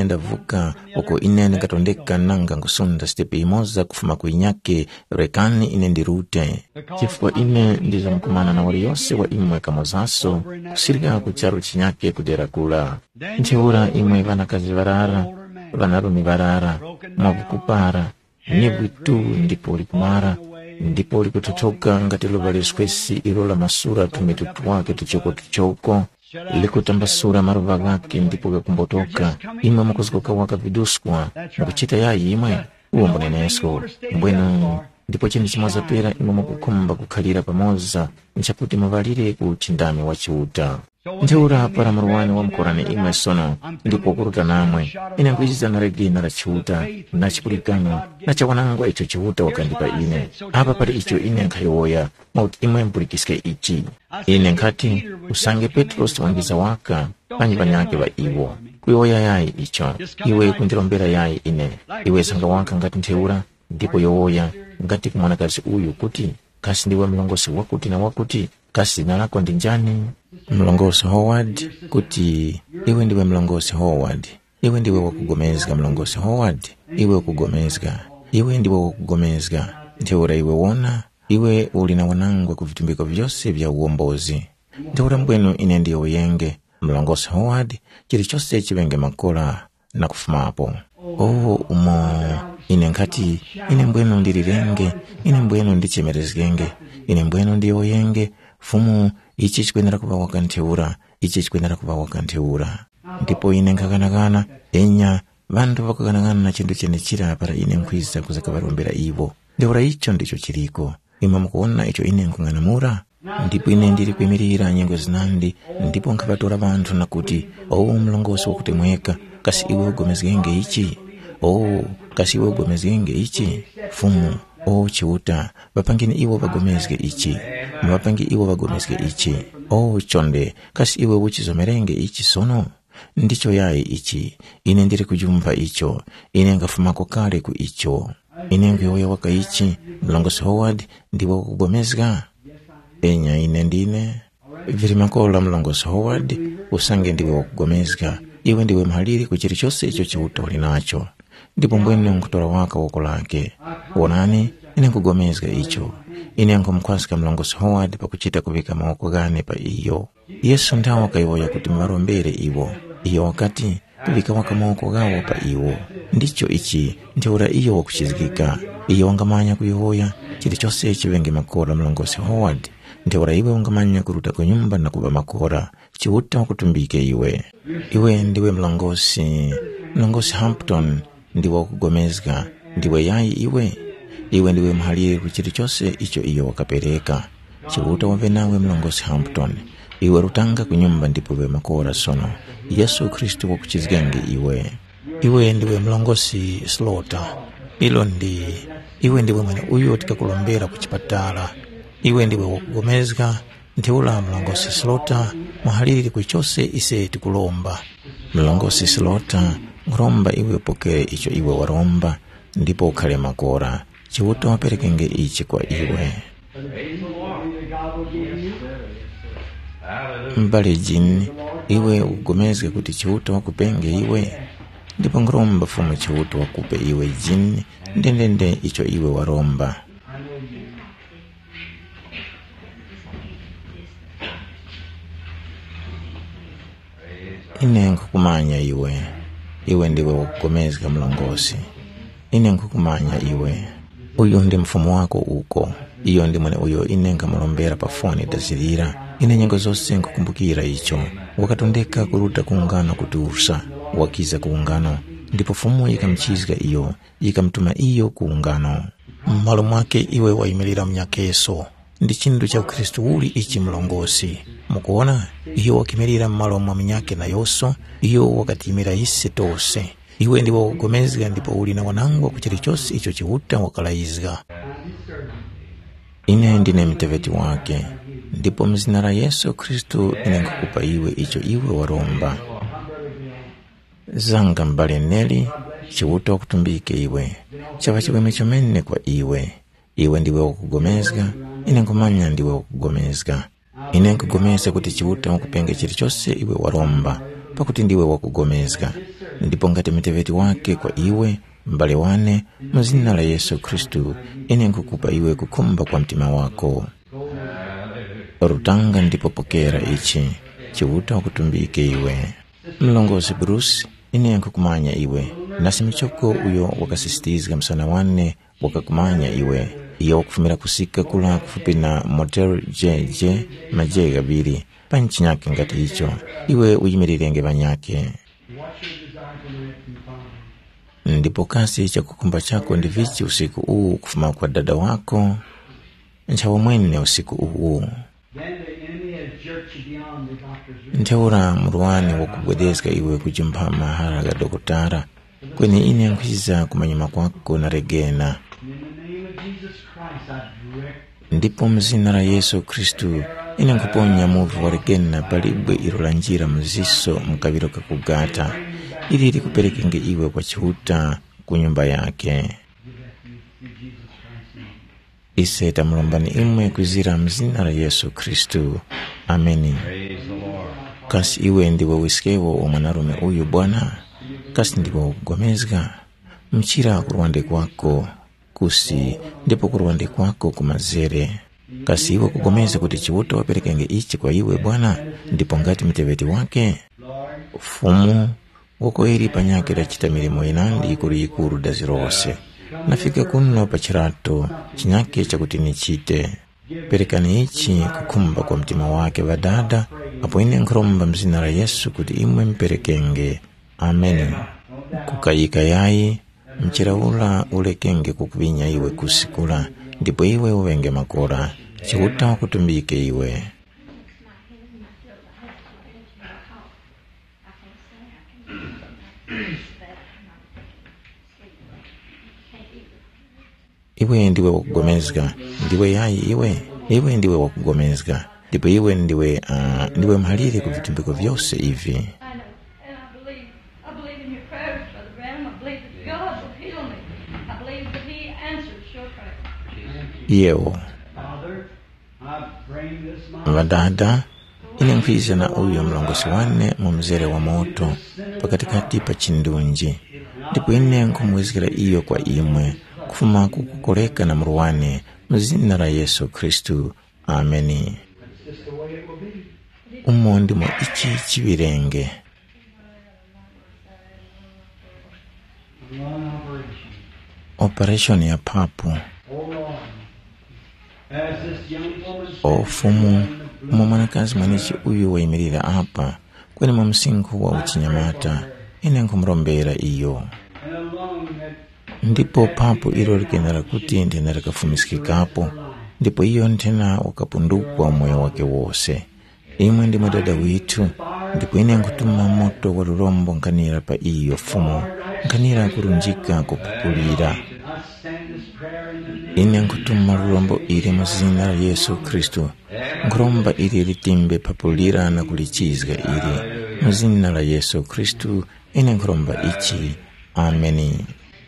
uko ine ndikatondeka nanga ngusunda stepe imoza kufuma kuinyake rekani ine ndirute chifukwa ine ndizamkumana na wali yose wa imwe kamozaso kusirika kucharo chinyake kudera kula ntheura imwe vanakazi varara vanarumi varara mwavukupara nyebwitu ndipo likumara ndipo likutothoka ngati luva liswesi ilo la masura tumitutu wake tuchoko likutambasura maruva gake ndipo kakumbotoka imwe mukuzikoka waka viduswa mukuchita yayi imwe uwo mbunenesko mbwenu ndipo chini chimwazapera imwe mukukhumba kukhalira pamoza nchakuti muvalire ku chindami wa chiuta ntheura para muruwani wa mkorani imwe sono ndipo kuruta namwe ine nkuichiza naregina la chiuta na chipulikano na chawanangwa icho chiuta wakandipa ine apa pali icho ine nkhayowoya mauti imwe mpulikiske ichi ine nkhati usange Petros wangiza waka panyi panyake wa iwo kuyoya yayi icho iwe kundilombera yayi ine iwe sanga waka ngati ntheura ndipo yowoya ngati kumwanakazi uyu kuti kasi ndiwe mlongosi wakuti na wakuti kasi nalako ndi njani mlongosi Howard kuti iwe ndiwe mlongosi Howard iwe ndiwe wakugomezga mlongosi Howard iwe wakugomezga iwe ndiwe wakugomezga ntheura iwe wona iwe uli na wanangwa ku vitumbiko vyose vya uwombozi ntheura mbwenu ine ndiyo yenge mlongosi Howard chili chose chivenge makola na kufumapo umo ine nkati ine mbwenu ndilirenge ine mbwenu ndichemerezgenge ine mbwenu ndiyo yenge fumu ichi chikwenera kuva wakantheura ichi chikwenera kuva wakantheura ndipo ine nkakanakana enya vantu vakakanakana na chindu chene chira para ine nkhwiza kuzakavarombera ivo ntheura icho ndicho chiriko imwe mukuona icho ine nkung'anamura ndipo ine ndiri kuyimirira nyengo zinandi ndipo nkavatora vanthu nakuti mlongosi wakutemweka kasi iwe ugomezgenge ichi kasi iwe ugomezgenge ichi fumu chiuta vapangine iwo vagomezge ichi muvapangi iwo vagomezge ichi chonde kasi iwe uchizomerenge ichi sono ndicho yayi ichi ine ndiri kujumba icho ine ngafumako kale ku icho ine ngiyoya waka ichi mlongosi Howard ndiwe wakugomezga enya ine ndine vili makola mlongosi Howard usange ndiwe wakugomezga iwe ndiwe mhaliri kuchiri chose icho chiuta uli nacho ndipo mbwene nkutora waka wako lake wonani ine nkugomezga icho ine nkumkwasika mlongosi Howard pakuchita kuvika mawoko gane pa iyo Yesu ndawo kaiwoya kuti mwarombere iwo iyo wakati kuvika waka mawoko gawo pa iwo ndicho ichi ntheura iyo wakuchizikika iyo wangamanya kuyoya chili chose chivenge makora mlongosi Howard ntheura iwe wangamanya kuruta kunyumba na kuva makora chiuta wakutumbike iwe ndiwe mlongosi Hampton ndiwe wakugomezga ndiwe yayi iwe ndiwe mhaliri kuchiri chose icho iyo wakapereka chiuta wave nawe mlongosi Hampton iwe rutanga kunyumba ndipo we makora sono Yesu Kristu wakuchizgenge iwe ndiwe mlongosi Slaughter iwe ndiwe mwene uyo tikakulombera kuchipatala iwe ndiwe wakugomezga ntheula mlongosi Slaughter mhaliri kuchose ise tikulomba mlongosi Slaughter nguromba iwe pokere icho iwe waromba ndipo ukhale makora chiuta waperekenge ichi kwa iwe mbale jini iwe ugomezge kuti chiuta wakupenge iwe ndipo nguromba fumu chiuta wakupe iwe jini ndendende icho iwe waromba ine nkukumanya iwe ndiwe wakugomezga mlongosi ine nkukumanya uyu ndi mfumu wako uko iyo ndi mwene uyo ine nkamalombera pa foni dazilira ine nyengo zose nkukumbukira icho wakatondeka kuruta kuungano kutursa wakiza kuungano ndipo fumu ikamchizga iyo ikamtuma iyo kuungano mmalo mwake iwe wayimirira mnyakeso ndi chindu cha Ukristu uli ichi mlongosi mukuona iyo wakimirira mmalo mwa mnyake na yoso iyo wakatimira ise tose iwe ndiwe wakugomezga ndipo uli na wanangwa kuchiri chose icho chiuta wakalaizga ine ndine mteveti wake ndipo mzina la Yesu Kristu ine nkukupa iwe icho iwe waromba zanga mbale neli chiuta wakutumbike iwe chava chiweme chomene kwa iwe ndiwe wakugomezga ine nkumanya ndiwe wakugomezga ine nkugomeza kuti chiuta wakupenge chiri chose iwe waromba pakuti ndiwe wakugomezga ndipo ngati mteveti wake kwa iwe mbale wane mzina la Yesu Kristu ine nkukupa iwe kukumba kwa mtima wako rutanga ndipo pokera ichi chiuta wakutumbike iwe mlongozi Bruce ine nkukumanya iwe nasi michoko uyo wakasisitizga msana wane wakakumanya iyo kufumira kusika kula kufupi na motel jeje maje gabiri panchi nyake ngati hicho iwe uyimirire banyake. Ndipo kasi cha kukumba chako ndivichi usiku huu kufuma kwa dada wako nchawo mwene usiku huu. Nteura mruwani wakubwedezga iwe kujumpa mahara ga dokotara kwenye ine nkwiza kumanyuma kwako na regena. Ndipo mzina la Yesu Kristu ine nkuponya muvu wa regena palibwe irola njira mziso mkabiro kakugata ili kupelekenge iwe kwa chihuta kunyumba yake. Ise tamlombani imwe kuzira mzina la Yesu Kristu. Ameni. Kasi iwe ndiwe wiskewo omwanarume uyu Bwana, kasi ndiwe kugomezga mchira kuruwande kwako kusi ndipo kuruwande kwako kumazere. Kasi iwe kugomeza kuti chihuta waperekenge ichi kwa iwe Bwana ndipo ngati miteveti wake. Ufumu wako eri panyake la chita milimo inandi kuri ikuru dazirose. Nafika kuno pachirato chinyake cha kutini chite. Perekani ichi kukumba kwa mtima wake vadada apo ine nkromba mzina la Yesu kuti imwe mperekenge. Amen. Kukayika yai mchiraula ulekenge kukuvinya iwe kusikula ndipo iwe uwenge makora chihuta wakutumbike iwe. Iwe ndiwe wakugomezga, ndiwe yai iwe ndiwe wakugomezga, ndipo iwe ndiwe mhaliri kuvitumbiko vyose hivi. Yeo vadada ine nkwiza na uyo mlongosi wane mumzere wa moto pakatikati pa chindunji ndipo ine nkumwizikira iyo kwa imwe kufuma kukukoleka na mruwane mzina la Yesu Kristu. Ameni. Umondi mwa ichi chibirenge. Operation ya papu. Ofumu mwanakazi mwanichi uyu waimirira apa kwenye mumsingu wa uchinyamata ine nkumrombera iyo. Ndipo papu ilo likenera kuti ntenera kafumisikikapo ndipo iyo ntena wakapundukwa moyo wake wose. Imwe ndi madada witu ndipo ine nkutuma moto wa lulombo nkanira pa iyo fumu nkanira kurunjika kupupulira. Ine nkutuma lulombo ili muzina la Yesu Kristu nkuromba ili litimbe papulira na kulichizga ili muzina la Yesu Kristu ine nkuromba ichi. Ameni.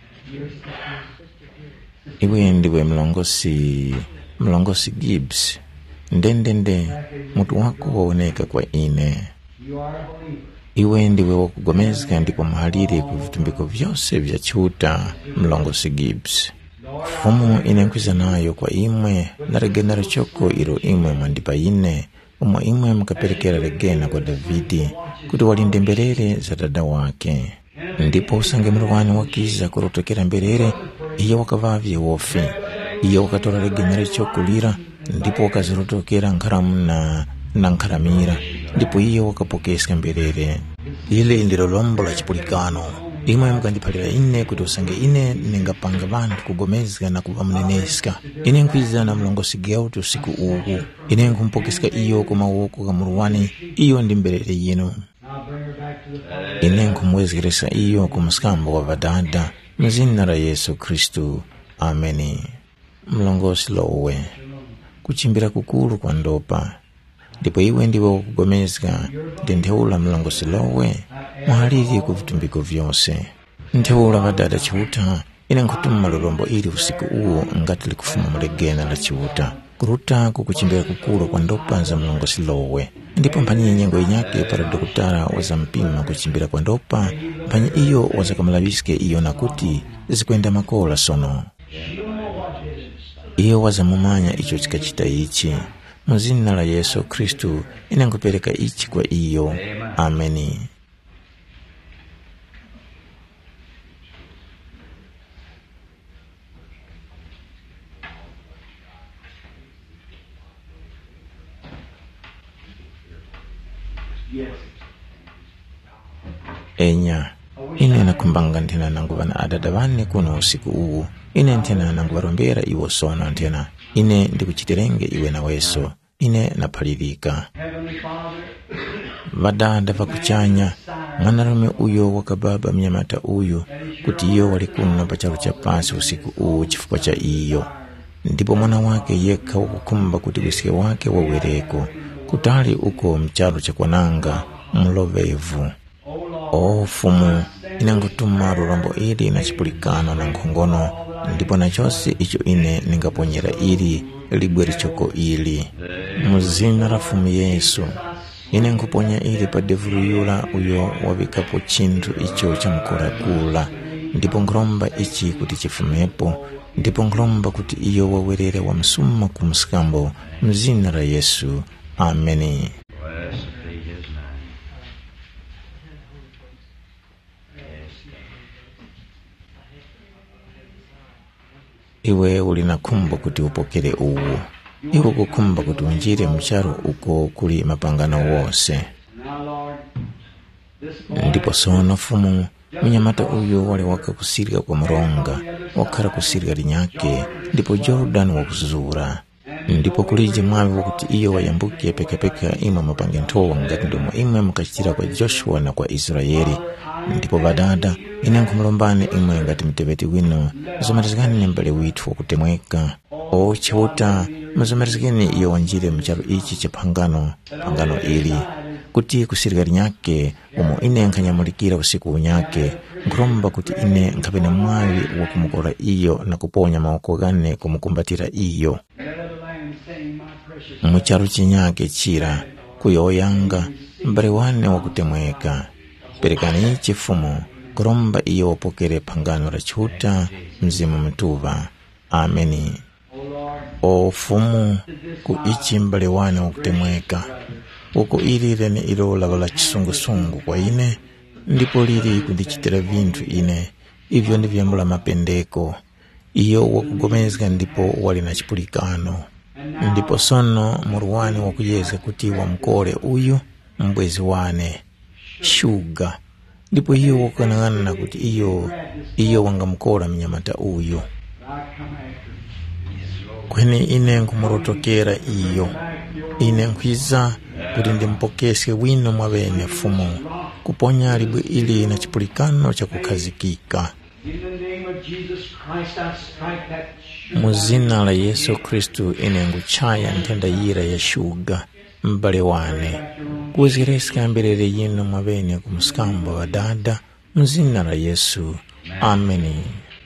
Iwe ndiwe mlongosi Gibbs ndendende mutu wako waoneka kwa ine. Iwe ndiwe wakugomezga ndipo mhaliri kuvitumbiko vyose vya chihuta mlongosi Gibbs. Fumu ine nkwiza nayo kwa imwe na regena choko ilo imwe mwandipa ine umwa imwe mkaperekera regena kwa Davidi kuti walinde mbelere za dada wake. Ndipo usange mruwani wakiza kurotokera mbelere iyo wakavavye wofi iyo wakatora regena choko lira ndipo wakazirotokera nkaramu na nkaramira ndipo iyo wakapokeska mbelere. Ile ndilo lombo la chipulikano imwe mkandipalira ine kuti usange ine ningapanga vantu kugomezga na kuva mneneska. Ine nkwiza na mlongosi Gauti usiku ugu ine nkumpokeska iyo kuma woko ka mruwani iyo ndi mbelere yinu. Ine nkumwezgeresa iyo kumuskambo wa vadada mzina la Yesu Kristu. Ameni. Mlongosi Lowe kuchimbira kukulu kwa ndopa ndipo iwe ndiwe wakugomezga nteula mlongosi Lowe mhaliri kuvitumbiko vyose. Nteula vadada chihuta ine nkutuma lulombo ili usiku uo ngati likufuma mulegena la chihuta kuruta kukuchimbira kukulu kwa ndopa za mlongosi Lowe. Ndipo mpanyi nyengo inyake para dokutara waza mpima kuchimbira kwa ndopa mpanyi iyo waza kamalabiske iyo nakuti zikwenda makola sono. Iyo waza mumanya icho chikachita ichi muzina la Yesu Kristu ine nkupeleka ichi kwa iyo. Ameni. enya ine nakumbanga nthena nangu vana adada vane kuno usiku uwu ine nthena nangu varombera iwo sono nthena ine ndikuchitirenge iwe naweso ine naphalilika vadada vakuchanya mwanarume uyo wakababa mnyamata uyu kuti iyo wali kuno pa chalo cha pansi usiku uwu chifukwa cha iyo ndipo mwana wake yekha wakukhumba kuti wisike wake wawereko kutali uko mchalo cha kwananga mlovevu. O Fumu, inangutuma lulombo ili na chipulikano na nkhongono ndipo na chose icho ine ningaponyera ili libweri choko ili muzina la Fumu Yesu ine nkuponya ili pa devulu yula uyo wavikapo chinthu icho cha mkorakula ndipo nkulomba ichi kuti chifumepo ndipo nkulomba kuti iyo wawerere wa msuma kumsikambo mzina la Yesu. Ameni. Iwe ulinakumba kuti upokere uwu iwe kukumba kuti unjire mcharo uko kuli mapangano wose ndipo sono Fumu mnyamata uyo wale waka kusirika kwa mronga wakara kusirika linyake ndipo Jordan wakuzura ndipo kulije mwavi wakuti iyo wayambukie pekepeka ima mapangentowa ngati ndomo imwe mkachitira kwa Joshua na kwa Israeli ndipo badada ine nkumlombane imwe ngati mtebeti wino zomarizikani mbale witu wakutemweka o chauta mazomarizikani iyo wanjire mcharo ichi cha pangano ili kuti kusirikali nyake umo ine nkanyamulikira usiku unyake nkulomba kuti ine nkapena mwavi wakumukora iyo na kuponya maoko gane kumukumbatira iyo mcharo chinyake chira kuyoyanga mbale wane wakutemweka perekani ichi Fumu kuromba iyo wapokere pangano la chuta mzimu mtuva. Ameni. O Fumu ku ichi mbale wane wakutemweka uko ili lene ilo lavala chisungu kwa ine ndipo lili kundichitira vintu ine ivyo ndivyambula mapendeko iyo wakugomezga ndipo wali na chipulikano ndipo sono muruwane wakuyeza kuti wamkore uyu mbwezi wane Shuga ndipo iyo wakanangana kuti iyo wangamkora mnyamata uyu kweni ine nkumurotokera iyo ine nkwiza kuti ndimpokese wino mwavene Fumu kuponya libwe ili na chipulikano cha kukazikika muzina la Yesu Kristu ine nguchaya ntenda yira ya Shuga mbale wane kuzireska mbelele yino mwavene kumskamba wa dada mzina la Yesu. Ameni.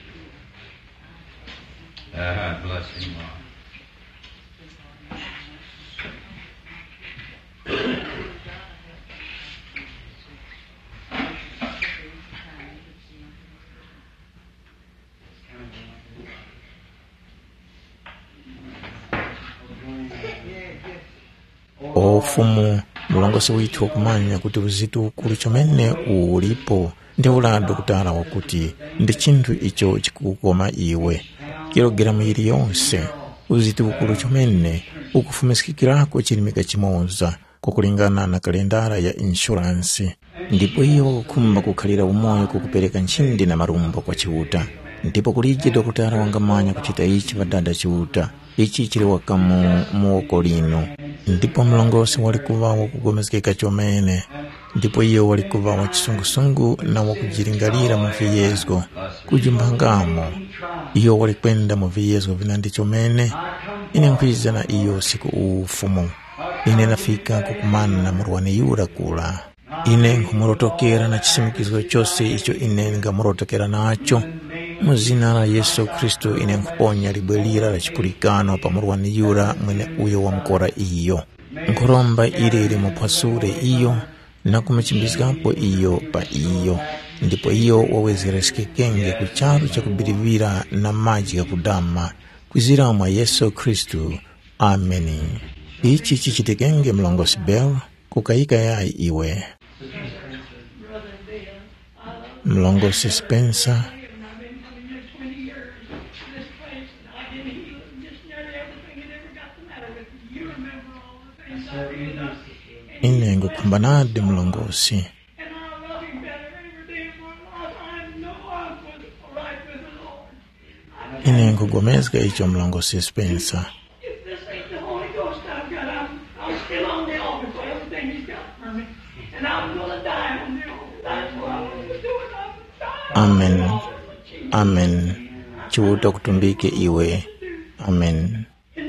O Fumu mulongosi witu wakumanya kuti uzitu ukulu chomene ulipo ndi ulado kutala wakuti ndi chinthu icho chikukoma iwe kilogalamu ili yonse uzitu ukulu chomene ukufumisikirako chilimika chimoza kukulingana na kalendara ya insurance ndipo iyo wakukhumba kukhalira umoyo kukupereka nchindi na marumbo kwa chiuta ndipo kuliji dokutara wangamanya kuchita ichi vadada chiuta ichi chili wakamu muoko lino ndipo mlongosi walikuva wakugomezekeka chomene ndipo iyo walikuva wachisungusungu na wakujiringalira muviyezgo kujimbangamo iyo walikwenda muviyezgo vinandi chomene ine nkwiza na iyo siku Fumu ine nafika kukumana na muruwane yura kula ine nkumurotokera na chisimikizwa chose icho ine ngamurotokera nacho muzina la Yesu Kristu ine nkuponya libwelira la chipulikano pa muruwane yura mwene uyo wa mkora iyo nkuromba ili mupasure iyo na kumichimbizgapo iyo pa iyo ndipo iyo wawezeresikekenge kucharu cha kubirivira na maji ya kudama kwizira mwa Yesu Kristu. Ameni. Ichi chichitekenge mlongosi Bell kukaika yai iwe mlongosi Spencer ine ine ngokhambanadi mlongosi. Ine ngogomezga icho mlongosi Spencer. Amen. Amen. Chiuta kutumbike iwe. Amen.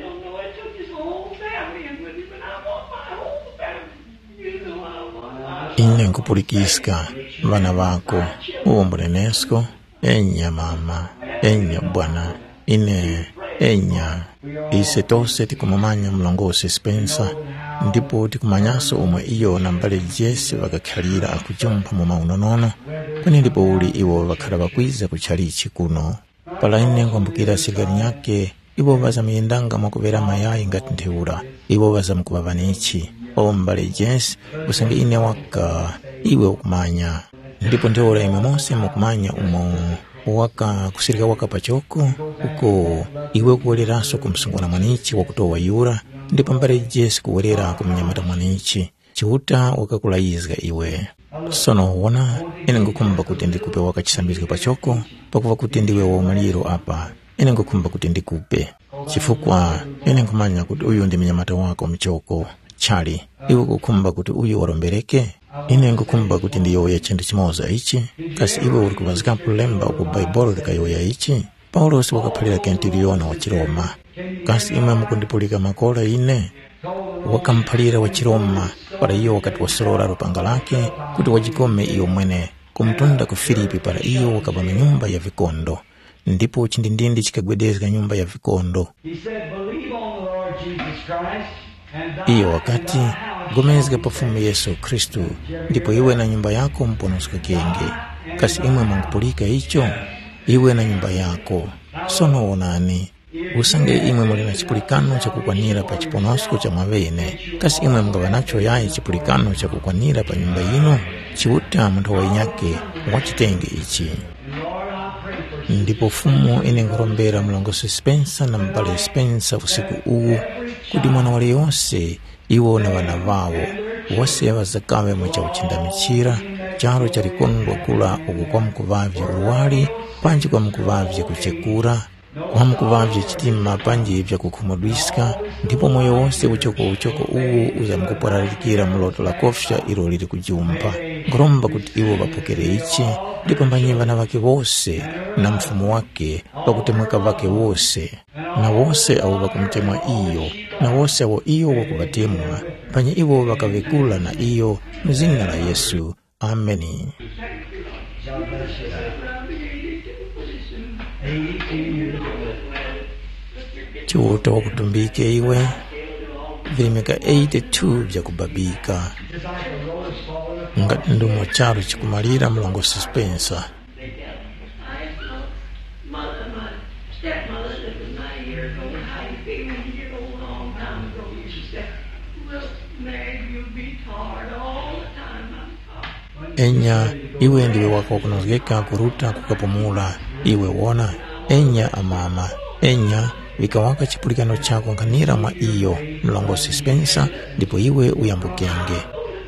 Ine nkupulikiska vana vako uombolenesko enya mama enya bwana ine enya ise tose tikumamanya mlongosi Spencer ndipo tikumanyaso umwe iyo na mbale Jesse vakakhalira akujumpa mu maunonono kwani ndipo uli iwo vakhala vakwiza kuchalichi kuno pala ine ngwambukira sigani yake iwo vazamiyendanga mwakuvera mayayi ngati ntheula iwo vazamukuvavanichi mbale Jesse usange ine waka iwe ukumanya ndipo ntheula imwe mose mukumanya umo waka kusirika waka pachoko uko iwe kuweleraso kumsungwana mwanichi wakutowa yura ndipo mbale Jesse kuwelera kumnyamata mwanichi chiuta wakakulayizga iwe sono wona ine ngukumba kuti ndikupe wakachisambizika pachoko pakuva kuti ndiwe womaliro apa ine ngukumba kuti ndikupe chifukwa ine ngumanya kuti uyu ndi mnyamata wako mchoko chali iwe kukumba kuti uyu warombereke ine ngukumba kuti ndiyoya chindu chimoza ichi kasi iwe uri kuvazikapo lemba uku Bible likayoya ichi Paulo si wakaphalira Kentiliona wa Chiroma kasi ime mukundipulika makola ine wakamphalira wa Chiroma para iyo wakati wasorora lupanga lake kuti wajikome iyo mwene kumtunda ku Filipi para iyo wakapama nyumba ya vikondo ndipo chindindindi chikagwedezga nyumba ya vikondo iyo wakati gomezga pafumu Yesu Kristu ndipo iwe na nyumba yako mponosuka kenge kasi imwe mangupulika icho iwe na nyumba yako sono wonani usange imwe mulina chipulikano cha kukwanira pa chiponosko cha mavene kasi imwe mngavanacho yayi chipulikano cha kukwanira pa nyumba ino chiuta munthu wainyake wachitenge ichi ndipo fumu ine ngorombera mlongosi Spencer na mbale Spencer usiku uwu kuti mwana wale yonse iwo na vana vawo wose vazakawe mwecha uchindamichira charo cha likondwa kula uku kwa mkuvavye uwali panji kwa mkuvavye kuchekura kwa mkuvavye chitima panji vya kukhumudwiska ndipo moyo wonse uchoko uwu uza mkupararikira mloto la kofsha ilo lili kujumpa ngoromba kuti iwo vapokere ichi ndipo mbanye vana vake wose na mfumu wake pakutemweka vake wose na wose awo vakumtemwa iyo na wose awo iyo wakuvatemwa panye iwo vakavekula na iyo mzina la Yesu. Ameni. Chiuta wakutumbike iwe vilimeka 82 vya kubabika ngati ndumo charo chikumalira mlongosi Spencer. Enya iwe ndiwe wako kunozgeka kuruta kukapumula iwe wona enya amama enya vikawaka chipulikano chako nkanira mwa iyo mlongosi Spencer ndipo iwe uyambukenge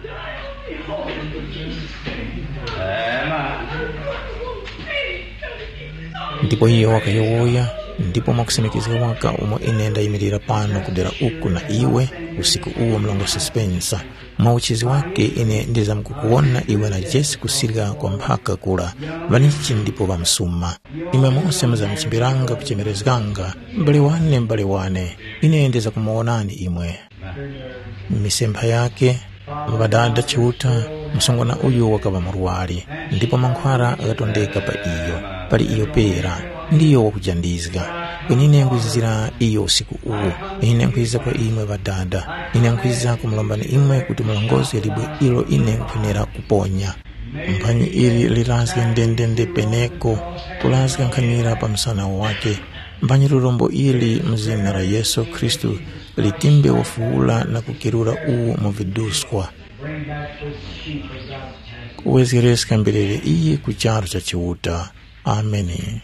ndipo hiyo wakayowoya ndipo mwakusimikiza waka umo inenda imirira pano kudera uku na iwe usiku uwo mlongosi Spencer mauchizi wake ine ndiza mkukuona iwe na Jesse kusirika kwa mpaka kula vanichi ndipo vamsuma ime mose mza mchimbiranga kuchemerezganga mbale wane ine ndiza kumuonani imwe misemba yake mvadada chiuta msongona uyu wakava murwali ndipo mankhwara agatondeka pa iyo pali iyo pera ndiyo wakujandizga kwenine ngwizira iyo usiku uwu ine nkwiza kwa imwe vadada ine nkwiza kumlombani imwe kuti mulongozi libwe ilo ine nkwenera kuponya mpanyi ili lilazga ndendende peneko kulazga nkanira pa msana wake mpanyi lulombo ili mzina la Yesu Kristu litimbe wafuula na kukirura uwu muviduskwa kuwezereska mbelele iye kucharo cha chiuta. Ameni.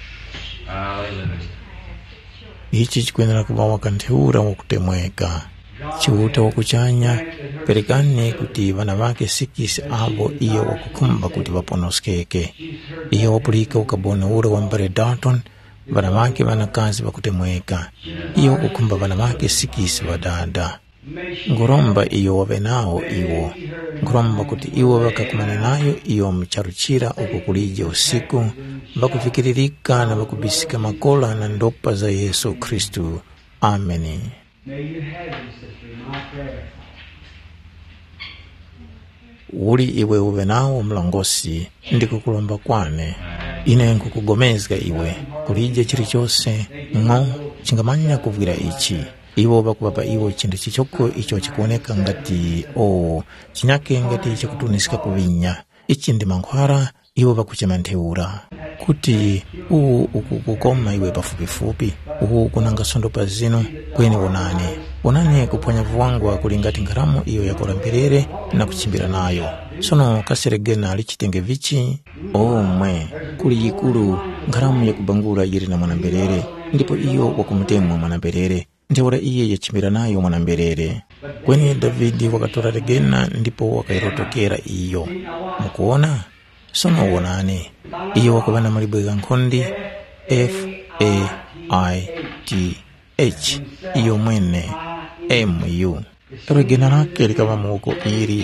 Ichi chikwenera kuva wakantheura wakutemweka chiuta wakuchanya perekani kuti vana vake sikisi avo iyo wakukumba kuti vaponoskeke. Iyo wapulika ukabona ule wa mbare Dalton vana vake vanakazi vakutemweka. Iyo wakukumba vana vake sikisi vadada. Nguromba iyo wavenao iwo. Nguromba kuti iwo vakakumane nayo iyo mcharuchira ukukulije usiku, vakufikiririka na vakubisika makola na ndopa za Yesu Kristu. Ameni. Uli iwe uvenao mlongosi ndikukulomba kwane. Ine nkukugomezga iwe kulije chiri chose ngo chingamanya kuvira ichi. Iwo bakubaba iwo chindu chichoko icho chikuoneka ngati chinyake ngati chikutunisika kuvinya. Ichi ndi mankhwara iwo bakuchemantheura kuti ukukoma iwe pafupifupi kunanga sondo pa zino kweni onane kuponya vuwangwa kulingati ngaramu iyo yakolamberere na kuchimbira nayo. Sono kaseregena lichitenge vichi mwe kuli yikulu ngaramu ya kubangura yiri na mwanamberere, ndipo iyo wakumutemwa mwanamberere ndiora iye yachimbira nayo mwanamberere. Kweni Davidi wakatora regena ndipo wakairotokera iyo. Mukuona? Sono wonane iyo wakabana malibwega nkhondi FAITH iyo mwene MU. Regena lake likaba muko iri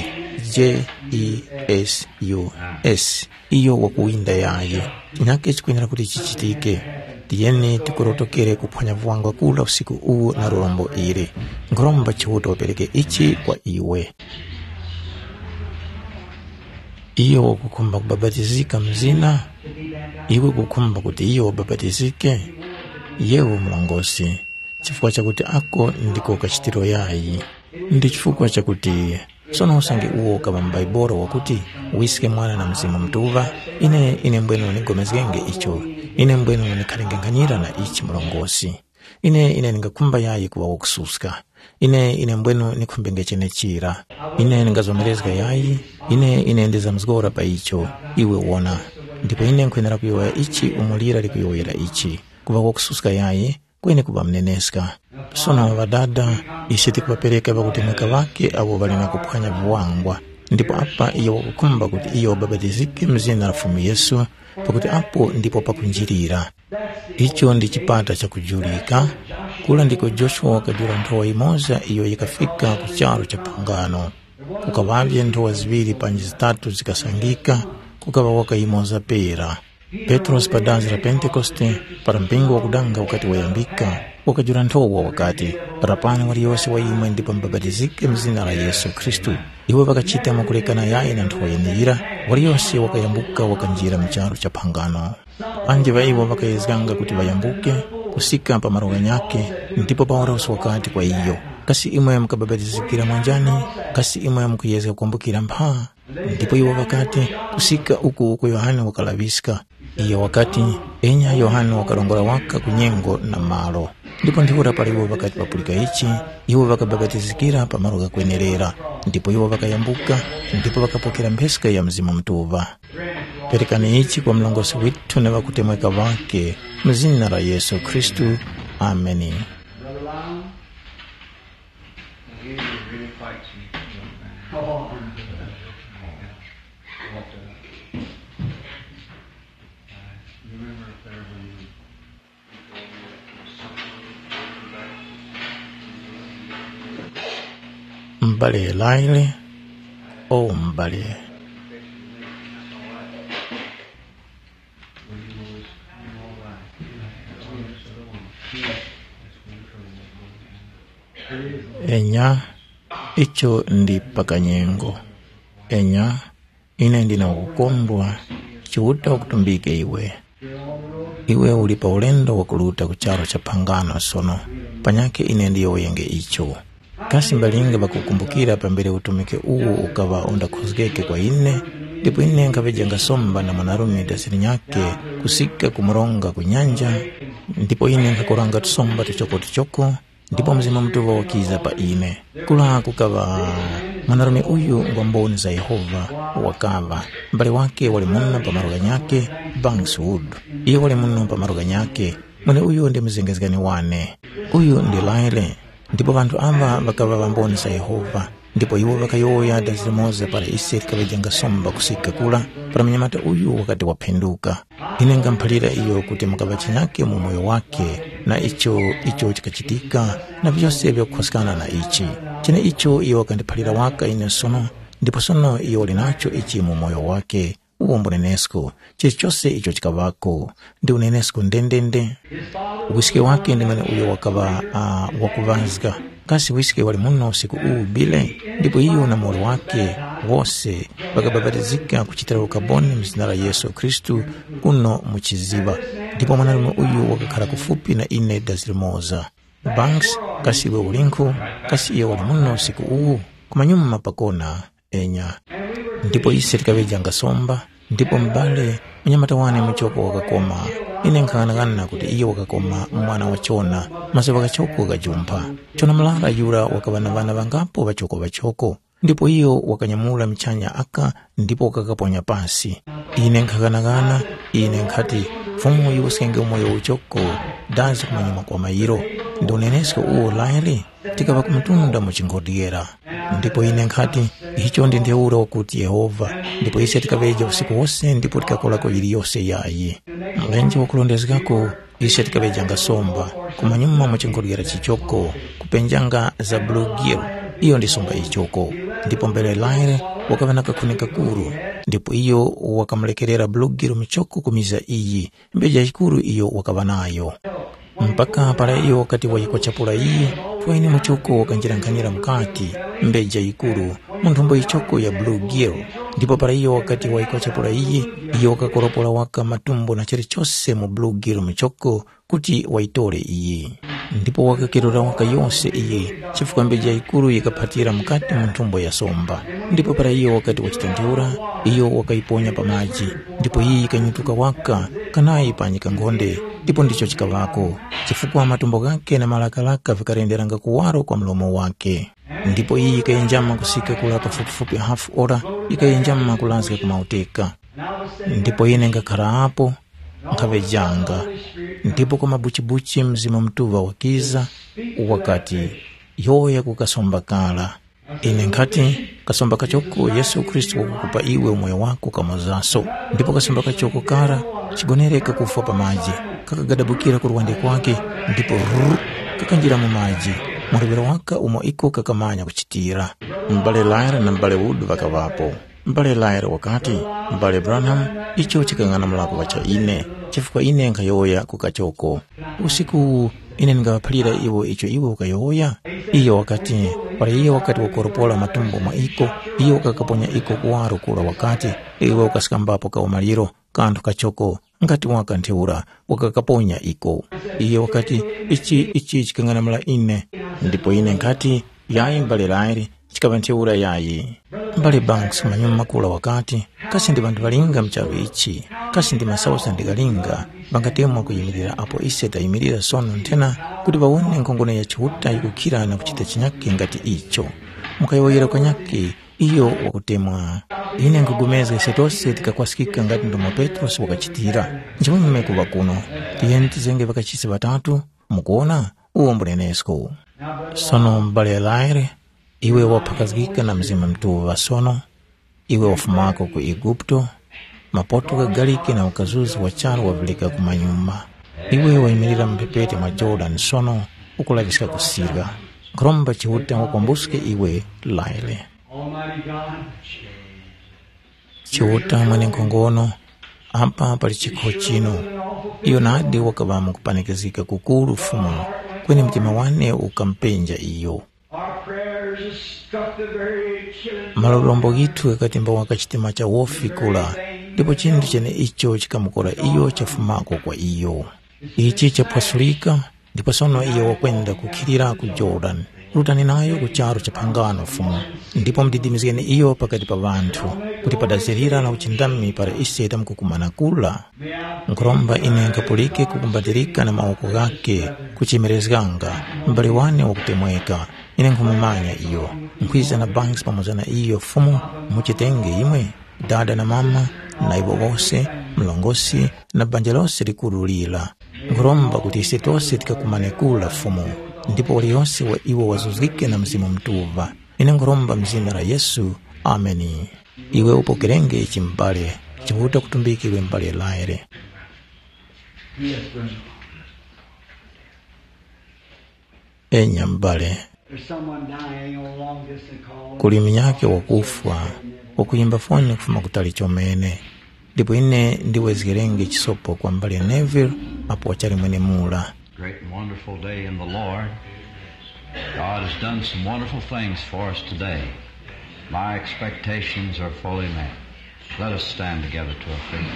JESUS iyo wakuwinda yaye. Nyake chikwinira kuti chichitike tiyeni tikurotokere kuphwanya vuwangwa kula usiku uwu na rombo iri. Ngoromba chihuta wapereke ichi kwa iwe. Iyo kukumba kubabatizika mzina, iwe kukumba kuti iyo babatizike. Yewo mlongosi chifukwa chakuti ako ndiko kachitiro yayi. Ndi chifukwa chakuti sono usangi uwo kabamba iboro wakuti uisike mwana na mzimu mtuva. Ine mbweno nigomezgenge icho. Ine mbweno nikalengenganyira na ichi mlongosi. Ine ningakumba yayi kuwa wakususka. Ine mbweno nikumbenge chene chira. Ine ningazomerezga yayi. Ine ndiza mzgora pa icho. Iwe wona. Ndipo ine nkwenera kuyoya ichi umulira likuyoyera ichi. Kuwa wakususka yayi kwenye kuba mneneska. Sono wadada ishiti kupapereka wakutemeka wake awo walina kuphwanya vuwangwa. Ndipo apa iyo wakukumba kuti iyo babatizike mzina rafumu Yesu, pakuti apo ndipo pakunjirira. Icho ndi chipata cha kujulika. Kula ndiko Joshua wakajura ntoa imoza iyo ikafika kucharo cha pangano. Kukawavye ntoa ziviri panji zitatu zikasangika, kukawa waka imoza pera. Petros padazi la Pentekoste para mpingo wa kudanga wakati wayambika wakajura ntoa wakati parapana wali yose wa imwe ndipo mbabatizike mzina la Yesu Kristu. Iwe wakachita makulekana yae na ntoa yenira wali yose wakayambuka wakanjira mcharo cha pangano. Anje wa iwo wakayezganga kuti wayambuke kusika pa maroga nyake ndipo paora uswakati kwa iyo. Kasi imwe mkababatizikira mwanjani, kasi imwe mkuyezga kumbukira mpa. Ndipo iwo wakati kusika uku Yohane wakalaviska. Iyo wakati enya Yohane wakalongola waka kunyengo na malo. Ndipo ndihura pala iwo wakati papulika ichi, iwo wakababatizikira pa maroga kwenerera. Ndipo iwo wakayambuka, ndipo wakapokera mpeska ya mzimu mtuva. Perekani ichi kwa mlongosi witu na wakutemweka wake mzina la Yesu Kristu. Ameni. Mbale laile mbale enya icho ndi pakanyengo. Enya ine ndina kukondwa chiuta wakutumbike iwe ulipa ulendo wakuluta kucharo cha pangano. Sono panyake ine ndiyo wenge icho. Kasi mbalinga bakukumbukira pambere utumike uwo ukawa onda kuzgeke kwa ine. Ndipo ine nkaveja ngasomba na manarumi dasiri nyake kusika kumuronga kunyanja. Ndipo ine nkakuranga tusomba tuchoko. Ndipo mzima mtuva wakiza pa ine. Kula kukawa manarumi uyu ngwamboni za Yehova wakava. Mbale wake wali muna pa maroga nyake Bankswood. Iyo wali muna pa maroga nyake. Mwene uyu ndi mzingezgani wane. Uyu ndi laile. ndipo vanthu ava vakava vamboni za Yehova, ndipo iwo vakayoya dazi limodzi para ise likavejenga somba kusika kula para mnyamata uyu wakati waphenduka. Ine ngamphalira iyo kuti mukava chinyake mu moyo wake, na icho chikachitika na vyose vyakukhosikana na ichi chene icho iyo wakandiphalira waka ine sono, ndipo sono iyo linacho ichi mu moyo wake uwombo nenesko chichose icho chikavako ndi unenesko ndendende. Wisike wake ndimene uyo wakava wakuvazga kasi wisike wali muno usiku bile, ndipo iyo na moyo wake wose vakababatizika kuchitira ukaboni mzina la Yesu Kristu kuno muchiziba, ndipo mwanalume uyu wakakhala kufupi na ine dazi limoza. Banks kasi iwe ulinku kasi iyo wali muno usiku kumanyuma pakona enya, ndipo ise tikavejanga somba, ndipo mbale mnyamata wane mchoko wakakoma. Ine nkhanakana kuti iyo wakakoma mwana wa chona mase wakachoko wakajumpa chona mlala yura wakavanavana vangapo vachoko, ndipo iyo wakanyamula mchanya aka ndipo wakakaponya pasi. Ine nkhanakana ine nkhati fumu yusikenge umoyo uchoko dazi kumanyuma kwa mayiro ndi unenesko laili tikava kumtunda muchingodiera. Ndipo ine nkhati icho ndi ndeura wakuti Yehova, ndipo ise tikaveja usiku wose ndipo tikakolako ili yose yayi mlenje wakulondezekako. Ise tikavejanga somba kumanyuma muchingodiera chichoko kupenjanga za bluegill, iyo ndi somba ichoko, ndipo mbele laire wakavanaka kunika kuru, ndipo iyo wakamlekerera bluegill michoko kumiza iyi mbeja ikuru iyo wakavanayo mpaka para iyo wakati wayikwa chapula iyi twaini muchoko wakanjirankanyira mkati mbeja ikuru munthumbo ichoko ya bluegill, ndipo para iyo wakati wayikwa chapula iyi iyo wakakoropola waka matumbo na chilichose mu bluegill michoko kuti waitole iyi, ndipo wakakirura waka yonse iyi chifukwa mbeja ikuru ikaphatira mkati munthumbo ya somba. Ndipo para iyo wakati wachitandura iyo wakaiponya pamaji, ndipo iyi ikanyutuka waka kanayi panyika ngonde, ndipo ndicho chikavako chifukwa matumbo gake na malakalaka vikarenderanga kuwaro kwa mlomo wake. Ndipo iyi ikayenjama kusika kula pafupifupi half ora, ikayenjama kulazika kumauteka. Ndipo ine ngakhala hapo nkavejanga, ndipo kwa mabuchibuchi mzima mtuva wakiza wakati yoya kukasomba kala. Ine nkati kasomba kachoko Yesu Kristu wakukupa iwe umoyo wako kamozaso, ndipo kasomba kachoko kara chigonereka kufa pa maji kakagadabukira kuruwande kwake, ndipo kakanjira mu maji mulibero waka umo iko kakamanya kuchitira. Mbale Lyra na mbale Wood vakavapo. Mbale Lyra wakati mbale Branham icho chikangana mulako wacha ine chifukwa ine nkayoya kukachoko usiku ine ngawaphalira iwo icho iwo ukayoya iyo wakati para iyo wakati wakoropola matumbo mwa iko iyo kakaponya iko kuwaro kula wakati iwe ukasikambapo kaumaliro kantu kachoko ngati wakantheura wakakaponya iko iyo wakati ichi chikangana mula ine, ndipo ine nkati yayi mbale Lyra chikavantheura yayi. Mbale Banks manyuma makula wakati kasi ndi bantu balinga mchavu ichi kasi ndi masausa ndikalinga bangatemwa kuyimirira apo ise tayimirira sono ntena kuti bawone nkongone ya chihuta ikukira na kuchita chinyake ngati icho mukayoyera kwa nyake iyo wakutemwa. Ine nkugumeza ise tose tikakwasikika ngati ndomo Petros wakachitira nchimwe mmekuva kuno tiyeni tizenge vakachisi batatu mukuona uwombo nenesko. Sono mbale Lyra iwe waphakazikika na mzima mtuva sono, iwe wafumako ku Egipto mapoto kagalike na ukazuzi wacharo wavilika kumanyuma, iwe waimirira mpepete mwa Jordan sono ukulavisika kusirga nkromba chihuta wakwambuske iwe Lyra. Chihuta mwene nkongono apa pali chikho chino iyo nadi wakavamu kupanikizika kukulu fumu kweni mtima wane ukampenja iyo. Malolombo gitu akatimba wakachitima cha wofi kula, ndipo chindu chene icho chikamukora iyo chafumako kwa iyo. Ichi chapwasulika, ndipo sono iyo wakwenda kukirira ku Jordan. Rutani nayo kucharo chapangano fumu, ndipo mdidimizgene iyo pakati pa vantu, kuti padazirira na uchindami para iseta mkukumana kula. Nkromba ine nkapulike kukumbatirika na maoko gake, kuchimerezganga, mbali wane wakutemweka. Ine nkumumanya iyo, nkwiza na Banks pamoja na iyo fumu, muchitenge imwe, dada na mama, na ibo wose, mlongosi, na banjalose likurulila. Nkromba kuti ise tose tikakumane kula fumu, ndipo waliyonse wa iwo wazuzike na mzimu mtuva. Ine ngoromba mzina la Yesu, ameni. Iwe upokerenge chimbale chivuta kutumbikirwe mbale laere. Enya mbale kuli minyake wakufwa wakuyimba foni kufuma kutali chomene, ndipo ine ndiwezgerenge chisopo kwa mbale Neville apo wachali mwene mula. Great and wonderful day in the Lord. God has done some wonderful things for us today. My expectations are fully met. Let us stand together to our feet.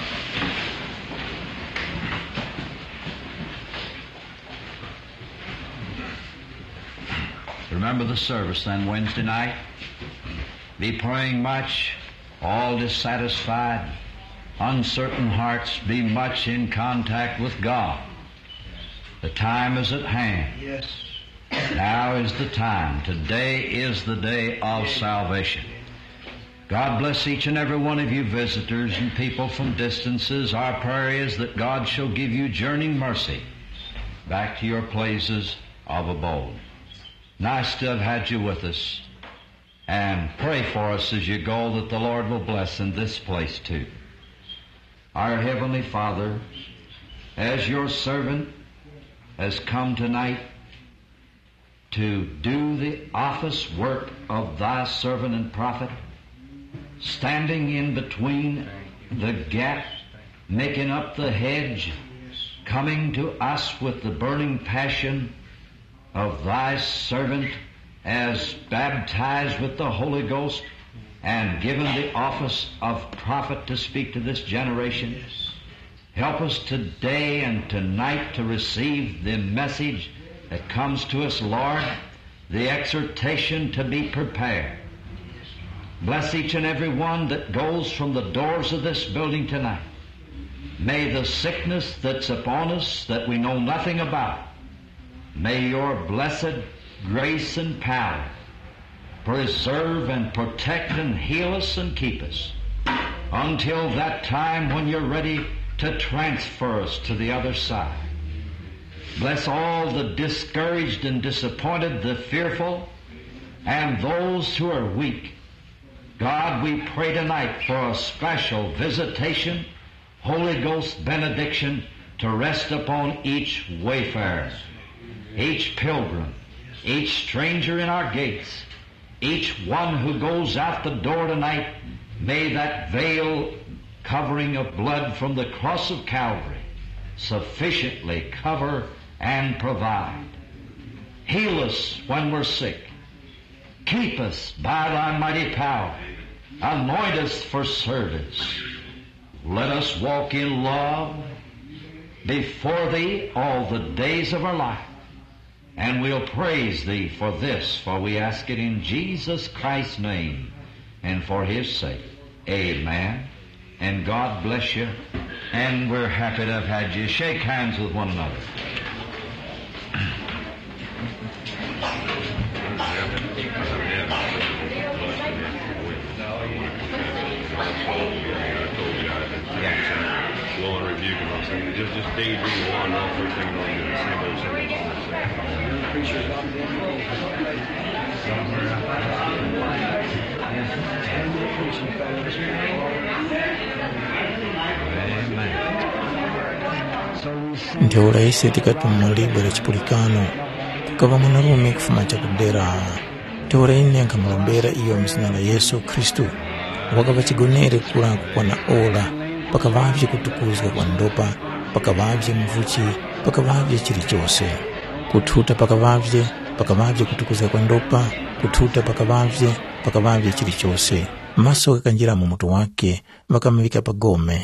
Remember the service then Wednesday night. Be praying much, all dissatisfied, uncertain hearts, be much in contact with God. The time is at hand. Yes. Now is the time. Today is the day of salvation. God bless each and every one of you visitors and people from distances. Our prayer is that God shall give you journeying mercy back to your places of abode. Nice to have had you with us. And pray for us as you go that the Lord will bless in this place too. Our Heavenly Father, as your servant has come tonight to do the office work of thy servant and prophet, standing in between the gap, making up the hedge, coming to us with the burning passion of thy servant as baptized with the Holy Ghost and given the office of prophet to speak to this generation. Help us today and tonight to receive the message that comes to us, Lord, the exhortation to be prepared. Bless each and every one that goes from the doors of this building tonight. May the sickness that's upon us that we know nothing about, may your blessed grace and power preserve and protect and heal us and keep us until that time when you're ready to transfer us to the other side. Bless all the discouraged and disappointed, the fearful, and those who are weak. God, we pray tonight for a special visitation, Holy Ghost benediction to rest upon each wayfarer, each pilgrim, each stranger in our gates, each one who goes out the door tonight. May that veil covering of blood from the cross of Calvary sufficiently cover and provide. Heal us when we're sick. Keep us by thy mighty power. Anoint us for service. Let us walk in love before thee all the days of our life. And we'll praise thee for this, for we ask it in Jesus Christ's name and for his sake. Amen. And God bless you. And we're happy to have had you. Shake hands with one another. Slow and rebuke and all things. Just dig and do one, all three things on you. Same old, same Ndio rahisi tikatuma libo la chipulikano kukava mwanarume kufuma chakudera teora ine nkamalombera iyo mzina la Yesu Kristu wakava chigonere kula kwa na ola pakavavye kutukuzwa kwa ndopa pakavavye mvuchi pakavavye chili chose kututa pakavavye kutukuzwa kwa ndopa kututa pakavavye chili chose maso kakanjira mu mutu wake vakamivika pagome.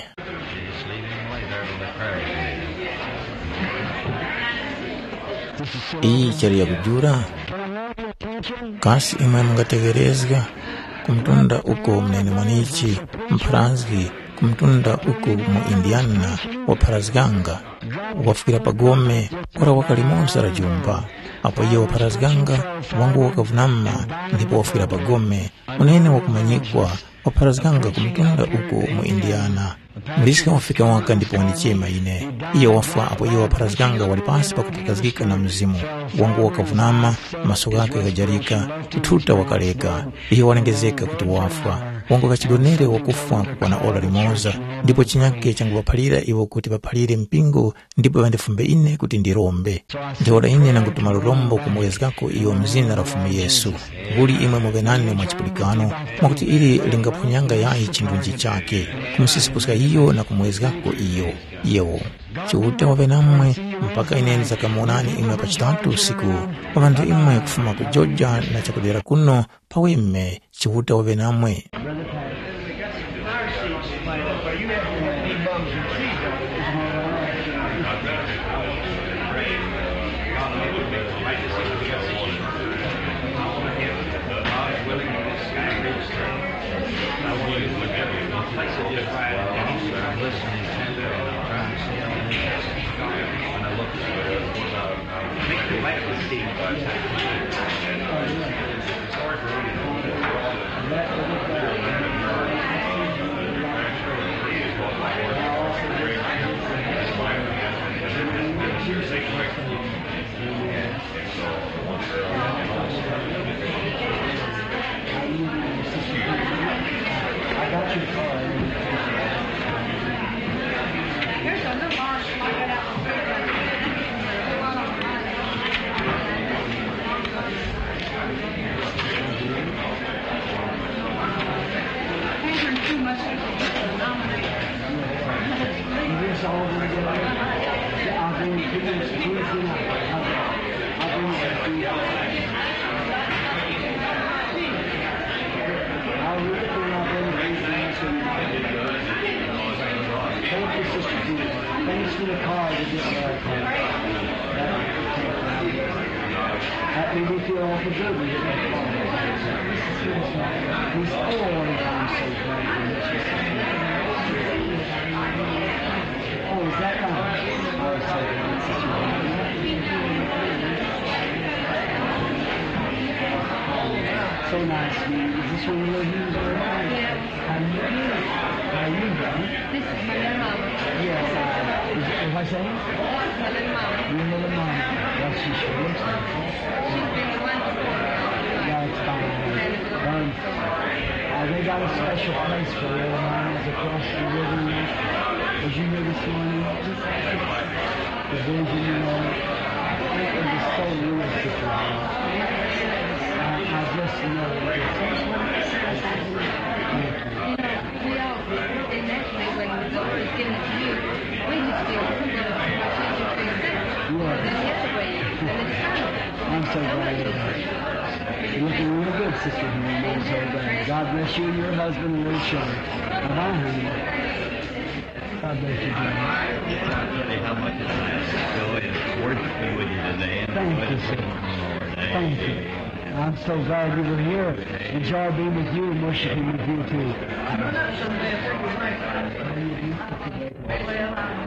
Iyi chari ya kujura kasi imwe mungategerezga kumtunda uko mnene mwanichi mparazgi kumtunda uko mu Indiana wa Parazganga wafukira pagome kora wakalimonsa rajumba apo ye wa Parazganga wangu wakavunama ndipo wafukira pagome unene wakumanyikwa wapharazikanga kumtunda uko mu Indiana. Mlisika wafika waka ndipo wanichema ine. Iyo wafa apo iyo wapharazikanga wali pasi pakutakazikika na mzimu. Wangu wakavunama, maso gake gajarika, ututa wakaleka. Iyo wanengezeka kuti wafa. Wangu kachidonere wakufa kukwana ola limoza. Ndipo chinyake changu wapalira iwo kuti wapalire mpingo. Ndipo wandefumbe ine kuti ndirombe. Ndihola ine nangutuma lurombo kumwezikako iyo mzina rafumu Yesu. Buli imwe muvenane mwachipulikano. Mwakuti ili lingapunyanga yahi chindunji chake. Kumusisipuska iyo na kumwezikako iyo. Yewo. Chiuta wavenamwe mpaka inenza kamonani imwe pachitatu usiku. Wavandu imwe kufuma ku Georgia na chakudera kuno paweme chiuta wavenamwe. So nice. Is this where you live? Yeah. How you doing? This is my little mama. Yes. Is I saying? That's my little mama. Your little mama. Well, she sure looks like it. She's been a wonderful. Yeah, it's fine. They got a special place for little mamas across the river. As you hear this morning, the vision, you know, it was so realistic. I just know that we all naturally, when the Lord is giving it to you, we just feel I'm so glad you're here. You're looking real good, Sister Henry. I'm so glad. God bless you and your husband and little children. Bye-bye, honey. God bless you, John. I'll tell you how much it's a joy and worshiping with you today. Thank you, sir. Thank you. I'm so glad you were here. Enjoy being with you and worshiping with you too.